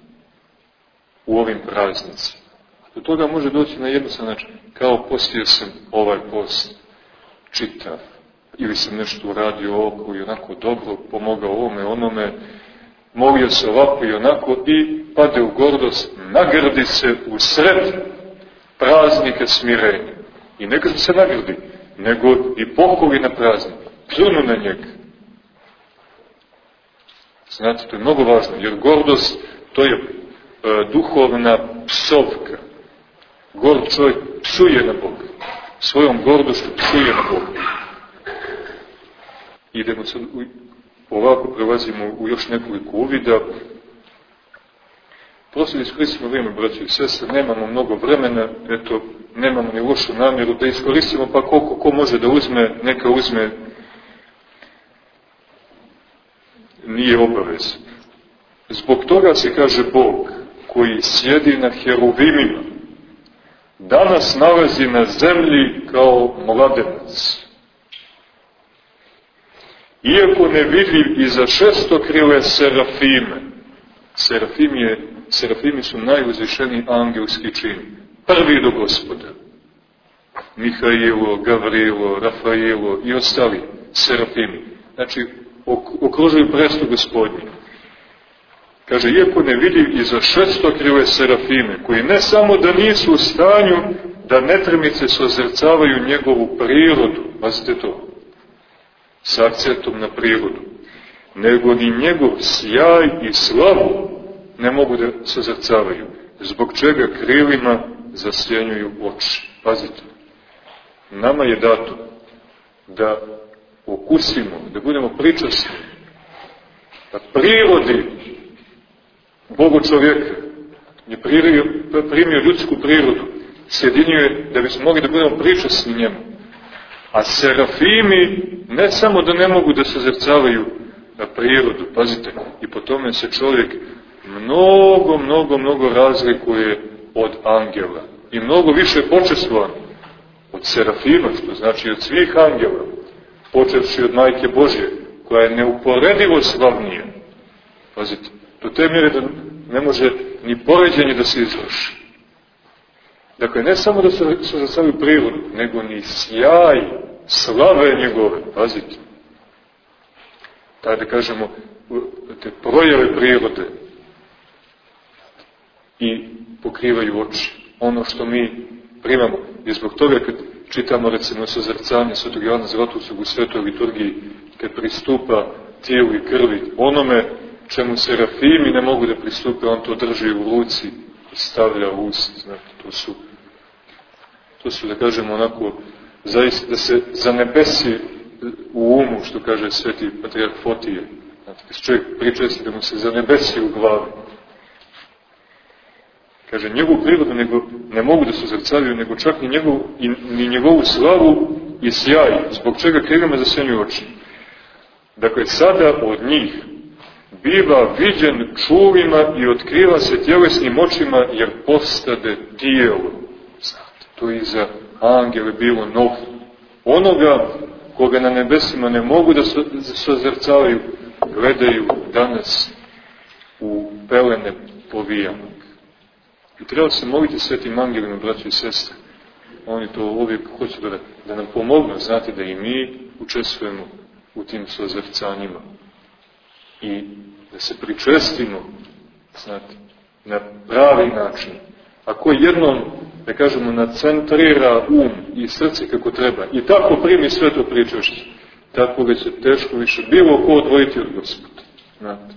u ovim praznicima. Do toga može doći na jednostavan način, kao postio sam ovaj post, čitav, ili sam nešto uradio ovako i onako dobro, pomogao ovome, onome, molio se ovako i onako i pade u gordost, nagrdi se u sred praznika smirenja. I neka se nagrdi, nego i pokoli na praznik, pljunu na njega. Znate, to je mnogo važno, jer gordost, to je duhovna psovka. Gord čovjek psuje na Boga. Svojom gordošću psuje na Boga. Idemo sad, ovako prelazimo u još nekoliko uvida. Prosto iskoristimo vrijeme, braći i sestre, nemamo mnogo vremena, eto, nemamo ni lošu namjeru da iskoristimo, pa koliko ko može da uzme, neka uzme, nije obavez. Zbog toga se kaže Bog, koji sjedi na heruvimima, danas nalazi na zemlji kao mladenac. Iako ne vidljiv iza šestokrile serafime, serafimi su najuzvišeniji angelski čin, prvi do Gospoda. Mihailo, Gavrilo, Rafailo i ostali serafimi. Znači, okružuju presto Gospodnji. Kaže, iako ne vidljiv iza šestokrile serafime, koji ne samo da nisu u stanju da netrmice sozrcavaju njegovu prirodu, pazite to, s akcentom na prirodu, nego ni njegov sjaj i slavu ne mogu da sozrcavaju, zbog čega krilima zasjenjuju oči. Pazite, nama je dato da okusimo, da budemo pričasni, da prirodi Bogu čovjeka je primio ljudsku prirodu, sjedinjuje da bismo mogli da budemo pričasni njemu. A serafimi ne samo da ne mogu da sozrcavaju na prirodu, pazite, i po tome se čovjek mnogo razlikuje od angela. I mnogo više počestvovan od serafima, što znači od svih angela, počevši od Majke Božje, koja je neuporedivo slavnija. Pazite, do te mjere da ne može ni poređenje da se izvrši. Dakle, ne samo da se sozrcavaju prirodu, nego ni sjaj slave njegove, pazite. Tako da kažemo, te projave prirode i pokrivaju oči. Ono što mi primamo. I zbog toga kad čitamo recimo sazrcanje Svetog Jovana Zlatoustog u Svetoj liturgiji, kad pristupa tijelu i krvi, onome čemu serafimi ne mogu da pristupe, on to drži u ruci i stavlja u usta. Znate, to su, da kažemo onako, zaista da se zanebesi u umu, što kaže sveti patrijarh Fotije. Znate, kad čovjek pričesti da mu se zanebesi u glavi. Kaže, njegovu prirodu ne mogu da sazrcavaju, nego čak ni njegovu slavu i sjaj, zbog čega krilima zasenjuju oči. Dakle, sada od njih biva viđen čulima i otkriva se tjelesnim očima, jer postade tijelo. Znate, to je i za angele bilo novo. Onoga koga na nebesima ne mogu da sazrcavaju, gledaju danas u pelene povijanog. I treba se moliti svetim angelima, braći i sestre. Oni to uvijek hoće da nam pomognu, znate, da i mi učestvujemo u tim sazrcanjima. I da se pričestimo, znate, na pravi način. Ako jednom, da kažemo, nacentrira um i srce kako treba i tako primi sve to pričešće, tako ga će teško više bilo ko odvojiti od Gospoda. Znate.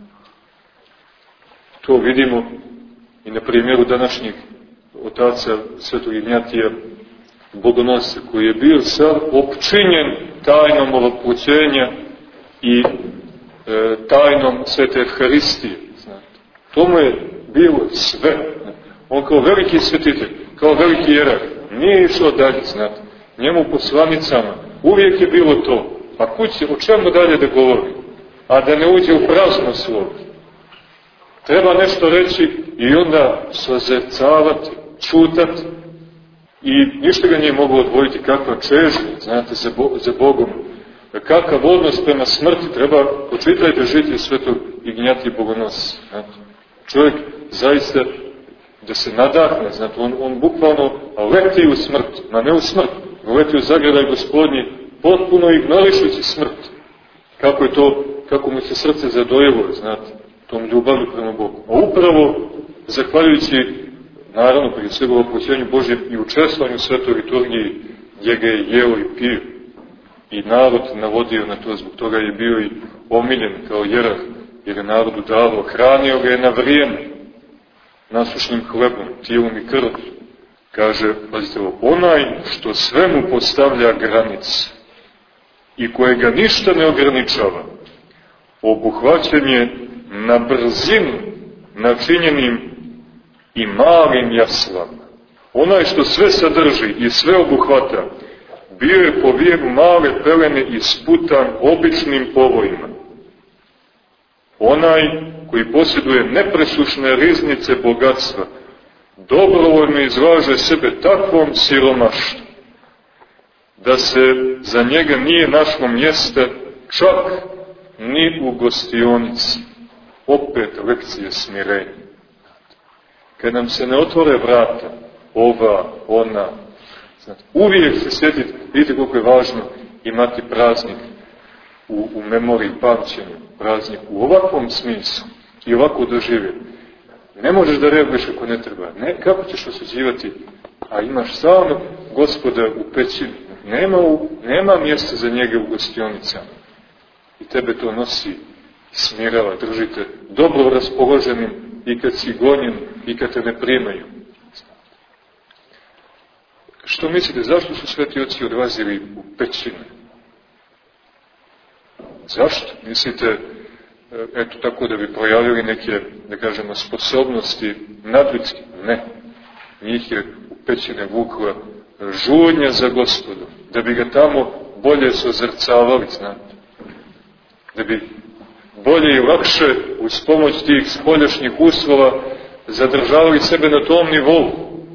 To vidimo i na primjeru današnjeg otaca Svetog Ignjatija Bogonosca, koji je bio sav opčinjen tajnom ovoploćenja i tajnom Svete Evharistije. Znate. To mu je bilo sve. On kao veliki svetitelj, kao veliki jerarh, nije išao dalje, znate. Njemu po slanicama uvijek je bilo to. A kući, o čemu dalje da govori? A da ne uđe u prazno slovo. Treba nešto reći i onda sazrcavati, čutati. I ništa ga nije moglo odvojiti, kakva čežnja, znate, za Bogom. Kakav odnos prema smrti, treba, počitajte žitije Svetog Ignjatija Bogonosca. Čovjek zaista da se nadahne, znate, on bukvalno leti u smrt, ma ne u smrt, leti u zagrljaj Gospodnji, potpuno ignorišući smrt. Kako mu se srce zadojilo, znate, tom ljubavi prema Bogu. A upravo, zahvaljujući, naravno, prije svega ovoploćenju Božjem i učestvovanju u Svetoj liturgiji, gdje ga je jeo i pio, i narod navodio na to, zbog toga je bio i omiljen kao jerarh, jer je narodu dalo, hranio ga je na vrijeme, nasušnim hlebom, tijelom i krvom. Kaže, pazite ovo, onaj što svemu postavlja granice i kojega ništa ne ograničava, obuhvaćen je na brzinu načinjenim i malim jaslama. Onaj što sve sadrži i sve obuhvata, bio je po vijeru male pelene isputan običnim povojima. Onaj koji posjeduje nepresušne riznice bogatstva, dobrovoljno izlaže sebe takvom siromaštvu, da se za njega nije našlo mjesta čak ni u gostionici. Opet lekcije smirenja. Kad nam se ne otvore vrata, ova, ona, znate, uvijek se sjetiti, vidite koliko je važno imati praznik u memoriji, pamćenju, praznik u ovakvom smislu i ovako doživjeti. Ne možeš da reaguješ ako ne treba. Ne, kako ćeš osuđivati? A imaš stalno Gospoda u pećini. Nema mjesta za njega u gostionicama. I tebe to nosi, smirava, držite dobro raspoloženim i kad si gonjen i kad te ne primaju. Što mislite, zašto su sveti oci odlazili u pećine? Zašto? Mislite, eto tako da bi projavili neke, da kažemo, sposobnosti nadljudske? Ne. Njih je u pećine vukla žudnja za Gospodom, da bi ga tamo bolje sozrcavali, znate. Da bi bolje i lakše, uz pomoć tih spoljašnjih uslova, zadržavali sebe na tom nivou.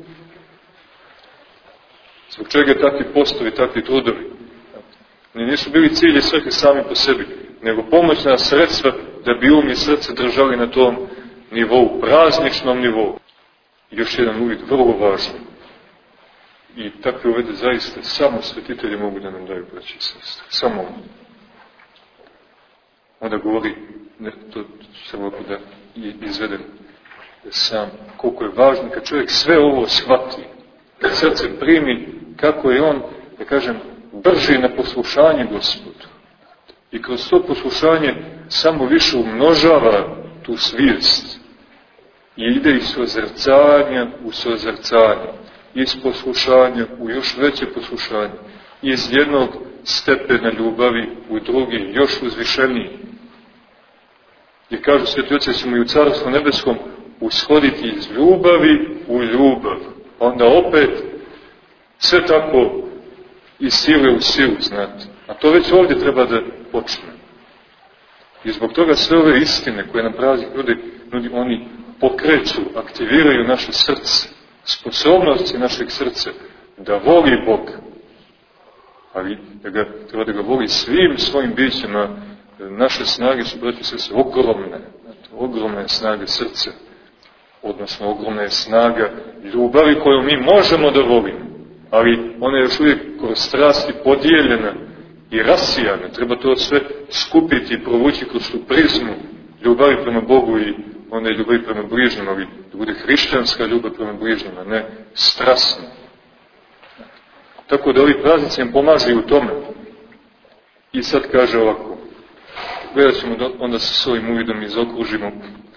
Zbog čega takvi postovi, takvi trudovi? Nisu bili cilji svrhe sami po sebi, nego pomoćna sredstva da bi um i srce držali na tom nivou, prazničnom nivou. Još jedan uvid, vrlo važan. I takve uvede zaista samo svetitelji mogu da nam daju, braći i sestre. Samo on. Onda govori, to se mogu da izvedem sam, koliko je važno kad čovjek sve ovo shvati, kad srcem primi, kako je on, da kažem, brži na poslušanje Gospodu. I kroz to poslušanje samo više umnožava tu svijest. I ide iz sozrcanja u sozrcanje, iz poslušanja u još veće poslušanje, iz jednog stepena ljubavi u drugi, još uzvišeniji. Jer kažu sveti oci, ćemo i u Carstvu nebeskom ushoditi iz ljubavi u ljubav. Onda opet sve tako iz sile u silu, znate. A to već ovdje treba da počne. I zbog toga sve ove istine koje nam praznik ljudi, oni pokreću, aktiviraju naše srce, sposobnosti našeg srca da voli Boga. Ali treba da ga voli svim svojim bićima. Naše snage su, braći i sestre, ogromne. Ogromna je snaga srca, odnosno ogromna je snaga ljubavi koju mi možemo da volimo. Ali ona je još uvijek kroz strasti podijeljena i rasijana. Treba to sve skupiti i provući kroz tu prizmu ljubavi prema Bogu i onda je ljubavi prema bližnjima, ali da bude hrišćanska ljubav prema bližnjima, ne strasna. Tako da ovi praznici nam pomažu i u tome. I sad kaže ovako, gledat ćemo onda sa svojim uvidom izokružimo,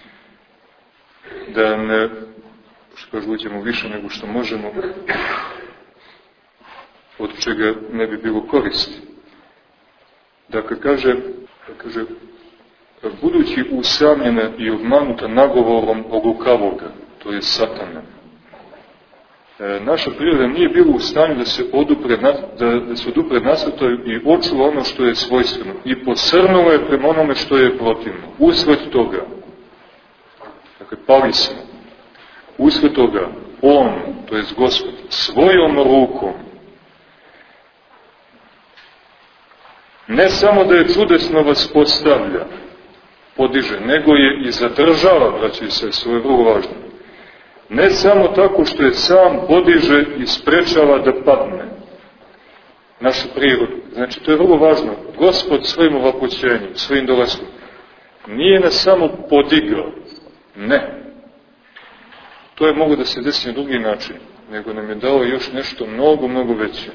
da ne, što kažu, uđemo više nego što možemo, od čega ne bi bilo koristi. Dakle, kaže, budući usamljena i obmanuta nagovorom od lukavoga, to je Satana, naša priroda nije bila u stanju da se odupre nasrtaju i očuva ono što je svojstveno i posrnula je prema onome što je protivno. Usled toga, dakle, pali smo, usled toga, on, to je Gospod, svojom rukom, ne samo da je čudesno vas postavlja, podiže, nego je i zadržava, braći i sestre, ovo je vrlo važno. Ne samo tako što je sam podiže i sprečava da padne našu prirodu. Znači, to je vrlo važno. Gospod svojim ovapućenjem, svojim dolaskom, nije nas samo podigao, ne. To je mogo da se desi na drugi način, nego nam je dao još nešto mnogo, mnogo veće.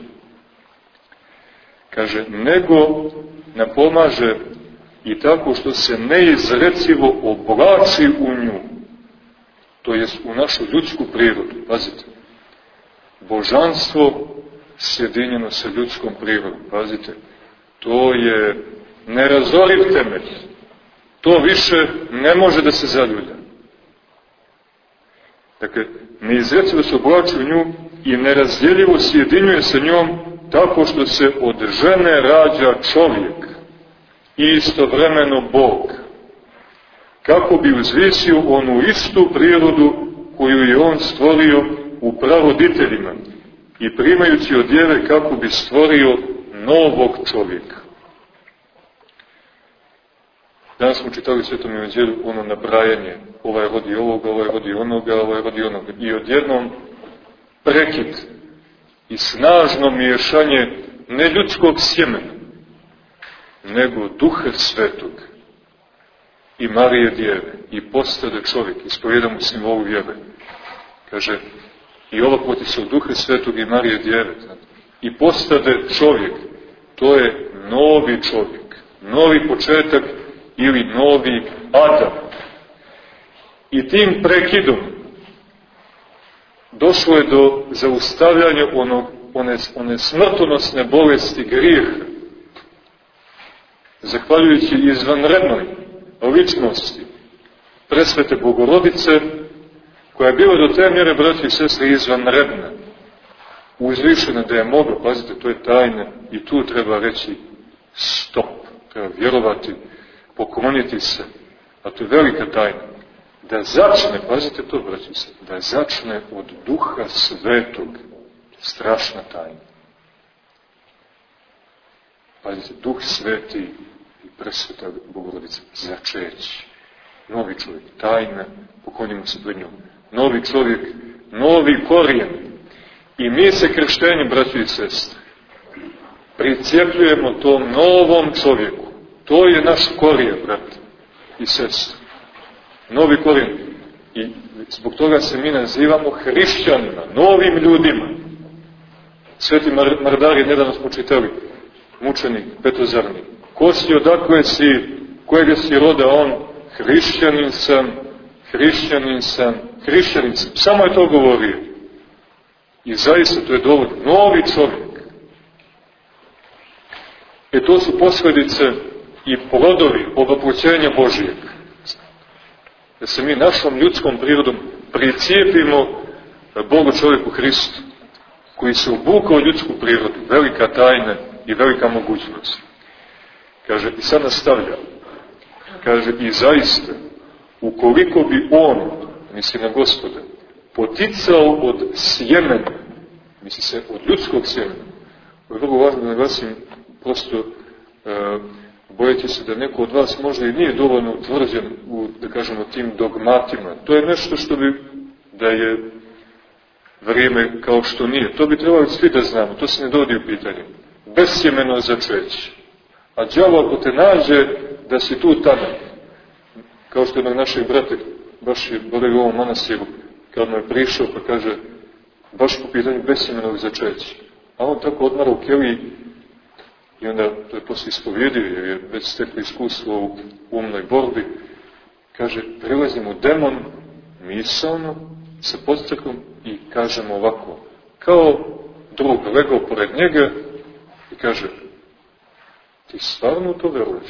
Kaže, nego nam pomaže i tako što se neizrecivo oblači u nju, to jest u našu ljudsku prirodu. Pazite, božanstvo sjedinjeno sa ljudskom prirodom, pazite, to je nerazoriv temelj, to više ne može da se zaljulja. Dakle, neizrecivo se oblači u nju i nerazdjeljivo sjedinjuje sa njom tako što se od žene rađa čovjek i istovremeno Bog, kako bi uzvisio onu istu prirodu koju je on stvorio u praroditeljima i primajući od djeve kako bi stvorio novog čovjeka. Danas smo čitali u Svetom evanđelju ono nabrajanje, ovaj rodi ovoga, ovaj rodi onoga, ovaj rodi onoga, i odjednom prekid i snažno miješanje ne ljudskog sjemena, nego Duha Svetog i Marije Djeve i postade čovjek, ispovjeda mu simbolu vjere. Kaže, i ovo poti se od Duha Svetog i Marije Djeve i postade čovjek, to je novi čovjek, novi početak ili novi Adam. I tim prekidom došlo je do zaustavljanja one smrtonosne bolesti grijeha, zahvaljujući izvanrednoj ličnosti presvete Bogorodice, koja je bila do te mjere, braći i sestre, izvanredna, uzvišena da je mogla, pazite, to je tajna i tu treba reći stop, treba vjerovati, pokloniti se, a to je velika tajna, da začne, pazite to, braći i sestre, da začne od Duha Svetog, strašna tajna. Pazite, Duh Sveti i presveta Bogorodica, začeći, novi čovjek, tajna, poklonimo se pred njom, novi čovjek, novi korijen. I mi se krštenjem, braći i sestre, pricijepljujemo tom novom čovjeku. To je naš korijen, brate. i sestre. Novi Korint. I zbog toga se mi nazivamo hrišćanima, novim ljudima. Sveti Mardari, nedavno smo čitali, mučenik, petozarni. Ko si, odakle si, kojega si roda? On, hrišćanin sam. Samo je to govorio. I zaista to je dovoljno. Novi čovjek. To su posljedice i plodovi ovapućenja Božijeg. Da se mi našom ljudskom prirodom pricijepimo Bogu čovjeku Hristu, koji se obukao ljudsku prirodu, velika tajna i velika mogućnost. Kaže, i sad nastavlja, kaže, i zaista, ukoliko bi on, misli na Gospoda, poticao od sjemena, misli se od ljudskog sjemena, je vrlo važno da naglasim, prosto bojite se da neko od vas možda i nije dovoljno utvrđen u, da kažemo, tim dogmatima. To je nešto što bi, da je vrijeme kao što nije. To bi trebali svi da znamo, to se ne dovodi u pitanje. Besjemeno začeće. A đavo ako te nađe da si tu tamo, kao što jednog našeg brata, baš je boravio u ovom manastiru, kad mu je prišao pa kaže, baš po pitanju besjemenog začeća. A on tako odmara u keliji i onda to je posle ispovjedio, jer je već stekli iskustvo u umnoj borbi. Kaže, prilazimo demon misalno sa podstrekom i kažemo ovako, kao drug legao pored njega i kaže, ti stvarno to veruješ?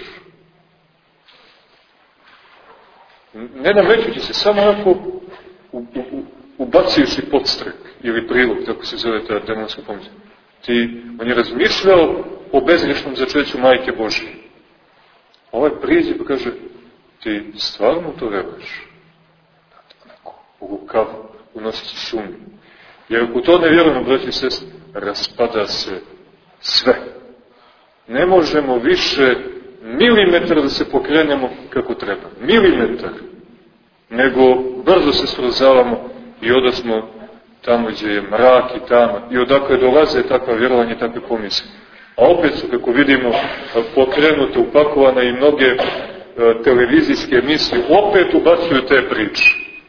Ne namećući se, samo onako ubacijući podstrek ili prilog, tako se zove ta demonska pomoć. On je razmišljao o bezgrešnom začeću Majke Božije. Ovaj priđe pa kaže, ti stvarno to veruješ? Onako, u rukavu, unosit sumnju. Jer ako to ne vjerujemo, braći i sestri, raspada se sve. Ne možemo više milimetar da se pokrenemo kako treba. Milimetar. Nego brzo se srozavamo i odasmo tamo gdje je mrak i tama. I odakle dolaze takva vjerovanja i takve pomisli. A opet su, kako vidimo, pokrenute, upakovane i mnoge televizijske emisije, opet ubacuju te priče.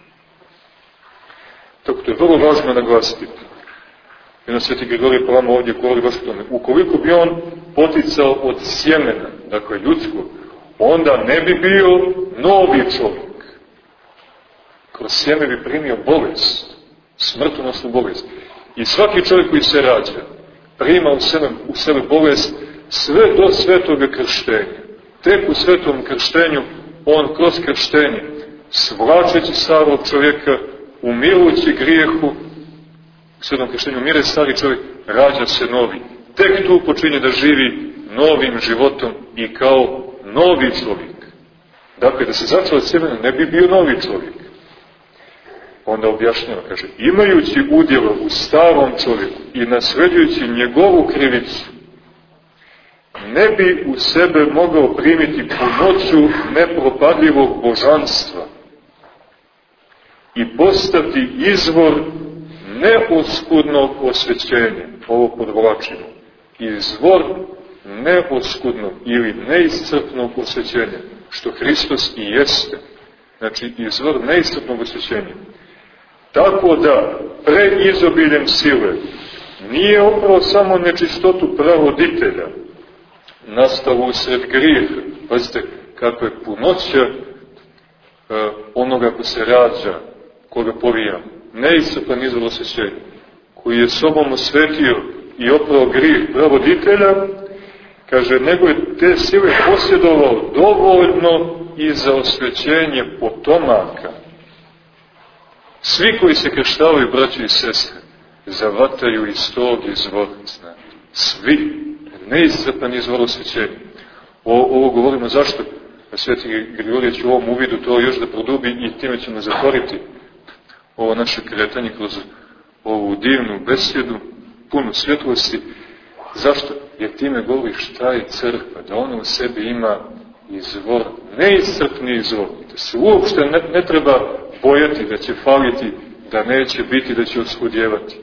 Tako to je vrlo važno naglasiti. Jedan Sveti Grigorije Palama ovdje govori baš o tome. Ukoliko bi on poticao od sjemena, dakle ljudskog, onda ne bi bio novi čovjek. Kroz sjeme bi primio bolest, smrtonosnu bolest. I svaki čovjek koji se rađa, prima u sebe bolest sve do svetoga krštenja. Tek u svetom krštenju, on kroz krštenje, svlačeći starog čovjeka, umirujući grijehu, u svetom krštenju umire stari čovjek, rađa se novi. Tek tu počinje da živi novim životom i kao novi čovjek. Dakle, da se začeo od sjemena, ne bi bio novi čovjek. Onda objašnjava, kaže, imajući udjelo u starom čovjeku i nasleđujući njegovu krivicu, ne bi u sebe mogao primiti punoću nepropadljivog božanstva i postati izvor neoskudnog osvećenja, ovo podvlačimo, izvor neoskudnog ili neiscrpnog osvećenja, što Hristos i jeste, znači izvor neiscrpnog osvećenja. Tako da, preizobiljem sile, nije opravo samo nečistotu pravoditelja, nastavu usred grijeha. Pazite, kako je punoća onoga ko se rađa, koga povija, neiscrpan izvor osvećenja, koji je sobom osvetio i opravo grijeh pravoditelja, kaže, nego je te sile posjedovao dovoljno i za osvećenje potomaka. Svi koji se krštavaju, braći i sestre, zavataju iz tog izvora. Svi, neiscrpan izvor osvećenja. Ovo govorimo zašto? Sveti Grigorije će u ovom uvidu to još da produbi i time ćemo zatvoriti ovo naše kretanje kroz ovu divnu besjedu, punu svjetlosti. Zašto? Jer time govori šta je crkva, da ona u sebi ima izvor, neiscrpni izvor. Da se uopšte ne treba bojati da će faliti, da neće biti, da će oskudjevati.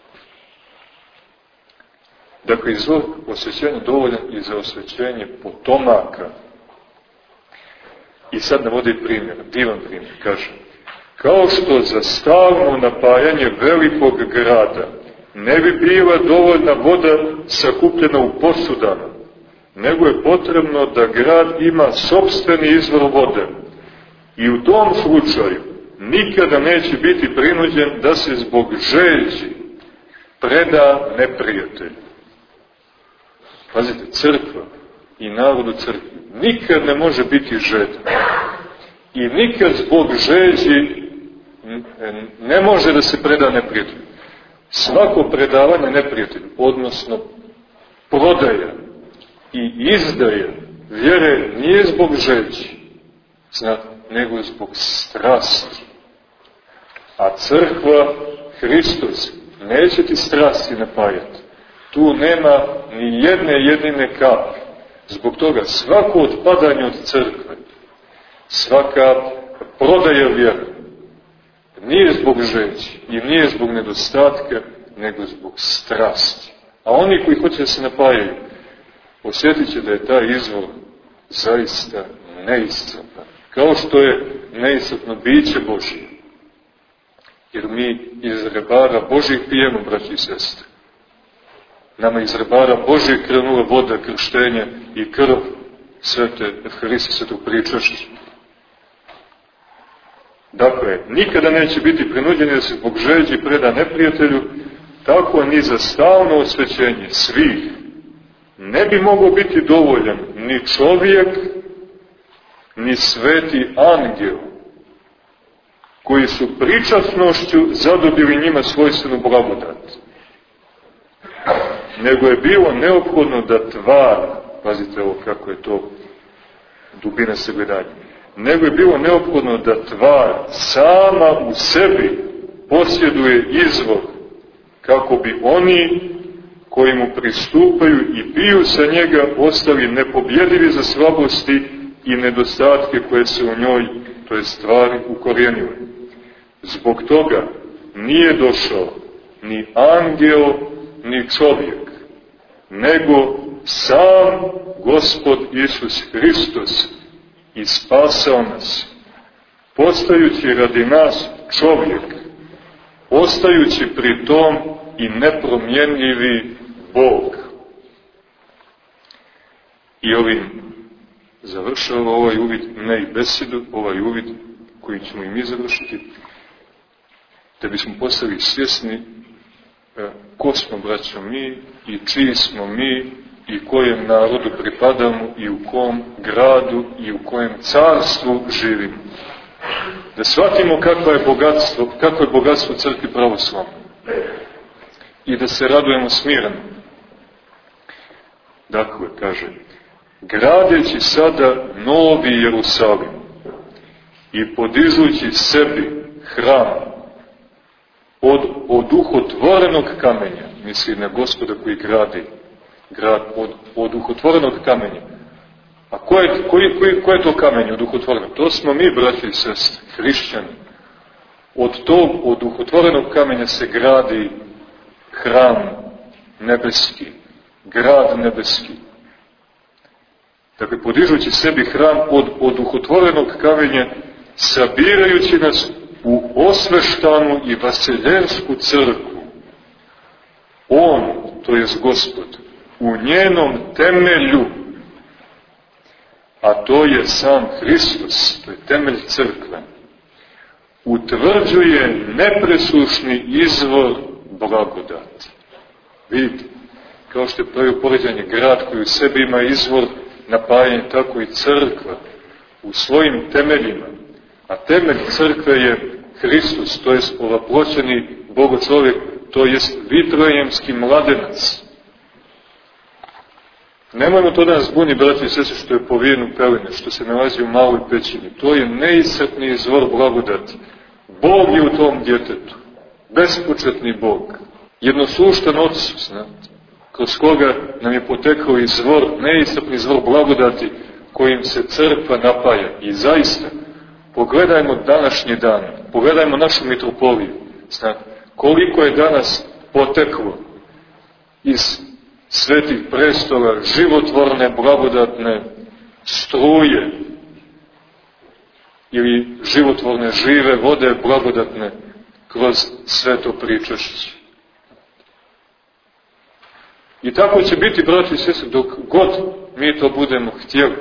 Dakle, izvor osvećenja dovoljan i za osvećenje potomaka. I sad navodi primjer, divan primjer, kaže: kao što za stalno napajanje velikog grada ne bi bila dovoljna voda sakupljena u posudama, nego je potrebno da grad ima sopstveni izvor vode. I u tom slučaju nikada neće biti prinuđen da se zbog žeđi preda neprijatelju. Pazite, crkva i narod u crkvi nikad ne može biti žedan. I nikad zbog žeđi ne može da se preda neprijatelju. Svako predavanje neprijatelju, odnosno prodaja i izdaja vjere, nije zbog žeđi, nego zbog strasti. A crkva, Hristos, neće ti strasti napajati. Tu nema ni jedne jedine kapi. Zbog toga svako otpadanje od crkve, svaka prodaja vjere, nije zbog žeđi i nije zbog nedostatka, nego zbog strasti. A oni koji hoće da se napajaju, osjetit će da je taj izvor zaista neiscrpan. Kao što je neiscrpno biće Božije. Jer mi iz rebara Božih pijemo, braći i sestre. Nama iz rebara Božih krenula voda krštenja i krv svete Evharistije, svetog pričašća. Dakle, nikada neće biti prinuđeni da se zbog žeđi preda neprijatelju, tako ni za stalno osvećenje svih ne bi mogao biti dovoljan ni čovjek, ni sveti angel, koji su pričasnošću zadobili njima svojstvenu blagodat. Nego je bilo neophodno da tvar, pazite ovo kako je to dubina sagledanja, nego je bilo neophodno da tvar sama u sebi posjeduje izvor, kako bi oni koji mu pristupaju i piju sa njega ostali nepobjedivi za slabosti i nedostatke koje se u njoj, to je stvari, ukorijenile. Zbog toga nije došao ni angel, ni čovjek, nego sam Gospod Isus Hristos i spasao nas, postajući radi nas čovjek, ostajući pri tom i nepromjenljivi Bog. I ovim završava ovaj uvid, ne i besedu, ovaj uvid koji ćemo i mi završiti, da bismo postali svjesni ko smo, braćo, mi i čiji smo mi i kojem narodu pripadamo i u kom gradu i u kojem carstvu živimo. Da shvatimo kakvo je bogatstvo crkvi pravoslavne i da se radujemo smireno. Dakle, kaže, gradeći sada novi Jerusalim i podižući sebi hram od oduhotvorenog kamenja, misli na Gospoda koji gradi grad od oduhotvorenog kamenja. A ko je to kamenje oduhotvoreno? To smo mi, braći i sestre, hrišćani. Od tog oduhotvorenog kamenja se gradi hram nebeski, grad nebeski. Dakle, podižući sebi hram od oduhotvorenog kamenja, sabirajući nas u osveštanu i vaseljensku crkvu. On, to je Gospod, u njenom temelju, a to je sam Hristos, to je temelj crkve, utvrđuje nepresušni izvor blagodati. Vidite, kao što je pravio poređanje, grad koji u sebi ima izvor napajanja, tako i crkva u svojim temeljima. A temelj crkve je Hristos, to je ovaploćeni Bogočovjek, to je vitrojemski mladenac. Nemojmo to da nas zbuni, braći i sestre, što je povijen u peline, što se nalazi u maloj pećini. To je neiscrpni izvor blagodati. Bog je u tom djetetu. Bespočetni Bog. Jednosuštan Otcu, znate, kroz koga nam je potekao izvor, neiscrpni izvor blagodati, kojim se crkva napaja. I zaista, pogledajmo današnji dan, pogledajmo našu mitropoliju, znate, koliko je danas poteklo iz svetih prestola životvorne, blagodatne struje, ili životvorne, žive vode, blagodatne, kroz sveto pričašće. I tako će biti, braći i sestre, dok god mi to budemo htjeli.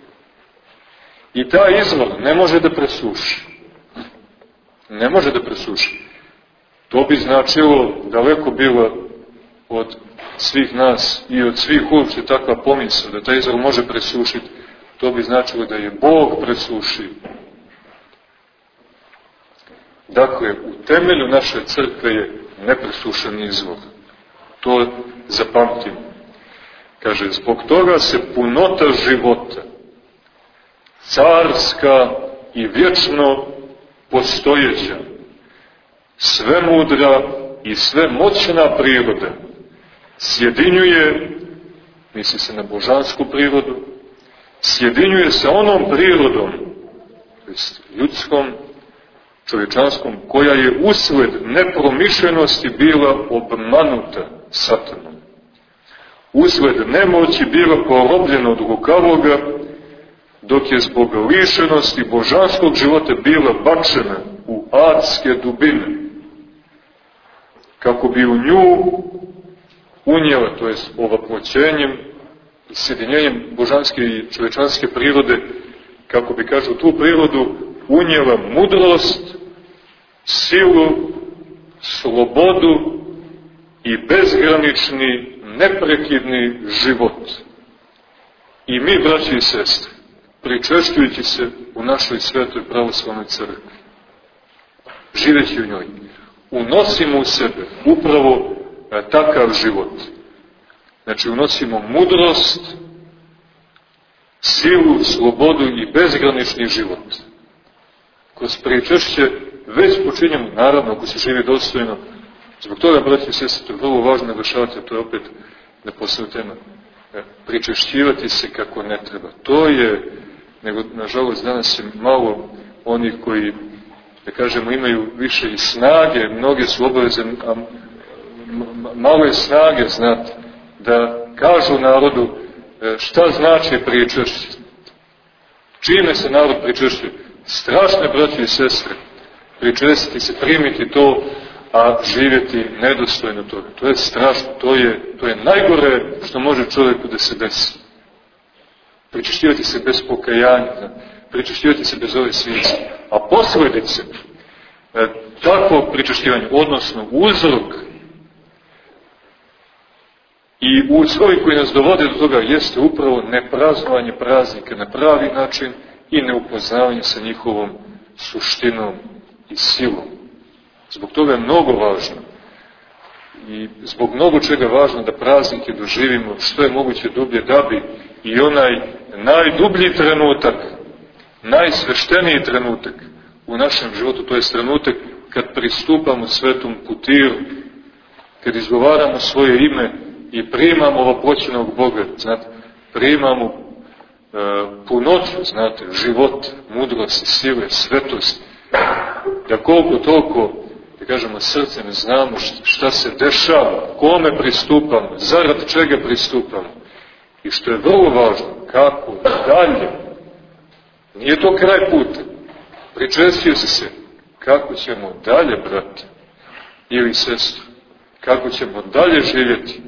I taj izvor ne može da presuši. Ne može da presuši. To bi značilo daleko bilo od svih nas i od svih uopće takva pomisla da taj izvor može presušiti. To bi značilo da je Bog presušio. Dakle, u temelju naše crkve je nepresušen izvor. To zapamtimo. Kaže, zbog toga se punota života, carska i vječno postojeća, svemudra i svemoćna priroda sjedinjuje, misli se na božansku prirodu, sjedinjuje sa onom prirodom, ljudskom, čovječanskom, koja je usled nepromišljenosti bila obmanuta satanom. Usled nemoći bila porobljena od lukavoga, dok je zbog lišenosti božanskog života bila bačena u adske dubine, kako bi u nju unijela, to jest ovaploćenjem i sjedinjenjem božanske i čovječanske prirode, kako bi, kažu, tu prirodu unijela mudrost, silu, slobodu i bezgranični, neprekidni život. I mi, braći i sestre, pričešćujući se u našoj svetoj pravoslavnoj crkvi, živeći u njoj, unosimo u sebe upravo takav život. Znači, unosimo mudrost, silu, slobodu i bezgranični život. Kroz pričešće već počinjemo, naravno, ako se živi dostojno. Zbog toga, braći i sestre, to je vrlo važno naglašavati, to je opet neposredna tema. Pričešćivati se kako ne treba. To je, nego, nažalost, danas je malo onih koji, da kažemo, imaju više i snage, mnoge su obaveze, a malo je snage, znate, da kažu narodu šta znači pričešće. Čime se narod pričešćuje? Strašne, braći i sestre, pričestiti se, primiti to, a živjeti nedostojno toga. To je strašno, to je najgore što može čovjeku da se desi. Pričešćivati se bez pokajanja, pričešćivati se bez ove svijeće. A posljedice takvog pričešćivanja, odnosno uzrok i uslovi koji nas dovode do toga, jeste upravo nepraznovanje praznika na pravi način i neupoznavanje sa njihovom suštinom i silom. Zbog toga je mnogo važno i zbog mnogo čega važno da praznike doživimo što je moguće dublje, da bi i onaj najdublji trenutak, najsvešteniji trenutak u našem životu, to je trenutak kad pristupamo svetom putiru, kad izgovaramo svoje ime i primamo ovaploćenog Boga, znate, primamo punoću, znate, život, mudrost, sile, svetost, da koliko toliko, da kažemo, srcem znamo šta se dešava, kome pristupamo, zarad čega pristupamo. I što je vrlo važno, kako dalje, nije to kraj puta, pričestio se, kako ćemo dalje, brate ili sestru, kako ćemo dalje živjeti,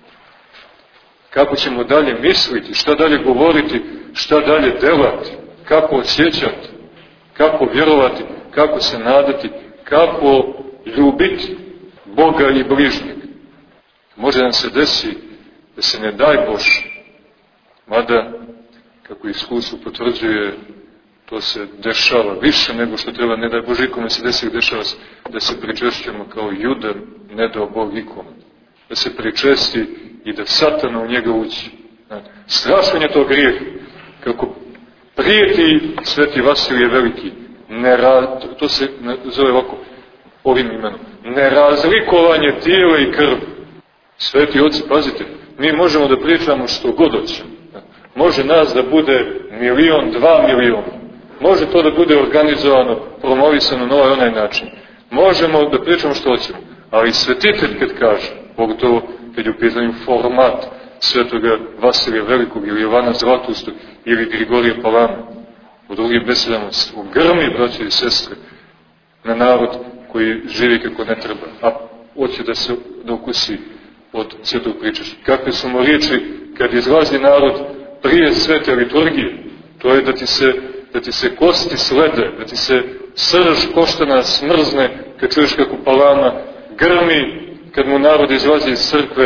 kako ćemo dalje misliti, šta dalje govoriti, šta dalje delati, kako osjećati, kako vjerovati, kako se nadati, kako ljubiti Boga i bližnjeg. Može nam se desi da se, ne daj Bože, mada, kako iskustvo potvrđuje, to se dešava više nego što treba, ne daj Bože ikome se desi, dešava se da se pričešćujemo kao Juda, ne dao Bog ikome. Da se pričesti i da Satana u njega ući. Strašan je to grijeh, kako prijeti Sveti Vasilije Veliki, to se zove ovako, ovim imenom, nerazlikovanje tijela i krvi. Sveti oci, pazite, mi možemo da pričamo što god hoćemo. Može nas da bude 1.000.000, 2.000.000. Može to da bude organizovano, promovisano na ovaj onaj način. Možemo da pričamo što hoćemo. Ali svetitelj kad kaže, pogotovo kad je u pitanju format Svetoga Vasilija Velikog ili Jovana Zlatustog ili Grigorija Palama, u drugim besedama grmi, braće i sestre, na narod koji živi kako ne treba, a hoće da ukusi od svetog pričešća. Kakve su mu riječi kad izlazi narod prije svete liturgije? To je da ti se kosti slede, da ti se srž koštana smrzne kad čuješ kako palama grmi kad mu narod izlazi iz crkve,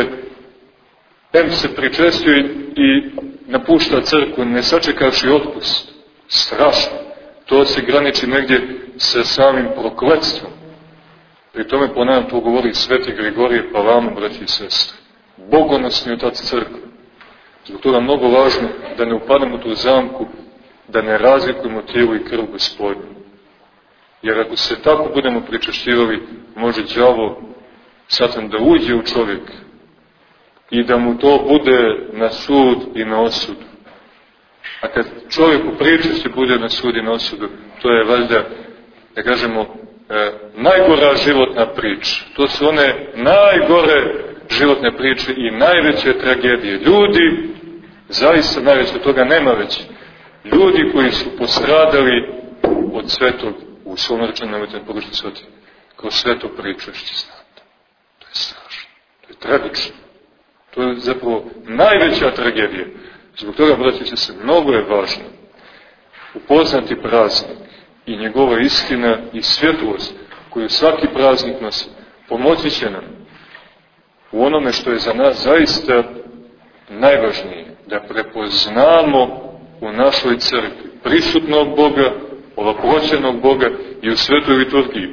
se pričestuje i napušta crkvu, ne sačekavši otpust. Strašno. To se graniči negdje sa samim prokletstvom. Pri tome ponavljam, to govori sveti Grigorije Palama, braći i sestre. Bogonosni otac crkve. Zbog toga mnogo važno da ne upademo u tu zamku, da ne razlikujemo tijelo i krv Gospodnju. Jer ako se tako budemo pričešćivali, može đavo, Satan, da uđe u čovjeka i da mu to bude na sud i na osudu. A kad čovjek u pričešću bude na sud i na osudu, to je valjda, da kažemo, najgora životna priča. To su one najgore životne priče i najveće tragedije. Ljudi, zaista najveće, toga nema već, ljudi koji su postradali od svetog, u svom rečenu nemojte pogrešno shvatiti, kroz sveto pričešće, znate. To je strašno, to je tragično. To je zapravo najveća tragedija. Zbog toga, braći se, mnogo je važno upoznati praznik i njegova istina i svjetlost koju svaki praznik nosi. Pomoći će nam u onome što je za nas zaista najvažnije, da prepoznamo u našoj crkvi prisutnog Boga, ovaploćenog Boga i u svetoj liturgiji.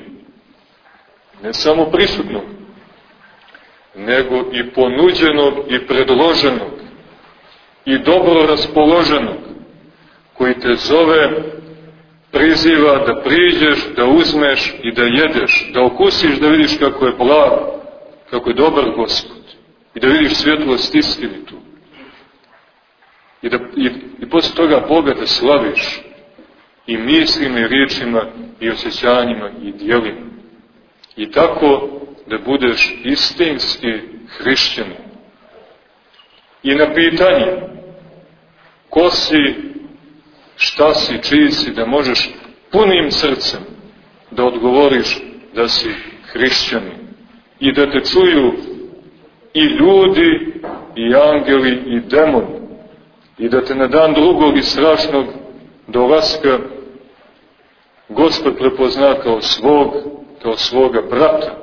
Ne samo prisutnog, nego i ponuđenog i predloženog i dobro raspoloženog, koji te zove, priziva da priđeš, da uzmeš i da jedeš, da okusiš, da vidiš kako je blag, kako je dobar Gospod i da vidiš svjetlost istinitu. I posle toga Boga da slaviš i mislima i riječima i osjećanjima i djelima. I tako da budeš istinski hrišćanin. I na pitanje ko si, šta si, čiji si, da možeš punim srcem da odgovoriš da si hrišćanin. I da te čuju i ljudi, i angeli, i demoni. I da te na dan drugog i strašnog dolaska Gospod prepozna kao svoga brata.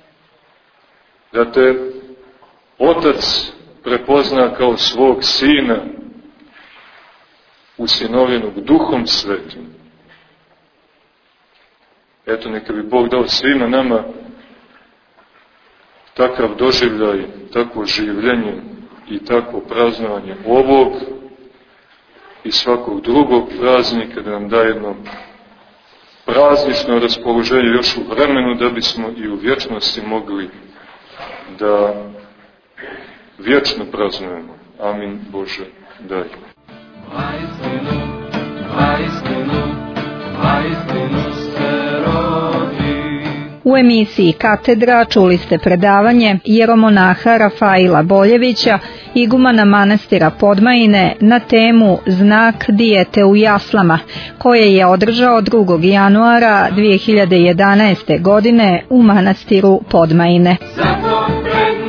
Da te Otac prepozna kao svog Sina, usinovljenog Duhom Svetim. Eto, neka bi Bog dao svima nama takav doživljaj, takvo življenje i takvo praznovanje ovog i svakog drugog praznika, da nam da jedno praznično raspoloženje još u vremenu, da bismo i u vječnosti mogli da vječno praznujemo. Amin Bože, daj. Vaistinu se rodi. U emisiji Katedra čuli ste predavanje jeromonaha Rafaila Boljevića, igumana manastira Podmajine, na temu Znak dijete u jaslama, koje je održao 2. januara 2011. godine u manastiru Podmajine.